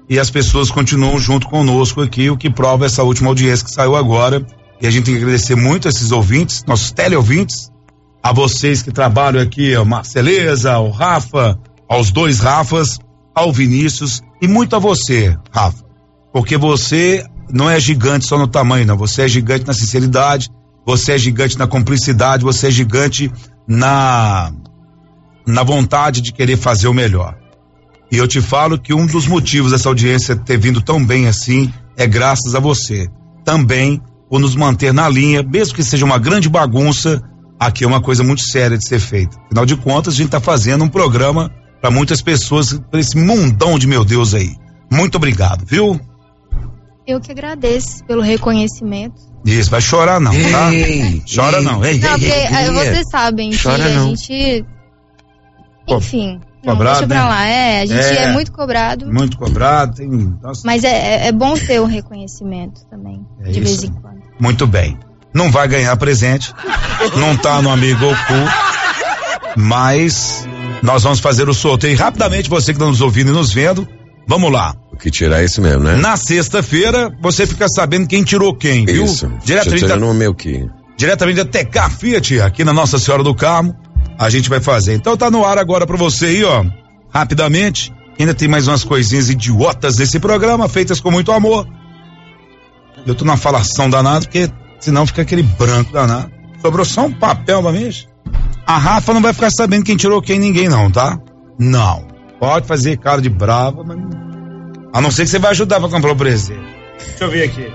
Speaker 1: e as pessoas continuam junto conosco aqui, o que prova essa última audiência que saiu agora. E a gente tem que agradecer muito a esses ouvintes, nossos teleouvintes, a vocês que trabalham aqui, a Marceleza, ao Rafa, aos dois Rafas, ao Vinícius e muito a você, Rafa, porque você não é gigante só no tamanho, não, você é gigante na sinceridade, você é gigante na cumplicidade, você é gigante na na vontade de querer fazer o melhor. E eu te falo que um dos motivos dessa audiência ter vindo tão bem assim é graças a você. Também por nos manter na linha, mesmo que seja uma grande bagunça, aqui é uma coisa muito séria de ser feita. Afinal de contas, a gente está fazendo um programa para muitas pessoas, para esse mundão de meu Deus aí. Muito obrigado, viu?
Speaker 24: Eu que agradeço pelo reconhecimento.
Speaker 1: Isso, vai chorar não, tá?
Speaker 2: Ei,
Speaker 1: Chora
Speaker 2: ei,
Speaker 1: não. Ei,
Speaker 24: não,
Speaker 1: ei,
Speaker 24: porque
Speaker 1: ei, ei,
Speaker 24: vocês sabem
Speaker 1: Chora
Speaker 24: que a
Speaker 1: não.
Speaker 24: gente... Enfim, não,
Speaker 1: cobrado,
Speaker 24: deixa pra
Speaker 1: né?
Speaker 24: lá. É, a gente é,
Speaker 1: É.
Speaker 24: muito cobrado.
Speaker 1: Muito cobrado, tem... Nossa,
Speaker 24: Mas é, é, é bom ter o reconhecimento também,
Speaker 1: É
Speaker 24: de
Speaker 1: isso.
Speaker 24: vez em quando.
Speaker 1: muito bem. Não vai ganhar presente, não tá no Amigo Oculto, mas nós vamos fazer o sorteio rapidamente, você que está nos ouvindo e nos vendo. Vamos lá.
Speaker 2: O que tirar é isso mesmo, né?
Speaker 1: Na sexta-feira, você fica sabendo quem tirou quem, viu?
Speaker 2: Isso.
Speaker 1: Diretamente
Speaker 2: Deixa eu
Speaker 1: da,
Speaker 2: tirar no meu aqui.
Speaker 1: diretamente da T K Fiat, aqui na Nossa Senhora do Carmo, a gente vai fazer. Então tá no ar agora pra você aí, ó, rapidamente. Ainda tem mais umas coisinhas idiotas nesse programa, feitas com muito amor. Eu tô numa falação danada, porque senão fica aquele branco danado. Sobrou só um papel pra mim. A Rafa não vai ficar sabendo quem tirou quem ninguém não, tá? Não. Pode fazer cara de brava, mas não... A não ser que você vai ajudar pra comprar o presente. Deixa eu ver aqui.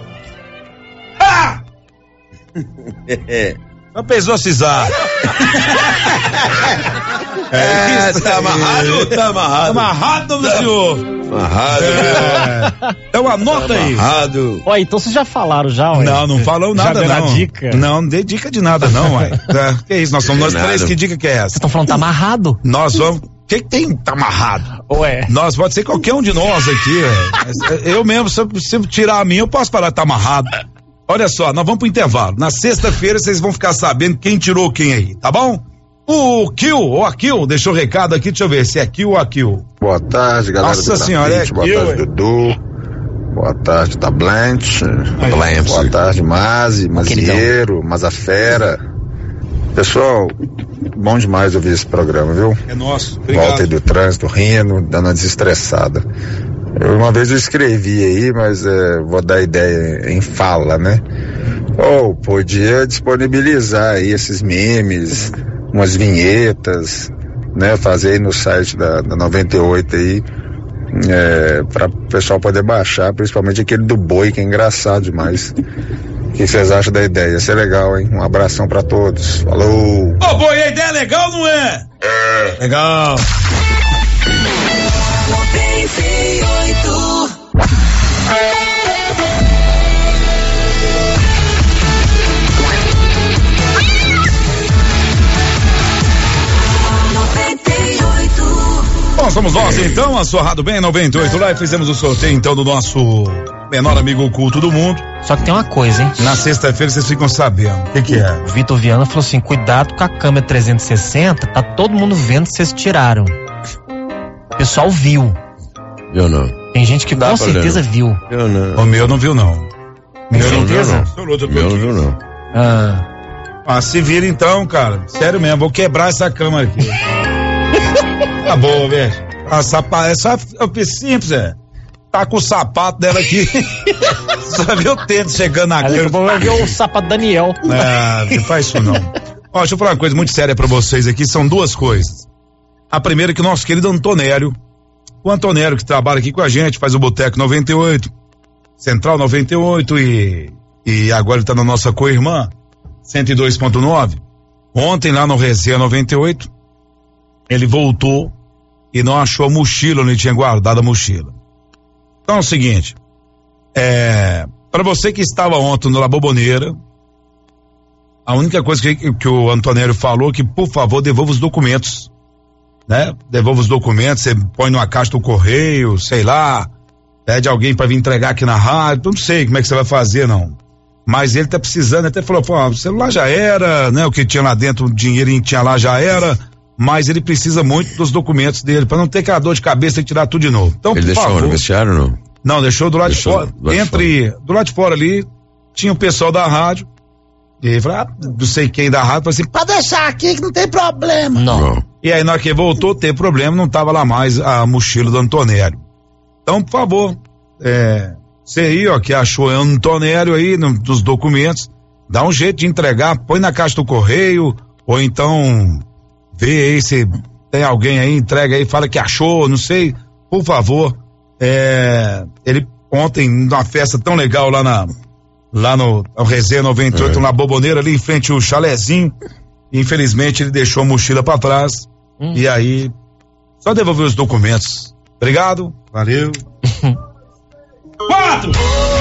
Speaker 1: Ah! Só pesou a cisar.
Speaker 2: É, tá amarrado, tá amarrado.
Speaker 1: Tá amarrado, meu senhor.
Speaker 2: Amarrado.
Speaker 1: É. Então anota aí.
Speaker 2: Amarrado.
Speaker 4: Ó, então vocês já falaram já, ué.
Speaker 1: Não, não falou
Speaker 4: Já
Speaker 1: nada
Speaker 4: deram a
Speaker 1: não.
Speaker 4: dica?
Speaker 1: Não, não dei dica de nada não, uai. É, que isso, nós somos nós
Speaker 2: Nada.
Speaker 1: três, que dica que é essa?
Speaker 4: Vocês estão falando que tá amarrado?
Speaker 1: Nós vamos... O que que tem tá amarrado?
Speaker 4: Ué.
Speaker 1: Nós, pode ser qualquer um de nós aqui, velho. Eu mesmo, se eu, se eu tirar a minha, eu posso falar que tá amarrado. Olha só, nós vamos pro intervalo. Na sexta-feira vocês vão ficar sabendo quem tirou quem aí, tá bom? O Kill, ou a Kill, deixou o recado aqui, deixa eu ver se é Kill ou a Kill.
Speaker 3: Boa tarde, galera.
Speaker 1: Nossa
Speaker 3: do
Speaker 1: senhora,
Speaker 3: Grafite.
Speaker 1: é
Speaker 3: Boa
Speaker 1: Kill,
Speaker 3: tarde,
Speaker 1: é?
Speaker 3: Dudu. Boa tarde, da Blanche.
Speaker 2: Blanche.
Speaker 3: Boa tarde, Mazi, Mazieiro, Mazafera. Pessoal, bom demais ouvir esse programa, viu?
Speaker 1: É nosso,
Speaker 3: Volta aí
Speaker 1: obrigado.
Speaker 3: do trânsito, rindo, dando uma desestressada. Eu, uma vez eu escrevi aí, mas é, vou dar ideia em fala, né? Ou podia disponibilizar aí esses memes, umas vinhetas, né? Fazer aí no site da, da noventa e oito aí, é, para o pessoal poder baixar, principalmente aquele do boi, que é engraçado demais. O que vocês acham da ideia? Ia ser legal, hein? Um abração pra todos. Falou!
Speaker 1: Ô, boi, a ideia é legal, não é? É. Legal.
Speaker 12: noventa e oito. noventa e oito.
Speaker 1: Bom, somos nós então, a sua Rádio Bem noventa e oito lá, e fizemos o sorteio então do nosso menor amigo oculto do mundo.
Speaker 4: Só que tem uma coisa, hein?
Speaker 1: Na sexta-feira vocês ficam sabendo. O que que é?
Speaker 4: O Vitor Viana falou assim: cuidado com a câmera trezentos e sessenta, tá todo mundo vendo que vocês tiraram. O pessoal viu.
Speaker 2: Eu não.
Speaker 4: Tem gente que
Speaker 2: Dá
Speaker 4: com
Speaker 2: pra
Speaker 4: certeza
Speaker 2: ler.
Speaker 4: viu.
Speaker 2: Eu não.
Speaker 1: O meu não viu não.
Speaker 4: Tem
Speaker 1: Meu não viu
Speaker 4: certeza?
Speaker 1: não.
Speaker 2: Meu não viu não.
Speaker 4: Ah.
Speaker 1: Ah, se vira então, cara. Sério mesmo, vou quebrar essa câmera aqui. Tá bom, velho. A sapa... É só é simples, é. Tá com o sapato dela aqui. Só viu o tênis chegando na
Speaker 4: Aí
Speaker 1: câmera.
Speaker 4: vai ver o sapato Daniel.
Speaker 1: Ah, não faz isso não. Ó, deixa eu falar uma coisa muito séria pra vocês aqui, são duas coisas. A primeira é que o nosso querido Antonélio, o Antonélio que trabalha aqui com a gente, faz o Boteco noventa e oito, Central noventa e oito e, e agora ele tá na nossa co-irmã, cento e dois ponto nove. Ontem lá no Resenha noventa e oito, ele voltou e não achou a mochila onde ele tinha guardado a mochila. Então é o seguinte, é, para você que estava ontem no La Boboneira, a única coisa que, que o Antonélio falou é que, por favor, devolva os documentos, né? Devolva os documentos, você põe numa caixa do correio, sei lá, pede alguém para vir entregar aqui na rádio, não sei como é que você vai fazer, não. Mas ele tá precisando, até falou, pô, o celular já era, né? O que tinha lá dentro, o dinheiro que tinha lá já era, mas ele precisa muito dos documentos dele, pra não ter aquela dor de cabeça e tirar tudo de novo. Então,
Speaker 2: ele
Speaker 1: por
Speaker 2: deixou
Speaker 1: favor,
Speaker 2: no vestiário ou não?
Speaker 1: Não, deixou do lado
Speaker 2: deixou
Speaker 1: de fora.
Speaker 2: do lado
Speaker 1: Entre,
Speaker 2: de fora.
Speaker 1: do lado de fora ali, tinha o pessoal da rádio, e ele falou, ah, não sei quem da rádio, falou assim, pode deixar aqui que não tem problema.
Speaker 4: Não.
Speaker 2: Não.
Speaker 1: E aí, na hora que voltou, teve problema, não tava lá mais a mochila do Antonélio. Então, por favor, é, você aí, ó, que achou o Antonélio aí no, nos documentos, dá um jeito de entregar, põe na caixa do correio, ou então vê aí se tem alguém aí, entrega aí, fala que achou, não sei, por favor. É, ele ontem, numa festa tão legal lá na, lá no, no Resenha noventa e oito, é. na Boboneira, ali em frente ao chalezinho, infelizmente ele deixou a mochila pra trás, hum. e aí, só devolver os documentos. Obrigado, valeu. Quatro!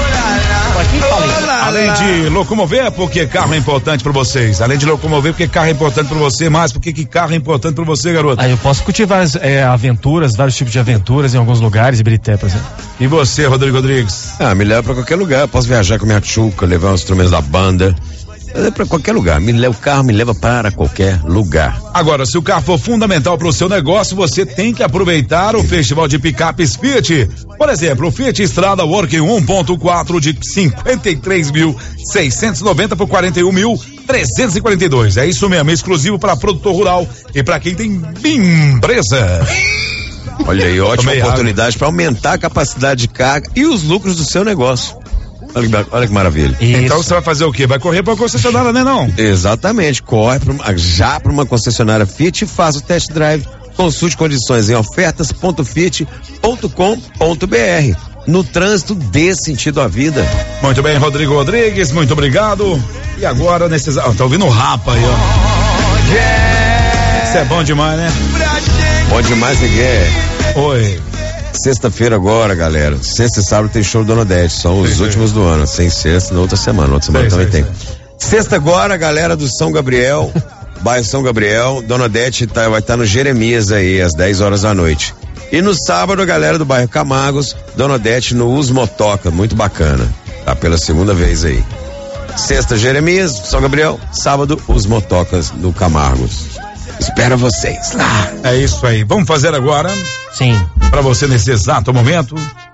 Speaker 1: Além de locomover, porque carro é importante pra vocês. Além de locomover, porque carro é importante pra você, mas porque que carro é importante pra você, garoto?
Speaker 13: Aí eu posso cultivar é, aventuras, vários tipos de aventuras em alguns lugares, Ibirité, por exemplo.
Speaker 1: E você, Rodrigo Rodrigues?
Speaker 2: Ah, me leva pra qualquer lugar. Eu posso viajar com minha tchuca, levar os instrumentos da banda. É pra qualquer lugar. Me leva, o carro me leva para qualquer lugar.
Speaker 1: Agora, se o carro for fundamental para o seu negócio, você tem que aproveitar o Festival de Picapes Fiat. Por exemplo, o Fiat Strada Working um ponto quatro de cinquenta e três mil seiscentos e noventa por quarenta e um mil trezentos e quarenta e dois. É isso mesmo, exclusivo para produtor rural e para quem tem empresa.
Speaker 2: Olha aí, ótima oportunidade para aumentar a capacidade de carga e os lucros do seu negócio. Olha que, olha que maravilha.
Speaker 1: Isso. Então você vai fazer o quê? Vai correr para a concessionária, né não?
Speaker 2: Exatamente, corre pra uma, já para uma concessionária Fiat e faz o test drive. Consulte condições em ofertas ponto fiat ponto com ponto br. No trânsito, dê sentido à vida.
Speaker 1: Muito bem, Rodrigo Rodrigues, muito obrigado. E agora, nesses... Oh, tá ouvindo o Rapa aí, ó. Yeah! Isso é bom demais, né?
Speaker 2: Bom demais, Miguel.
Speaker 1: Oi.
Speaker 2: Sexta-feira agora, galera. Sexta e sábado tem show do Dona Odete. São os sim, últimos sim. do ano. Sem sexta, na outra semana. Na outra semana sim, também sim, tem. Sim. Sexta agora, galera do São Gabriel, bairro São Gabriel. Dona Odete tá, vai estar tá no Jeremias aí, às dez horas da noite. E no sábado, a galera do bairro Camargos, Dona Odete no Us Motoca. Muito bacana. Tá pela segunda vez aí. Sexta, Jeremias, São Gabriel. Sábado, Os Motocas no Camargos. Espero vocês lá.
Speaker 1: É isso aí. Vamos fazer agora.
Speaker 4: Sim.
Speaker 1: Pra você nesse exato momento.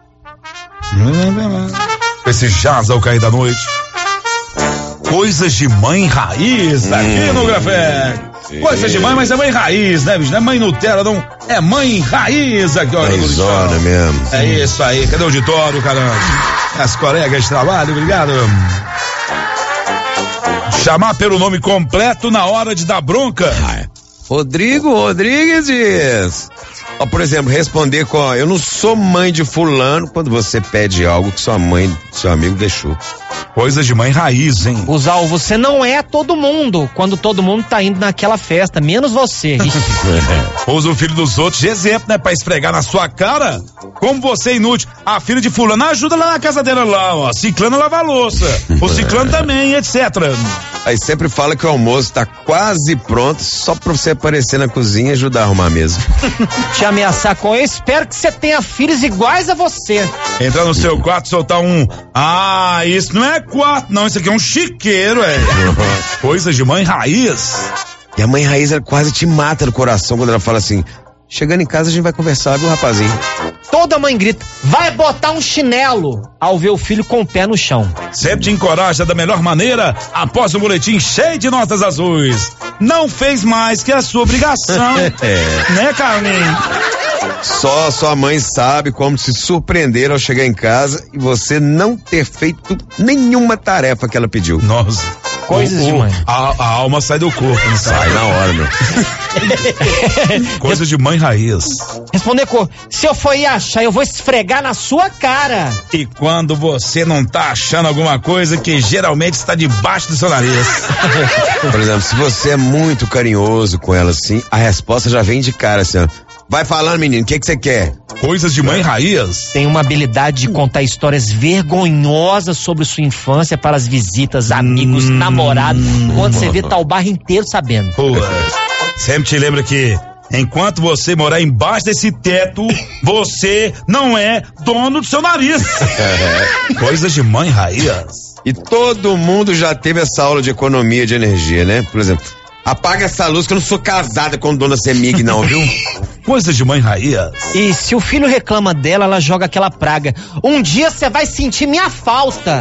Speaker 1: Esse jazz ao cair da noite. Coisas de mãe raiz hum. aqui no Grafé. Coisas de mãe, mas é mãe raiz, né, bicho? Não é mãe Nutella, não. É mãe raiz aqui, ó.
Speaker 2: Raizona mesmo.
Speaker 1: É isso aí. Cadê o auditório, caramba? As colegas de trabalho, obrigado. Chamar pelo nome completo na hora de dar bronca.
Speaker 2: Rodrigo Rodrigues diz. Ó, por exemplo, responder com, eu não sou mãe de fulano, quando você pede algo que sua mãe, seu amigo deixou.
Speaker 1: Coisas de mãe raiz, hein?
Speaker 4: Usar o você não é todo mundo, quando todo mundo tá indo naquela festa, menos você.
Speaker 1: Usa o filho dos outros de exemplo, né? Pra esfregar na sua cara. Como você é inútil. A filha de fulano ajuda lá na casa dela lá, ó. Ciclano lava a louça. O ciclano também, etcétera.
Speaker 2: Aí sempre fala que o almoço tá quase pronto, só pra você aparecer na cozinha e ajudar a arrumar a mesa.
Speaker 4: Te ameaçar com, eu espero que você tenha filhos iguais a você.
Speaker 1: Entrar no seu quarto e soltar um, ah, isso não é quarto, não, isso aqui é um chiqueiro, é. Coisas de mãe raiz.
Speaker 2: E a mãe raiz, ela quase te mata no coração quando ela fala assim, chegando em casa a gente vai conversar, viu, rapazinho?
Speaker 4: Toda mãe grita, vai botar um chinelo, ao ver o filho com o pé no chão.
Speaker 1: Sempre te encoraja da melhor maneira, após um boletim cheio de notas azuis. Não fez mais que a sua obrigação.
Speaker 2: É.
Speaker 1: Né, Carlinhos?
Speaker 2: Só sua mãe sabe como se surpreender ao chegar em casa e você não ter feito nenhuma tarefa que ela pediu.
Speaker 1: Nossa.
Speaker 4: Coisas oh, oh, de mãe.
Speaker 1: A, a alma sai do corpo, não
Speaker 2: sai na hora, meu.
Speaker 1: Coisas de mãe raiz.
Speaker 4: Responder com, se eu for ir achar, eu vou esfregar na sua cara.
Speaker 1: E quando você não tá achando alguma coisa que geralmente está debaixo do seu nariz.
Speaker 2: Por exemplo, se você é muito carinhoso com ela assim, a resposta já vem de cara assim, ó. Vai falando, menino, o que que você quer?
Speaker 1: Coisas de mãe raiz.
Speaker 4: Tem uma habilidade de contar histórias vergonhosas sobre sua infância para as visitas, amigos, hum, namorados. Quando você vê, tá o bairro inteiro sabendo.
Speaker 1: Pô, sempre te lembra que enquanto você morar embaixo desse teto, você não é dono do seu nariz. Coisas de mãe raiz.
Speaker 2: E todo mundo já teve essa aula de economia de energia, né? Por exemplo, Apaga essa luz que eu não sou casada com Dona Semig, não, viu?
Speaker 1: Coisa de mãe raiz.
Speaker 4: E se o filho reclama dela, ela joga aquela praga. Um dia você vai sentir minha falta.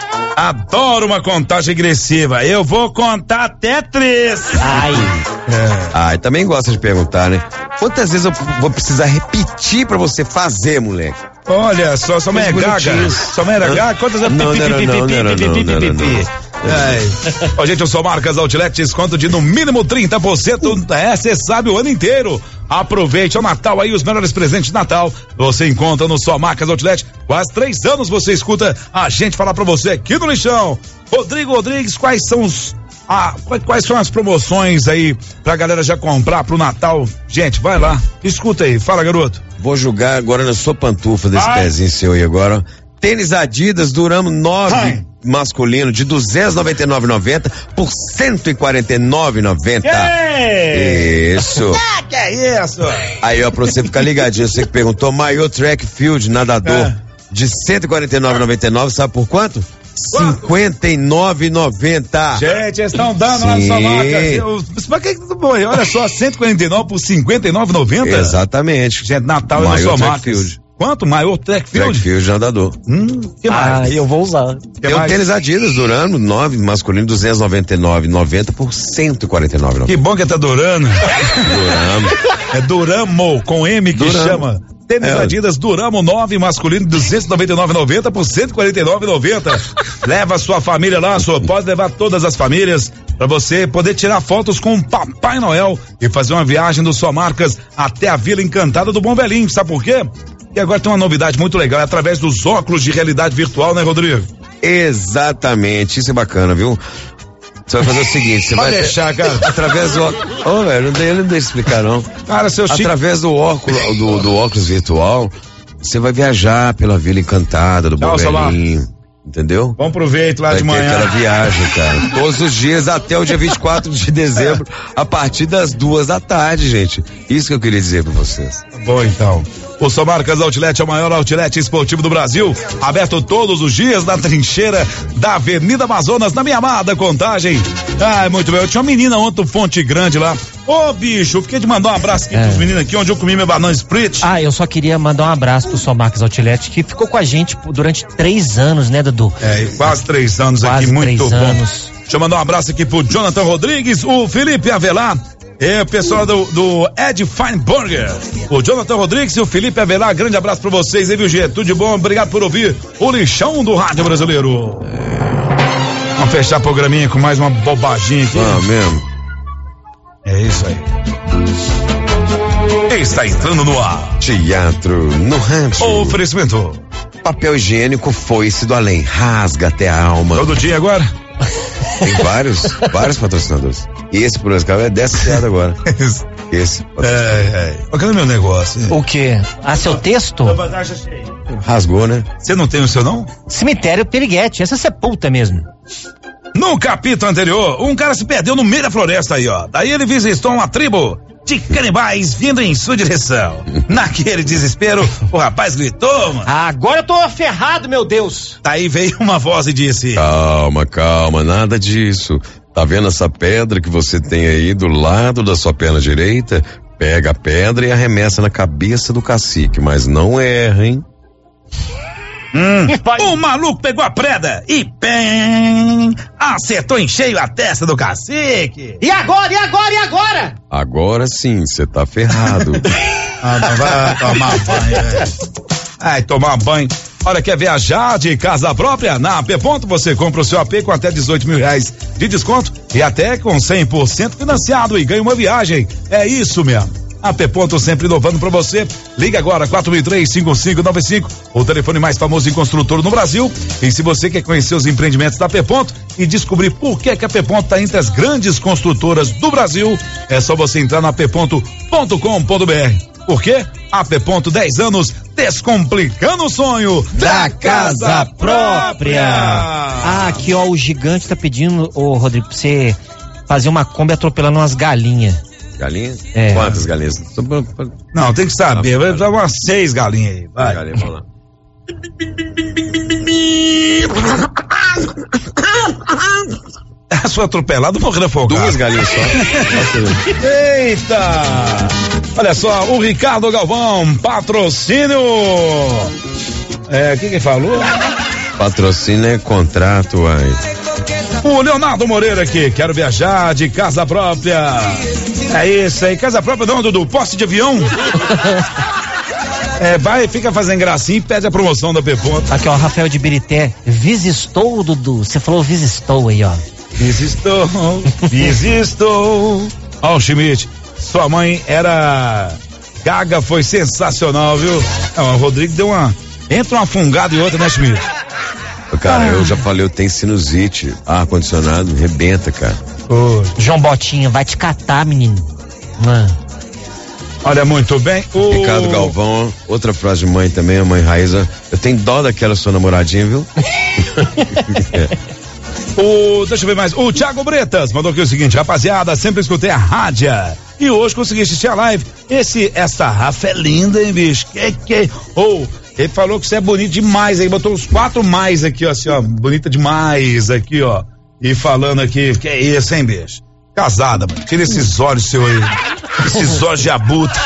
Speaker 1: Adoro uma contagem regressiva. Eu vou contar até três.
Speaker 4: Ai.
Speaker 2: É. Ai, também gosta de perguntar, né? Quantas vezes eu vou precisar repetir pra você fazer, moleque?
Speaker 1: Olha, só, só é gaga. Só é gaga. Quantas vezes?
Speaker 2: Não, não, não, não, não, não, não.
Speaker 1: Ó, gente, eu sou Marcas Outlet, desconto de no mínimo trinta por cento. É, você sabe, o ano inteiro. Aproveite o Natal aí, os melhores presentes de Natal. Você encontra no Só Marcas Outlet. Quase três anos você escuta a gente falar pra você aqui no Lixão. Rodrigo Rodrigues, quais são os. Ah, quais são as promoções aí pra galera já comprar pro Natal? Gente, vai lá, escuta aí, fala, garoto.
Speaker 2: Vou jogar agora na sua pantufa desse Ai. pezinho seu aí agora. Tênis Adidas Duramo nove Ai. masculino de duzentos e noventa e nove reais e noventa centavos por cento e quarenta e nove reais e noventa centavos. Isso.
Speaker 1: Ah, que é isso?
Speaker 2: Aí, ó, pra você ficar ligadinho, você que perguntou, maiô track field nadador é. de cento e quarenta e nove reais e noventa e nove centavos, sabe por quanto? cinquenta e nove reais e noventa centavos.
Speaker 1: Gente, eles estão dando Sim. lá na sua marca. Olha só, cento e quarenta e nove por cinquenta e nove reais e noventa centavos.
Speaker 2: Exatamente.
Speaker 1: Gente, Natal é na sua marca. Quanto? Maior track field?
Speaker 2: Track field nadador.
Speaker 1: Hum, que mais?
Speaker 4: Ah, eu vou usar.
Speaker 2: Tem um tênis Adidas Durano nove masculino duzentos e noventa e nove reais e noventa centavos por cento e quarenta e nove reais e noventa centavos.
Speaker 1: Que bom que tá Durano.
Speaker 2: Duramo.
Speaker 1: É Duramo, com M que Duramo. chama. Tênis é. Adidas Duramo nove masculino duzentos e noventa e nove reais e noventa centavos por cento e quarenta e nove reais e noventa centavos. Leva a sua família lá, sua, pode levar todas as famílias para você poder tirar fotos com o Papai Noel e fazer uma viagem do Só Marcas até a Vila Encantada do Bom Velhinho. Sabe por quê? E agora tem uma novidade muito legal, é através dos óculos de realidade virtual, né, Rodrigo?
Speaker 2: Exatamente, isso é bacana, viu? Você vai fazer o seguinte, você vai
Speaker 1: deixar, cara.
Speaker 2: Através do óculos. Ô, oh, velho, não deixa, não deixa explicar, não.
Speaker 1: Cara, seu Chico.
Speaker 2: Através do óculos, do, do óculos virtual, você vai viajar pela Vila Encantada do Bom Velhinho. Entendeu?
Speaker 1: Bom proveito lá
Speaker 2: vai
Speaker 1: de manhã.
Speaker 2: Vai ter aquela viagem, cara. Todos os dias até o dia vinte e quatro de dezembro, a partir das duas da tarde, gente. Isso que eu queria dizer pra vocês.
Speaker 1: Bom, então. O Só Marcas Outlet é o maior outlet esportivo do Brasil, aberto todos os dias na trincheira da Avenida Amazonas, na minha amada Contagem. Ai, muito bem, eu tinha uma menina ontem, Fonte Grande lá. Ô, bicho, eu fiquei de mandar um abraço aqui é. pros meninos aqui, onde eu comi meu banana split.
Speaker 4: Ah, eu só queria mandar um abraço pro Só Marcas Outlet, que ficou com a gente durante três anos, né, Dudu?
Speaker 1: É, quase três anos
Speaker 4: quase
Speaker 1: aqui, muito
Speaker 4: três
Speaker 1: bom.
Speaker 4: Anos.
Speaker 1: Deixa eu mandar um abraço aqui pro Jonathan Rodrigues, o Felipe Avelar. É, o pessoal do, do Ed Fine Burger. O Jonathan Rodrigues e o Felipe Avelar, grande abraço pra vocês, hein, viu, Gê? Tudo de bom, obrigado por ouvir o Lixão do Rádio Brasileiro. É. Vamos fechar o programinha com mais uma bobaginha aqui.
Speaker 2: Ah, mesmo.
Speaker 1: É isso aí. Está entrando no ar.
Speaker 2: Teatro no Rádio.
Speaker 1: Oferecimento.
Speaker 2: Papel higiênico Foice do Além. Rasga até a alma.
Speaker 1: Todo dia agora?
Speaker 2: Tem vários, vários patrocinadores. E esse, por exemplo, é dessa piada agora. Esse.
Speaker 1: É, é. Cadê meu negócio?
Speaker 4: O quê? Ah, seu texto?
Speaker 2: Rasgou, né?
Speaker 1: Você não tem o seu, não?
Speaker 4: Cemitério Piriguete, essa sepulta mesmo.
Speaker 1: No capítulo anterior, um cara se perdeu no meio da floresta aí, ó. Daí ele visitou uma tribo de canibais vindo em sua direção. Naquele desespero, o rapaz gritou, mano.
Speaker 4: Agora eu tô ferrado, meu Deus.
Speaker 1: Daí veio uma voz e disse:
Speaker 2: calma, calma, nada disso. Tá vendo essa pedra que você tem aí do lado da sua perna direita? Pega a pedra e arremessa na cabeça do cacique, mas não erra, hein?
Speaker 1: Hum, o maluco pegou a preda e pem, acertou em cheio a testa do cacique.
Speaker 4: E agora, e agora, e agora?
Speaker 2: Agora sim, você tá ferrado.
Speaker 1: Ah, não vai tomar banho, velho. Ai, tomar banho. Olha, quer viajar de casa própria? Na A P Ponto você compra o seu A P com até dezoito mil reais de desconto e até com cem por cento financiado e ganha uma viagem. É isso mesmo. A P Ponto sempre inovando pra você. Liga agora, quatro mil e três, cinco cinco nove cinco, o telefone mais famoso em construtor no Brasil. E se você quer conhecer os empreendimentos da P Ponto e descobrir por que, que a P Ponto está entre as grandes construtoras do Brasil, é só você entrar na p ponto ponto com ponto b r. Por quê? A P Ponto, dez anos, descomplicando o sonho da casa própria.
Speaker 4: Ah, aqui ó, o gigante tá pedindo, ô Rodrigo, pra você fazer uma Kombi atropelando umas galinhas.
Speaker 2: Galinhas?
Speaker 4: É.
Speaker 2: Quantas galinhas?
Speaker 1: Não, tem que saber. Vai dar umas seis galinhas aí. Vai.
Speaker 2: Galinha, vamos lá.
Speaker 1: A sua foi atropelado, morreu afogado.
Speaker 2: Duas galinhas só.
Speaker 1: Eita! Olha só, o Ricardo Galvão, patrocínio. É, o que que falou?
Speaker 2: Patrocínio é contrato, aí.
Speaker 1: O Leonardo Moreira aqui, quero viajar de casa própria. É isso aí, casa própria não, Dudu, posse de avião. É, vai, fica fazendo gracinha e pede a promoção da P-Ponto.
Speaker 4: Aqui, ó, Rafael de Birité, visitou, Dudu, você falou visitou aí, ó.
Speaker 1: Visitou, visitou. Ó, o Schmidt, sua mãe era gaga, foi sensacional, viu? É, o Rodrigo deu uma, entra uma fungada e outra, né, Schmidt?
Speaker 2: Cara, ah. eu já falei, eu tenho sinusite, ar-condicionado, rebenta, cara.
Speaker 4: Ô, João Botinha, vai te catar, menino. Mano.
Speaker 1: Olha, muito bem. O
Speaker 2: Ricardo Galvão, outra frase de mãe também, a mãe Raíza. Eu tenho dó daquela sua namoradinha, viu?
Speaker 1: é. O, deixa eu ver mais. O Thiago Bretas mandou aqui o seguinte: rapaziada, sempre escutei a rádio e hoje consegui assistir a live. Esse, essa Rafa é linda, hein, bicho? Que que? Ou, oh, ele falou que você é bonito demais aí, botou uns quatro mais aqui, ó, assim, ó, bonita demais aqui, ó. E falando aqui, que é isso, hein, bicho? Casada, mano. Tira esses olhos seu aí. Esses olhos de abutre.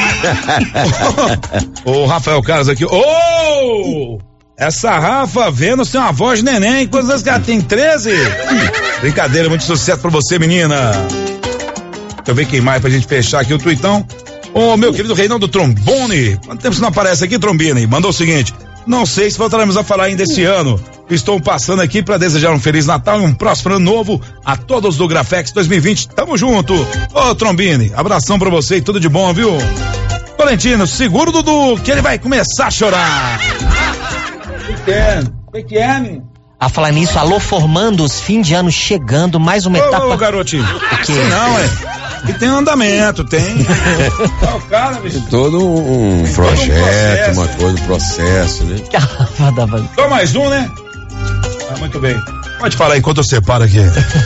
Speaker 1: Ô, Rafael Carlos aqui. Ô! Oh! Essa Rafa Vênus tem uma voz de neném. Quantas vezes que ela tem? treze? Brincadeira, muito sucesso pra você, menina. Deixa eu ver quem mais pra gente fechar aqui o tuitão. Ô, meu querido Reinaldo Trombone. Quanto tempo você não aparece aqui, Trombini? Mandou o seguinte: não sei se voltaremos a falar ainda esse ano. Estou passando aqui para desejar um Feliz Natal e um próspero ano novo a todos do Grafex dois mil e vinte. Tamo junto. Ô, Trombini, abração pra você e tudo de bom, viu? Valentino, segura o Dudu que ele vai começar a chorar. O que é? O que é, menino?
Speaker 4: A falar nisso, alô, formandos, fim de ano chegando, mais uma
Speaker 1: ô,
Speaker 4: etapa.
Speaker 1: Ô, garotinho. Que não, é. E tem andamento, tem. Ó, o cara, bicho.
Speaker 2: Todo um projeto, uma coisa, um processo, né?
Speaker 1: Só mais um, né? Ah, muito bem. Pode falar enquanto eu separo aqui.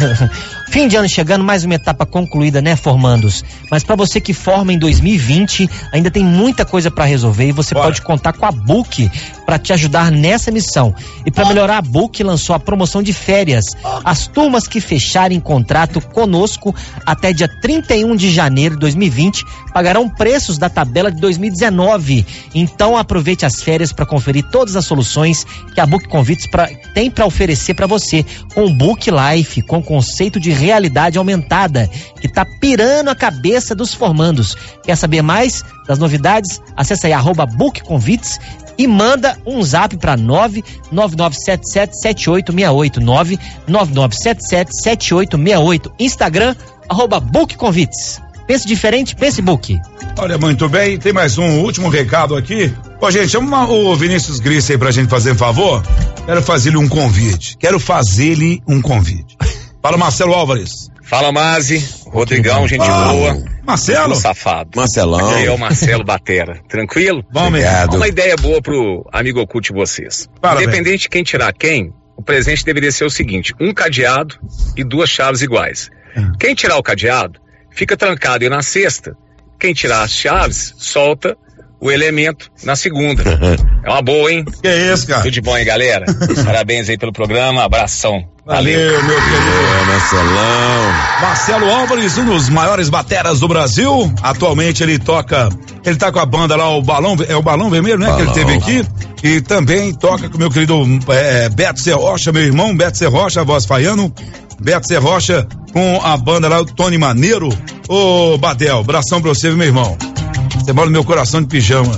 Speaker 4: Fim de ano chegando, mais uma etapa concluída, né, formandos? Mas para você que forma em dois mil e vinte, ainda tem muita coisa para resolver e você Bora. pode contar com a Book para te ajudar nessa missão. E para melhorar, a Book lançou a promoção de férias. As turmas que fecharem contrato conosco até dia trinta e um de janeiro de dois mil e vinte pagarão preços da tabela de dois mil e dezenove. Então aproveite as férias para conferir todas as soluções que a Book Convites pra, tem para oferecer para você, com o Book Life, com conceito de realidade aumentada, que tá pirando a cabeça dos formandos. Quer saber mais das novidades? Acesse aí arroba Book Convites e manda um zap para nove nove nove sete sete sete oito seis oito, nove nove nove sete sete sete oito seis oito. Instagram, arroba Book Convites. Pense diferente, pense Book.
Speaker 1: Olha, muito bem, tem mais um último recado aqui. Ô, gente, chama o Vinícius Gris aí pra gente fazer um favor. Quero fazer-lhe um convite. Quero fazer-lhe um convite. Fala, Marcelo Álvares.
Speaker 5: Fala, Mazi. Rodrigão, gente
Speaker 1: ah,
Speaker 5: boa.
Speaker 1: Marcelo.
Speaker 5: Um safado.
Speaker 2: Marcelão.
Speaker 5: Aqui é o Marcelo Batera. Tranquilo?
Speaker 1: Bom, obrigado.
Speaker 5: Uma ideia boa pro amigo oculto de vocês.
Speaker 1: Fala,
Speaker 5: independente de quem tirar quem, o presente deveria ser o seguinte: um cadeado e duas chaves iguais. Hum. Quem tirar o cadeado, fica trancado e na sexta. Quem tirar as chaves, solta o elemento na segunda. É uma boa, hein?
Speaker 1: Que é isso, cara?
Speaker 5: Tudo de bom aí, galera. Parabéns aí pelo programa, abração.
Speaker 1: Valeu, Valeu meu querido.
Speaker 2: É, Marcelão.
Speaker 1: Marcelo Álvares, um dos maiores bateras do Brasil. Atualmente ele toca, ele tá com a banda lá, o Balão, é o Balão Vermelho, né? Balão. Que ele teve aqui. E também toca com o meu querido é, Beto Serrocha, meu irmão, Beto Serrocha, a voz Faiano. Beto Serrocha com a banda lá, o Tony Maneiro. Ô, Badel, abração pra você, meu irmão. Você mora no meu coração de pijama.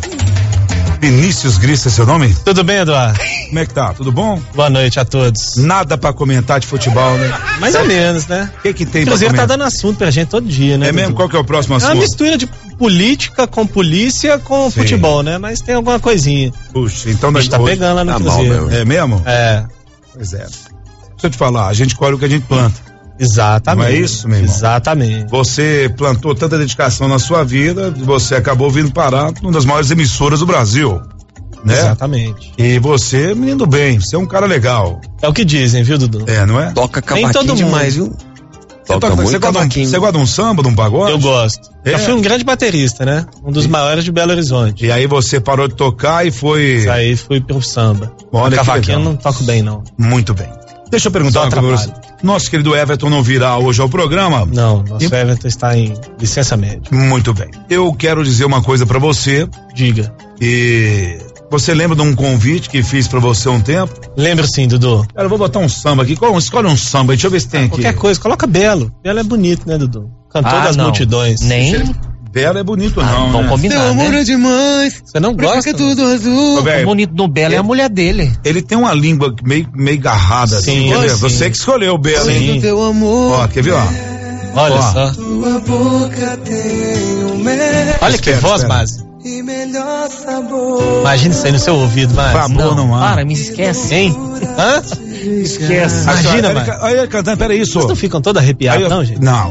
Speaker 1: Vinícius Gris, é seu nome?
Speaker 8: Tudo bem, Eduardo?
Speaker 1: Como é que tá? Tudo bom?
Speaker 8: Boa noite a todos.
Speaker 1: Nada pra comentar de futebol, né?
Speaker 8: Mais ou menos, né?
Speaker 1: O que que tem
Speaker 8: Inclusive
Speaker 1: pra comentar?
Speaker 8: tá dando assunto pra gente todo dia, né?
Speaker 1: É mesmo? Qual que é o próximo assunto?
Speaker 8: É uma mistura de política com polícia com Sim. futebol, né? Mas tem alguma coisinha.
Speaker 1: Puxa, então...
Speaker 8: A gente tá
Speaker 1: hoje...
Speaker 8: pegando lá no
Speaker 1: tá
Speaker 8: Cruzeiro.
Speaker 1: Mesmo. É mesmo?
Speaker 8: É.
Speaker 1: Pois é. Deixa eu te falar, a gente colhe o que a gente planta.
Speaker 8: Exatamente.
Speaker 1: Não é isso, meu irmão?
Speaker 8: Exatamente.
Speaker 1: Você plantou tanta dedicação na sua vida, você acabou vindo parar numa das maiores emissoras do Brasil, né?
Speaker 8: Exatamente.
Speaker 1: E você, menino bem, você é um cara legal.
Speaker 8: É o que dizem, viu, Dudu?
Speaker 1: É, não é?
Speaker 2: Toca cavaquinho demais, viu?
Speaker 1: Você, toca muito você, gosta um, você gosta de um samba, de um pagode?
Speaker 8: Eu gosto. É. Já fui um grande baterista, né? Um dos
Speaker 1: e,
Speaker 8: maiores de Belo Horizonte.
Speaker 1: E aí você parou de tocar e foi...
Speaker 8: Isso aí fui pro samba.
Speaker 1: Olha,
Speaker 8: cavaquinho eu não toco bem, não.
Speaker 1: Muito bem. Deixa eu perguntar uma coisa. Nosso querido Everton não virá hoje ao programa.
Speaker 8: Não, nosso e... Everton está em licença médica.
Speaker 1: Muito bem. Eu quero dizer uma coisa pra você.
Speaker 8: Diga.
Speaker 1: E você lembra de um convite que fiz pra você há um tempo?
Speaker 8: Lembro sim, Dudu.
Speaker 1: Cara, eu vou botar um samba aqui. Qual, escolhe um samba, deixa eu ver se tem ah, aqui.
Speaker 8: Qualquer coisa, coloca Belo. Belo é bonito, né, Dudu? Cantor ah, das não. multidões.
Speaker 4: Nem...
Speaker 1: Belo é bonito, ah, não.
Speaker 4: Vamos
Speaker 1: né?
Speaker 4: combinar.
Speaker 14: Seu amor
Speaker 4: né?
Speaker 14: é demais.
Speaker 8: Você não gosta?
Speaker 14: Tudo azul.
Speaker 4: O bonito do Belo ele, é a mulher dele.
Speaker 1: Ele tem uma língua meio, meio garrada,
Speaker 8: sim,
Speaker 1: assim.
Speaker 8: Sim.
Speaker 1: Você que escolheu o Belo, hein?
Speaker 14: Teu amor.
Speaker 1: Ó, quer ver, ó?
Speaker 8: Olha
Speaker 1: ó.
Speaker 8: só.
Speaker 14: Tua boca tem um
Speaker 8: Olha espera, que voz, Márcio.
Speaker 14: E melhor sabor.
Speaker 8: Imagina isso aí no seu ouvido, Márcio.
Speaker 1: Amor não, não há.
Speaker 4: Para, me esquece.
Speaker 8: Hein? Hã?
Speaker 4: Esquece.
Speaker 1: Imagina, Márcio. Olha ele cantando, peraí, isso.
Speaker 8: Vocês não ficam todos arrepiados,
Speaker 1: eu,
Speaker 8: não, gente?
Speaker 1: Não.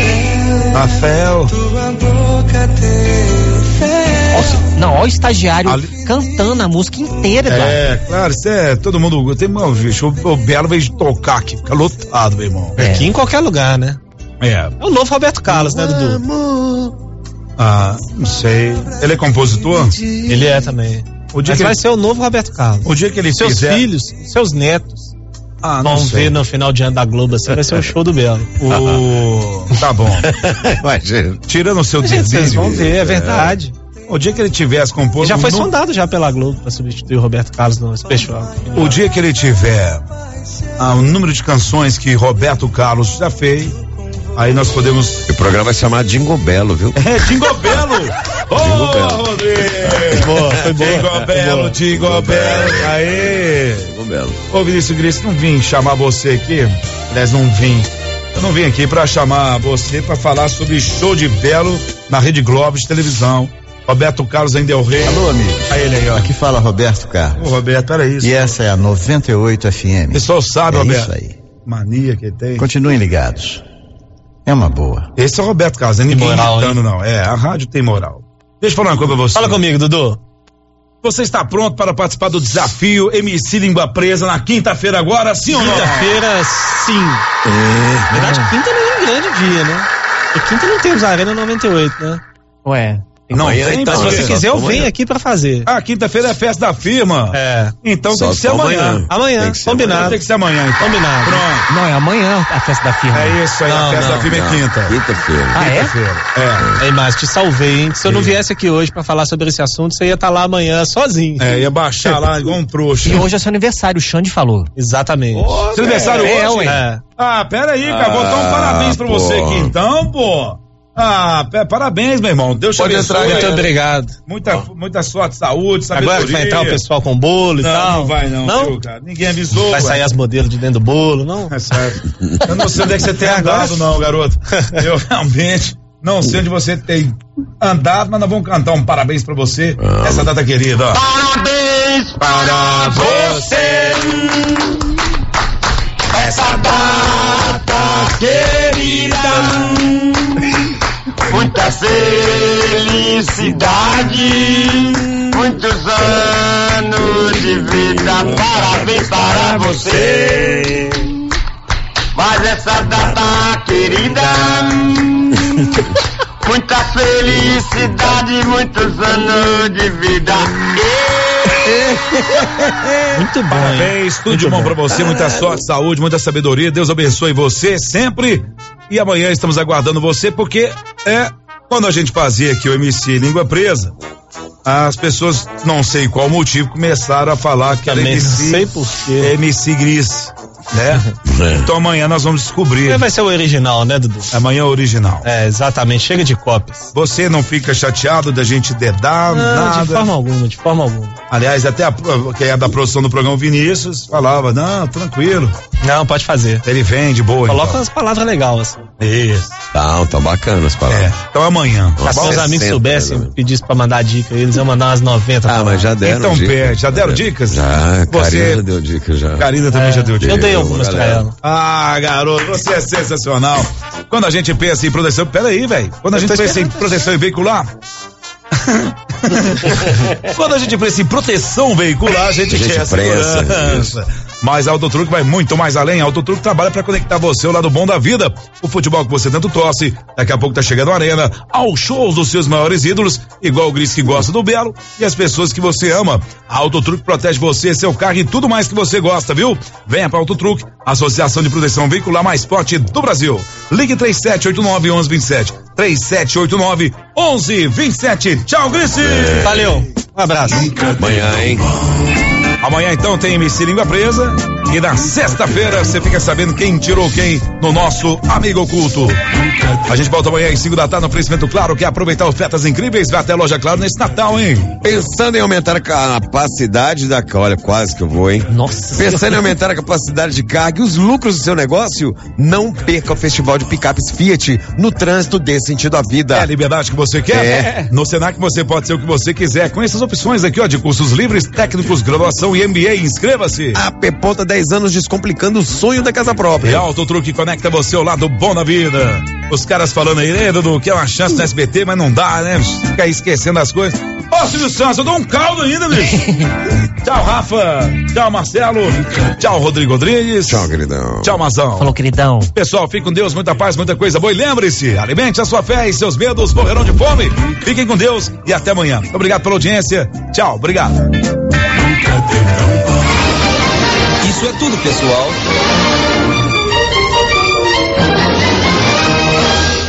Speaker 1: Rafael.
Speaker 14: Tua boca tem
Speaker 4: fé. Não, olha o estagiário Ali... cantando a música inteira, cara.
Speaker 1: É, claro, isso é, todo mundo, tem, meu, bicho, o, o Belo veio de tocar aqui, fica lotado, meu irmão.
Speaker 8: É. Aqui em qualquer lugar, né?
Speaker 1: É.
Speaker 8: É o novo Roberto Carlos, né, Dudu?
Speaker 1: Ah, não sei. Ele é compositor?
Speaker 8: Ele é também.
Speaker 1: O dia
Speaker 8: Mas
Speaker 1: que
Speaker 8: vai
Speaker 1: ele...
Speaker 8: ser o novo Roberto Carlos.
Speaker 1: O dia que ele
Speaker 8: seus
Speaker 1: fizer...
Speaker 8: filhos, seus netos
Speaker 1: ah, não
Speaker 8: vão
Speaker 1: sei.
Speaker 8: ver no final de ano da Globo, assim, vai ser o show do Belo.
Speaker 1: O... Tá bom. Tirando o seu
Speaker 8: desvio. Vocês vão ver, é verdade.
Speaker 1: É. O dia que ele tivesse composto...
Speaker 8: Já foi
Speaker 1: no...
Speaker 8: sondado já pela Globo pra substituir o Roberto Carlos no Special.
Speaker 1: O dia que ele tiver ah, o número de canções que Roberto Carlos já fez, aí nós podemos...
Speaker 2: O programa vai se chamar Jingle Belo, viu?
Speaker 1: É, Jingle Belo! Ô,
Speaker 2: Jingle Belo.
Speaker 1: Rodrigo!
Speaker 8: Boa, foi boa.
Speaker 1: Jingle Belo, Jingle Belo, aê!
Speaker 2: Jingle Belo.
Speaker 1: Ô, Vinícius Gris, não vim chamar você aqui, aliás, não vim. Eu não vim aqui pra chamar você pra falar sobre show de Belo na Rede Globo de televisão. Roberto Carlos ainda é o rei.
Speaker 9: Alô, amigo.
Speaker 1: Aí ele aí, ó.
Speaker 9: Aqui fala Roberto Carlos.
Speaker 1: Ô, Roberto, peraí.
Speaker 9: E essa é a noventa e oito F M.
Speaker 1: O pessoal sabe,
Speaker 9: é
Speaker 1: Roberto.
Speaker 9: Isso aí.
Speaker 1: Mania que tem.
Speaker 9: Continuem ligados. É uma boa.
Speaker 1: Esse é o Roberto Carlos, não é ninguém
Speaker 8: moral,
Speaker 1: imitando, não. É, a rádio tem moral. Deixa eu falar uma coisa pra você.
Speaker 8: Fala comigo, Dudu.
Speaker 1: Você está pronto para participar do desafio M C Língua Presa na quinta-feira agora, sim ou não?
Speaker 8: Quinta-feira, sim. É. Na verdade, quinta não é um grande dia, né? E quinta não temos Arena noventa e oito, né?
Speaker 4: Ué.
Speaker 1: Não,
Speaker 8: amanhã,
Speaker 1: tem,
Speaker 8: então, se você quiser, eu venho aqui pra fazer.
Speaker 1: Ah, quinta-feira é a festa da firma.
Speaker 8: É.
Speaker 1: Então tem que ser amanhã.
Speaker 8: Amanhã, combinado.
Speaker 1: Tem que ser amanhã, então.
Speaker 8: Combinado.
Speaker 1: Pronto.
Speaker 4: Não, é amanhã a festa da firma.
Speaker 1: É isso aí,
Speaker 8: não,
Speaker 1: a festa
Speaker 8: não,
Speaker 1: da firma
Speaker 8: não.
Speaker 1: é quinta.
Speaker 2: Quinta-feira.
Speaker 4: Ah, é?
Speaker 1: Quinta-feira. É.
Speaker 8: Aí, Márcio, te salvei, hein? Se eu não viesse aqui hoje pra falar sobre esse assunto, você ia estar lá amanhã sozinho.
Speaker 1: É, ia baixar lá igual um trouxa.
Speaker 4: E hoje é seu aniversário, o Xande falou.
Speaker 8: Exatamente.
Speaker 1: Oh, seu aniversário
Speaker 4: é,
Speaker 1: hoje?
Speaker 8: É.
Speaker 1: Ah, pera aí, cara, vou dar um parabéns pra
Speaker 2: pô.
Speaker 1: você aqui então, pô. Ah, p- parabéns, meu irmão. Deus te
Speaker 8: Pode
Speaker 1: abençoe.
Speaker 8: entrar, muito obrigado.
Speaker 1: Muita, muita sorte, saúde, sabedoria.
Speaker 8: Agora que vai entrar o pessoal com bolo e
Speaker 1: não,
Speaker 8: tal.
Speaker 1: Não vai não,
Speaker 8: não?
Speaker 1: viu, cara? Ninguém avisou.
Speaker 8: Vai
Speaker 1: ué.
Speaker 8: sair as modelos de dentro do bolo, não?
Speaker 1: É sério. Eu não sei onde é que você tem andado, não, garoto. Eu realmente não sei onde você tem andado, mas nós vamos cantar um parabéns pra você nessa data querida. Ó.
Speaker 6: Parabéns para você essa data querida. Muita felicidade, muitos anos de vida. Parabéns para você. Mas essa data querida, muita felicidade, muitos anos de vida.
Speaker 8: Muito bom.
Speaker 1: Parabéns, tudo de bom, bom pra você, muita sorte, saúde, muita sabedoria. Deus abençoe você sempre. E amanhã estamos aguardando você, porque é quando a gente fazia aqui o M C Língua Presa, as pessoas, não sei qual motivo, começaram a falar que era
Speaker 8: Também
Speaker 1: M C,
Speaker 8: não sei por quê.
Speaker 1: M C Gris, né?
Speaker 2: É.
Speaker 1: Então amanhã nós vamos descobrir.
Speaker 8: Vai ser o original, né, Dudu?
Speaker 1: Amanhã é o original.
Speaker 8: É, exatamente. Chega de cópias.
Speaker 1: Você não fica chateado da gente dedar,
Speaker 8: Não,
Speaker 1: nada?
Speaker 8: de forma alguma, de forma alguma.
Speaker 1: Aliás, até a, quem é da produção do programa, Vinícius, falava, não, tranquilo.
Speaker 8: Não, pode fazer.
Speaker 1: Ele vem de boa.
Speaker 8: Coloca
Speaker 1: então.
Speaker 8: umas palavras legais, assim.
Speaker 1: Isso.
Speaker 2: Tá, tá bacana as palavras.
Speaker 1: É. Então amanhã.
Speaker 8: Tá Se meus amigos soubessem,
Speaker 2: né?
Speaker 8: pedissem pra mandar dica, eles iam mandar umas noventa.
Speaker 2: Ah, mas já deram
Speaker 1: Então
Speaker 2: dicas.
Speaker 1: pede. Já deram dicas?
Speaker 2: Já,
Speaker 1: Você...
Speaker 2: Karina já deu dicas já.
Speaker 1: Karina também
Speaker 8: É,
Speaker 1: já deu dicas.
Speaker 8: eu dei algumas pra
Speaker 2: galera.
Speaker 8: ela.
Speaker 1: Ah, garoto, você é sensacional. Quando a gente pensa em proteção, peraí, velho. Quando a gente pensa em proteção veicular. Quando a gente pensa em proteção veicular, a gente,
Speaker 2: A gente
Speaker 1: quer
Speaker 2: prensa,
Speaker 1: segurança. Mas a Autotruck vai muito mais além. A Autotruck trabalha para conectar você ao lado bom da vida. O futebol que você tanto torce, daqui a pouco tá chegando a Arena, aos shows dos seus maiores ídolos, igual o Gris que gosta do Belo e as pessoas que você ama. A Autotruck protege você, seu carro e tudo mais que você gosta, viu? Venha pra Autotruck, Associação de Proteção Veicular mais forte do Brasil. Ligue três sete oito nove, onze vinte e sete. três sete oito nove, onze vinte e sete. Tchau, Gris!
Speaker 8: Valeu, um abraço.
Speaker 2: Amanhã, hein?
Speaker 1: Amanhã então tem M C Língua Presa e na sexta-feira você fica sabendo quem tirou quem no nosso Amigo Oculto. A gente volta amanhã às cinco da tarde no oferecimento Claro, que é aproveitar ofertas incríveis, vai até a loja Claro nesse Natal, hein?
Speaker 2: Pensando em aumentar a capacidade da... Olha, quase que eu vou, hein?
Speaker 4: Nossa.
Speaker 2: Pensando em aumentar a capacidade de carga e os lucros do seu negócio, não perca o Festival de Picapes Fiat no trânsito dê sentido à vida.
Speaker 1: É a liberdade que você quer?
Speaker 2: É.
Speaker 1: No Senac você pode ser o que você quiser, com essas opções aqui, ó, de cursos livres, técnicos, graduação e M B A, inscreva-se.
Speaker 2: A P-Ponta dez anos descomplicando o sonho da casa própria.
Speaker 1: E a Autotruck conecta você ao lado bom da vida. Os caras falando aí, né, Dudu, que é uma chance no S B T, mas não dá, né? Fica aí esquecendo as coisas. Ô, Silvio Santos, eu dou um caldo ainda, bicho. Tchau, Rafa. Tchau, Marcelo. Tchau, Rodrigo Rodrigues.
Speaker 2: Tchau, queridão.
Speaker 1: Tchau, Mazão.
Speaker 4: Falou, queridão.
Speaker 1: Pessoal, fique com Deus, muita paz, muita coisa boa. E lembre-se, alimente a sua fé e seus medos morrerão de fome. Fiquem com Deus e até amanhã. Obrigado pela audiência. Tchau, obrigado.
Speaker 21: Isso é tudo, pessoal.